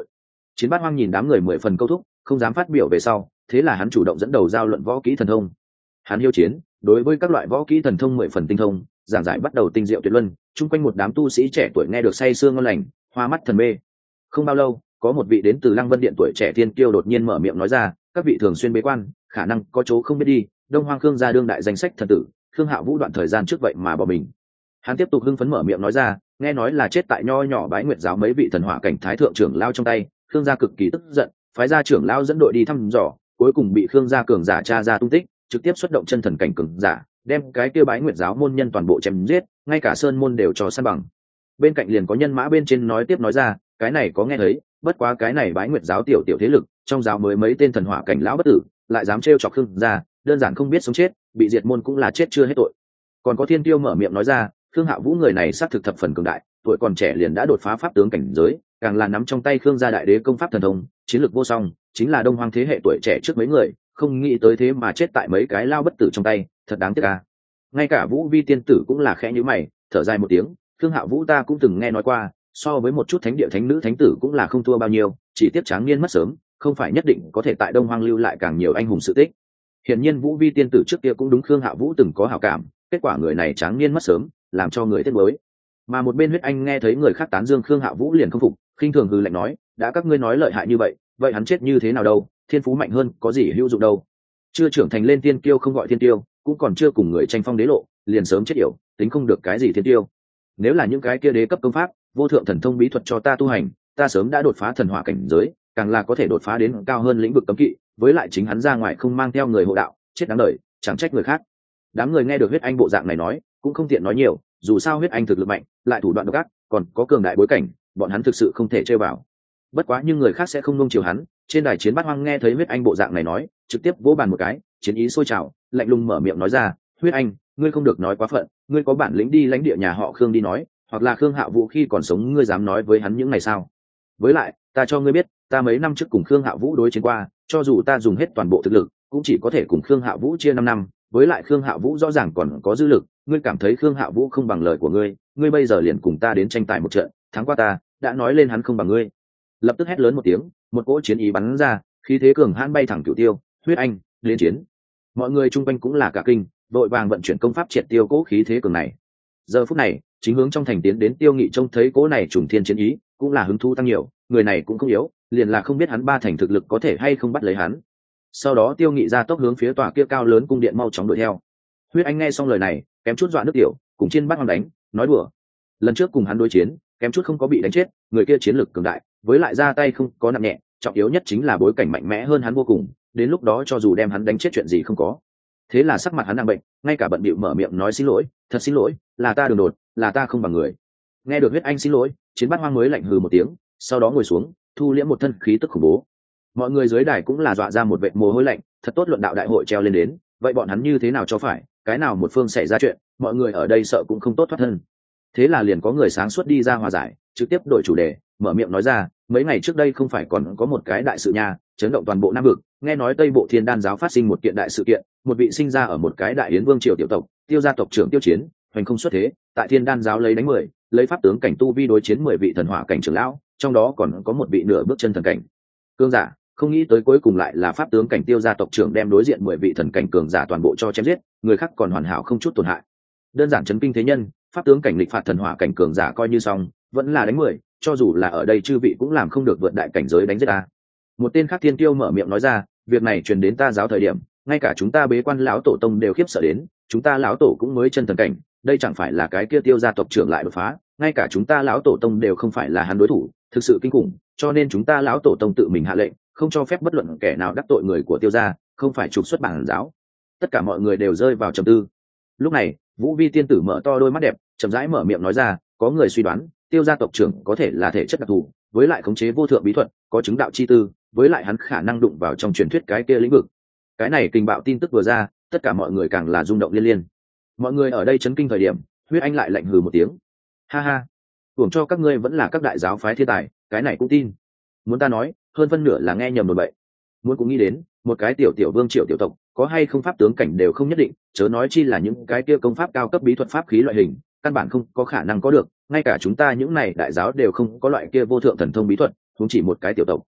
Chiến Bát Hoang nhìn đám người mười phần câu thúc, không dám phát biểu về sau, thế là hắn chủ động dẫn đầu giao luận võ kỹ thần thông. Hắn hiếu chiến, đối với các loại võ kỹ thần thông mười phần tinh thông, giảng giải bắt đầu tinh diệu tuyệt luân, chung quanh một đám tu sĩ trẻ tuổi nghe được say sương ngon lành, hoa mắt thần mê. Không bao lâu, có một vị đến từ Lăng Vân Điện tuổi trẻ thiên kiêu đột nhiên mở miệng nói ra, các vị thường xuyên bế quan, khả năng có chỗ không biết đi, Đông Hoang Khương gia đương đại danh sách thần tử, Khương Hạo Vũ đoạn thời gian trước vậy mà bỏ mình. Hắn tiếp tục hưng phấn mở miệng nói ra, nghe nói là chết tại nho nhỏ Bái Nguyệt giáo mấy vị thần hỏa cảnh thái thượng trưởng lao trong tay, Khương gia cực kỳ tức giận, phái gia trưởng lao dẫn đội đi thăm dò, cuối cùng bị Khương gia cường giả tra ra tung tích, trực tiếp xuất động chân thần cảnh cường giả, đem cái kia Bái Nguyệt giáo môn nhân toàn bộ chém giết, ngay cả sơn môn đều cho san bằng. Bên cạnh liền có nhân mã bên trên nói tiếp nói ra, cái này có nghe thấy, bất quá cái này Bái Nguyệt giáo tiểu tiểu thế lực, trong giáo mới mấy tên thần hỏa cảnh lão bất tử, lại dám trêu chọc Khương gia, đơn giản không biết sống chết, bị diệt môn cũng là chết chưa hết tội. Còn có thiên tiêu mở miệng nói ra, Khương Hạo Vũ người này xác thực thập phần cường đại, tuổi còn trẻ liền đã đột phá pháp tướng cảnh giới, càng là nắm trong tay Khương gia đại đế công pháp thần thông, chiến lược vô song, chính là Đông Hoang thế hệ tuổi trẻ trước mấy người, không nghĩ tới thế mà chết tại mấy cái lao bất tử trong tay, thật đáng tiếc a. Ngay cả Vũ Vi tiên tử cũng là khẽ nhíu mày, thở dài một tiếng, Khương Hạo Vũ ta cũng từng nghe nói qua, so với một chút thánh địa thánh nữ thánh tử cũng là không thua bao nhiêu, chỉ tiếc tráng niên mất sớm, không phải nhất định có thể tại Đông Hoang lưu lại càng nhiều anh hùng sự tích. Hiển nhiên Vũ Vi tiên tử trước kia cũng đúng Khương Hạo Vũ từng có hảo cảm, kết quả người này tráng niên mất sớm, làm cho người tiếc nuối. Mà một bên Huyết Anh nghe thấy người khác tán dương Khương Hạo Vũ liền không phục, khinh thường hừ lạnh nói, đã các ngươi nói lợi hại như vậy, vậy hắn chết như thế nào đâu, thiên phú mạnh hơn có gì hữu dụng đâu. Chưa trưởng thành lên tiên kiêu không gọi thiên tiêu, cũng còn chưa cùng người tranh phong đế lộ, liền sớm chết yểu, tính không được cái gì thiên tiêu. Nếu là những cái kia đế cấp công pháp, vô thượng thần thông bí thuật cho ta tu hành, ta sớm đã đột phá thần hỏa cảnh giới, càng là có thể đột phá đến cao hơn lĩnh vực cấm kỵ, với lại chính hắn ra ngoài không mang theo người hộ đạo, chết đáng đời, chẳng trách người khác. Đám người nghe được Huyết Anh bộ dạng này nói, cũng không tiện nói nhiều, dù sao Huyết Anh thực lực mạnh, lại thủ đoạn độc ác, còn có cường đại bối cảnh, bọn hắn thực sự không thể chơi vào. Bất quá nhưng người khác sẽ không nung chiều hắn. Trên đài chiến Bát Hoang nghe thấy Huyết Anh bộ dạng này nói, trực tiếp vỗ bàn một cái, chiến ý sôi trào, lạnh lùng mở miệng nói ra, Huyết Anh, ngươi không được nói quá phận, ngươi có bản lĩnh đi lãnh địa nhà họ Khương đi nói, hoặc là Khương Hạo Vũ khi còn sống ngươi dám nói với hắn những ngày sao? Với lại, ta cho ngươi biết, ta mấy năm trước cùng Khương Hạo Vũ đối chiến qua, cho dù ta dùng hết toàn bộ thực lực, cũng chỉ có thể cùng Khương Hạo Vũ chia năm năm, với lại Khương Hạo Vũ rõ ràng còn có dư lực, ngươi cảm thấy Khương Hạo Vũ không bằng lời của ngươi, ngươi bây giờ liền cùng ta đến tranh tài một trận, thắng qua ta, đã nói lên hắn không bằng ngươi. Lập tức hét lớn một tiếng, một cỗ chiến ý bắn ra, khí thế cường hãn bay thẳng Cửu Tiêu, Huyết Anh, lên chiến. Mọi người chung quanh cũng là cả kinh, đội vàng vận chuyển công pháp triệt tiêu cỗ khí thế cường này. Giờ phút này, chính hướng trong thành tiến đến Tiêu Nghị trông thấy cỗ này trùng thiên chiến ý, cũng là hứng thú tăng nhiều, người này cũng không yếu, liền là không biết hắn ba thành thực lực có thể hay không bắt lấy hắn. Sau đó Tiêu Nghị ra tốc hướng phía tòa kia cao lớn cung điện mau chóng đuổi theo. Huyết Anh nghe xong lời này, kém chút dọa nước tiểu, cùng trên Bát Hoang đánh, nói đùa. Lần trước cùng hắn đối chiến, kém chút không có bị đánh chết, người kia chiến lực cường đại, với lại ra tay không có nặng nhẹ, trọng yếu nhất chính là bối cảnh mạnh mẽ hơn hắn vô cùng, đến lúc đó cho dù đem hắn đánh chết chuyện gì không có. Thế là sắc mặt hắn đang bệnh, ngay cả bận bịu mở miệng nói xin lỗi, thật xin lỗi, là ta đường đột, là ta không bằng người. Nghe được Huyết Anh xin lỗi, chiến Bát Hoang mới lạnh hừ một tiếng, sau đó ngồi xuống, thu liễm một thân khí tức khủng bố. Mọi người dưới đài cũng là dọa ra một vệt mồ hôi lạnh, thật tốt luận đạo đại hội treo lên đến, vậy bọn hắn như thế nào cho phải, cái nào một phương xảy ra chuyện, mọi người ở đây sợ cũng không tốt thoát thân. Thế là liền có người sáng suốt đi ra hòa giải, trực tiếp đổi chủ đề, mở miệng nói ra, mấy ngày trước đây không phải còn có một cái đại sự nha, chấn động toàn bộ Nam vực, nghe nói Tây Bộ Thiên Đan giáo phát sinh một kiện đại sự kiện, một vị sinh ra ở một cái đại yến vương triều tiểu tộc, Tiêu gia tộc trưởng Tiêu Chiến, hoành không xuất thế, tại Thiên Đan giáo lấy đánh mười, lấy pháp tướng cảnh tu vi đối chiến mười vị thần hỏa cảnh trưởng lão, trong đó còn có một vị nửa bước chân thần cảnh cường giả, không nghĩ tới cuối cùng lại là pháp tướng cảnh Tiêu gia tộc trưởng đem đối diện mười vị thần cảnh cường giả toàn bộ cho chém giết, người khác còn hoàn hảo không chút tổn hại. Đơn giản chấn kinh thế nhân, pháp tướng cảnh lịch phạt thần hỏa cảnh cường giả coi như xong, vẫn là đánh mười, cho dù là ở đây chư vị cũng làm không được vượt đại cảnh giới đánh giết ta. Một tên khác thiên tiêu mở miệng nói ra, việc này truyền đến ta giáo thời điểm, ngay cả chúng ta bế quan lão tổ tông đều khiếp sợ đến, chúng ta lão tổ cũng mới chân thần cảnh, đây chẳng phải là cái kia Tiêu gia tộc trưởng lại đột phá, ngay cả chúng ta lão tổ tông đều không phải là hắn đối thủ, thực sự kinh khủng, cho nên chúng ta lão tổ tông tự mình hạ lệnh, không cho phép bất luận kẻ nào đắc tội người của Tiêu gia, không phải trục xuất bản giáo. Tất cả mọi người đều rơi vào trầm tư. Lúc này, Vũ Vi tiên tử mở to đôi mắt đẹp, chậm rãi mở miệng nói ra, có người suy đoán, Tiêu gia tộc trưởng có thể là thể chất đặc thù, với lại khống chế vô thượng bí thuật, có chứng đạo chi tư, với lại hắn khả năng đụng vào trong truyền thuyết cái kia lĩnh vực. Cái này kinh bạo tin tức vừa ra, tất cả mọi người càng là rung động liên liên. Mọi người ở đây chấn kinh thời điểm, Huyết Anh lại lạnh hừ một tiếng. Ha ha, tưởng cho các ngươi vẫn là các đại giáo phái thiên tài, cái này cũng tin. Muốn ta nói, hơn phân nửa là nghe nhầm đồn bậy. Muốn cũng nghĩ đến, một cái tiểu tiểu vương triệu tiểu tộc, có hay không pháp tướng cảnh đều không nhất định, chớ nói chi là những cái kia công pháp cao cấp bí thuật pháp khí loại hình, căn bản không có khả năng có được, ngay cả chúng ta những này đại giáo đều không có loại kia vô thượng thần thông bí thuật, huống chỉ một cái tiểu tộc.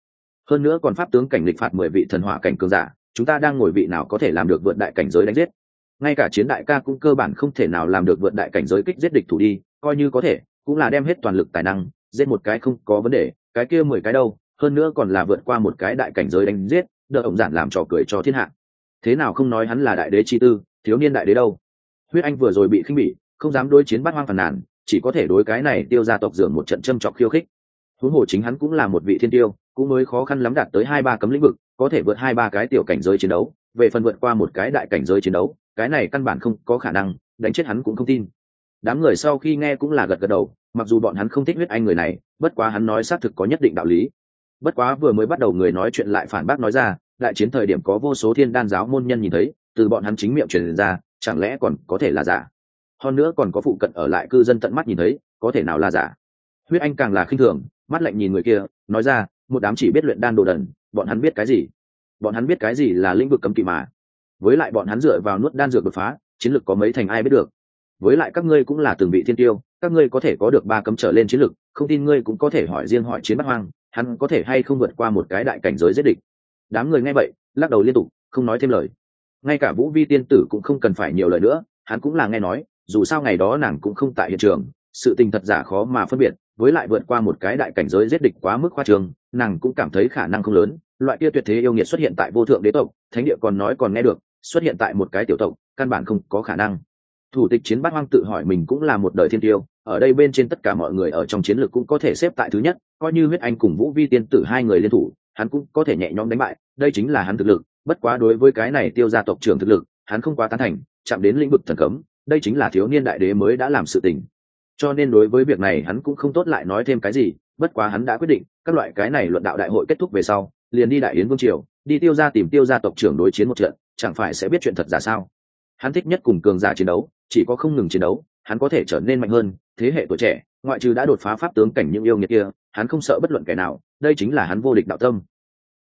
hơn nữa còn pháp tướng cảnh lịch phạt mười vị thần hỏa cảnh cường giả, chúng ta đang ngồi vị nào có thể làm được vượt đại cảnh giới đánh giết. Ngay cả chiến đại ca cũng cơ bản không thể nào làm được vượt đại cảnh giới kích giết địch thủ đi, coi như có thể cũng là đem hết toàn lực tài năng giết một cái không có vấn đề, cái kia mười cái đâu, hơn nữa còn là vượt qua một cái đại cảnh giới đánh giết, đỡ ổng giản làm trò cười cho thiên hạ. Thế nào không nói hắn là đại đế chi tư, thiếu niên đại đế đâu. Huyết Anh vừa rồi bị khinh bỉ, không dám đối chiến Bát Hoang phàn nàn, chỉ có thể đối cái này tiêu gia tộc dưỡng một trận châm chọc khiêu khích. Huống hồ chính hắn cũng là một vị thiên tiêu, cũng mới khó khăn lắm đạt tới hai ba cấm lĩnh vực, có thể vượt hai ba cái tiểu cảnh giới chiến đấu, về phần vượt qua một cái đại cảnh giới chiến đấu, cái này căn bản không có khả năng, đánh chết hắn cũng không tin. Đám người sau khi nghe cũng là gật gật đầu, mặc dù bọn hắn không thích Huyết Anh người này, bất quá hắn nói xác thực có nhất định đạo lý. Bất quá vừa mới bắt đầu người nói chuyện lại phản bác nói ra, đại chiến thời điểm có vô số thiên đan giáo môn nhân nhìn thấy, từ bọn hắn chính miệng truyền ra, chẳng lẽ còn có thể là giả? Hơn nữa còn có phụ cận ở lại cư dân tận mắt nhìn thấy, có thể nào là giả? Huyết Anh càng là khinh thường, mắt lạnh nhìn người kia, nói ra, một đám chỉ biết luyện đan đồ đần, bọn hắn biết cái gì? Bọn hắn biết cái gì là lĩnh vực cấm kỵ mà? Với lại bọn hắn dựa vào nuốt đan dược đột phá, chiến lực có mấy thành ai biết được? Với lại các ngươi cũng là từng vị thiên tiêu, các ngươi có thể có được ba cấm trở lên chiến lực, không tin ngươi cũng có thể hỏi riêng hỏi chiến Bát Hoang, hắn có thể hay không vượt qua một cái đại cảnh giới giết địch. Đám người nghe vậy lắc đầu liên tục, không nói thêm lời. Ngay cả Vũ Vi tiên tử cũng không cần phải nhiều lời nữa, hắn cũng là nghe nói, dù sao ngày đó nàng cũng không tại hiện trường, sự tình thật giả khó mà phân biệt, với lại vượt qua một cái đại cảnh giới giết địch quá mức khoa trương, nàng cũng cảm thấy khả năng không lớn. Loại kia tuyệt thế yêu nghiệt xuất hiện tại vô thượng đế tộc, thánh địa còn nói còn nghe được, xuất hiện tại một cái tiểu tộc, căn bản không có khả năng. Thủ tịch chiến Bát Hoang tự hỏi mình cũng là một đời thiên tiêu, ở đây bên trên tất cả mọi người ở trong chiến lược cũng có thể xếp tại thứ nhất, coi như Huyết Anh cùng Vũ Vi tiên tử hai người liên thủ, hắn cũng có thể nhẹ nhõm đánh bại, đây chính là hắn thực lực. Bất quá đối với cái này tiêu gia tộc trưởng thực lực, hắn không quá tán thành, chạm đến lĩnh vực thần cấm, đây chính là thiếu niên đại đế mới đã làm sự tình. Cho nên đối với việc này hắn cũng không tốt lại nói thêm cái gì, bất quá hắn đã quyết định, các loại cái này luận đạo đại hội kết thúc về sau, liền đi Đại Yến Vương triều, đi tiêu gia tìm tiêu gia tộc trưởng đối chiến một trận, chẳng phải sẽ biết chuyện thật giả sao? Hắn thích nhất cùng cường giả chiến đấu, chỉ có không ngừng chiến đấu, hắn có thể trở nên mạnh hơn. Thế hệ tuổi trẻ, ngoại trừ đã đột phá pháp tướng cảnh những yêu nghiệt kia, hắn không sợ bất luận kẻ nào, đây chính là hắn vô địch đạo tâm.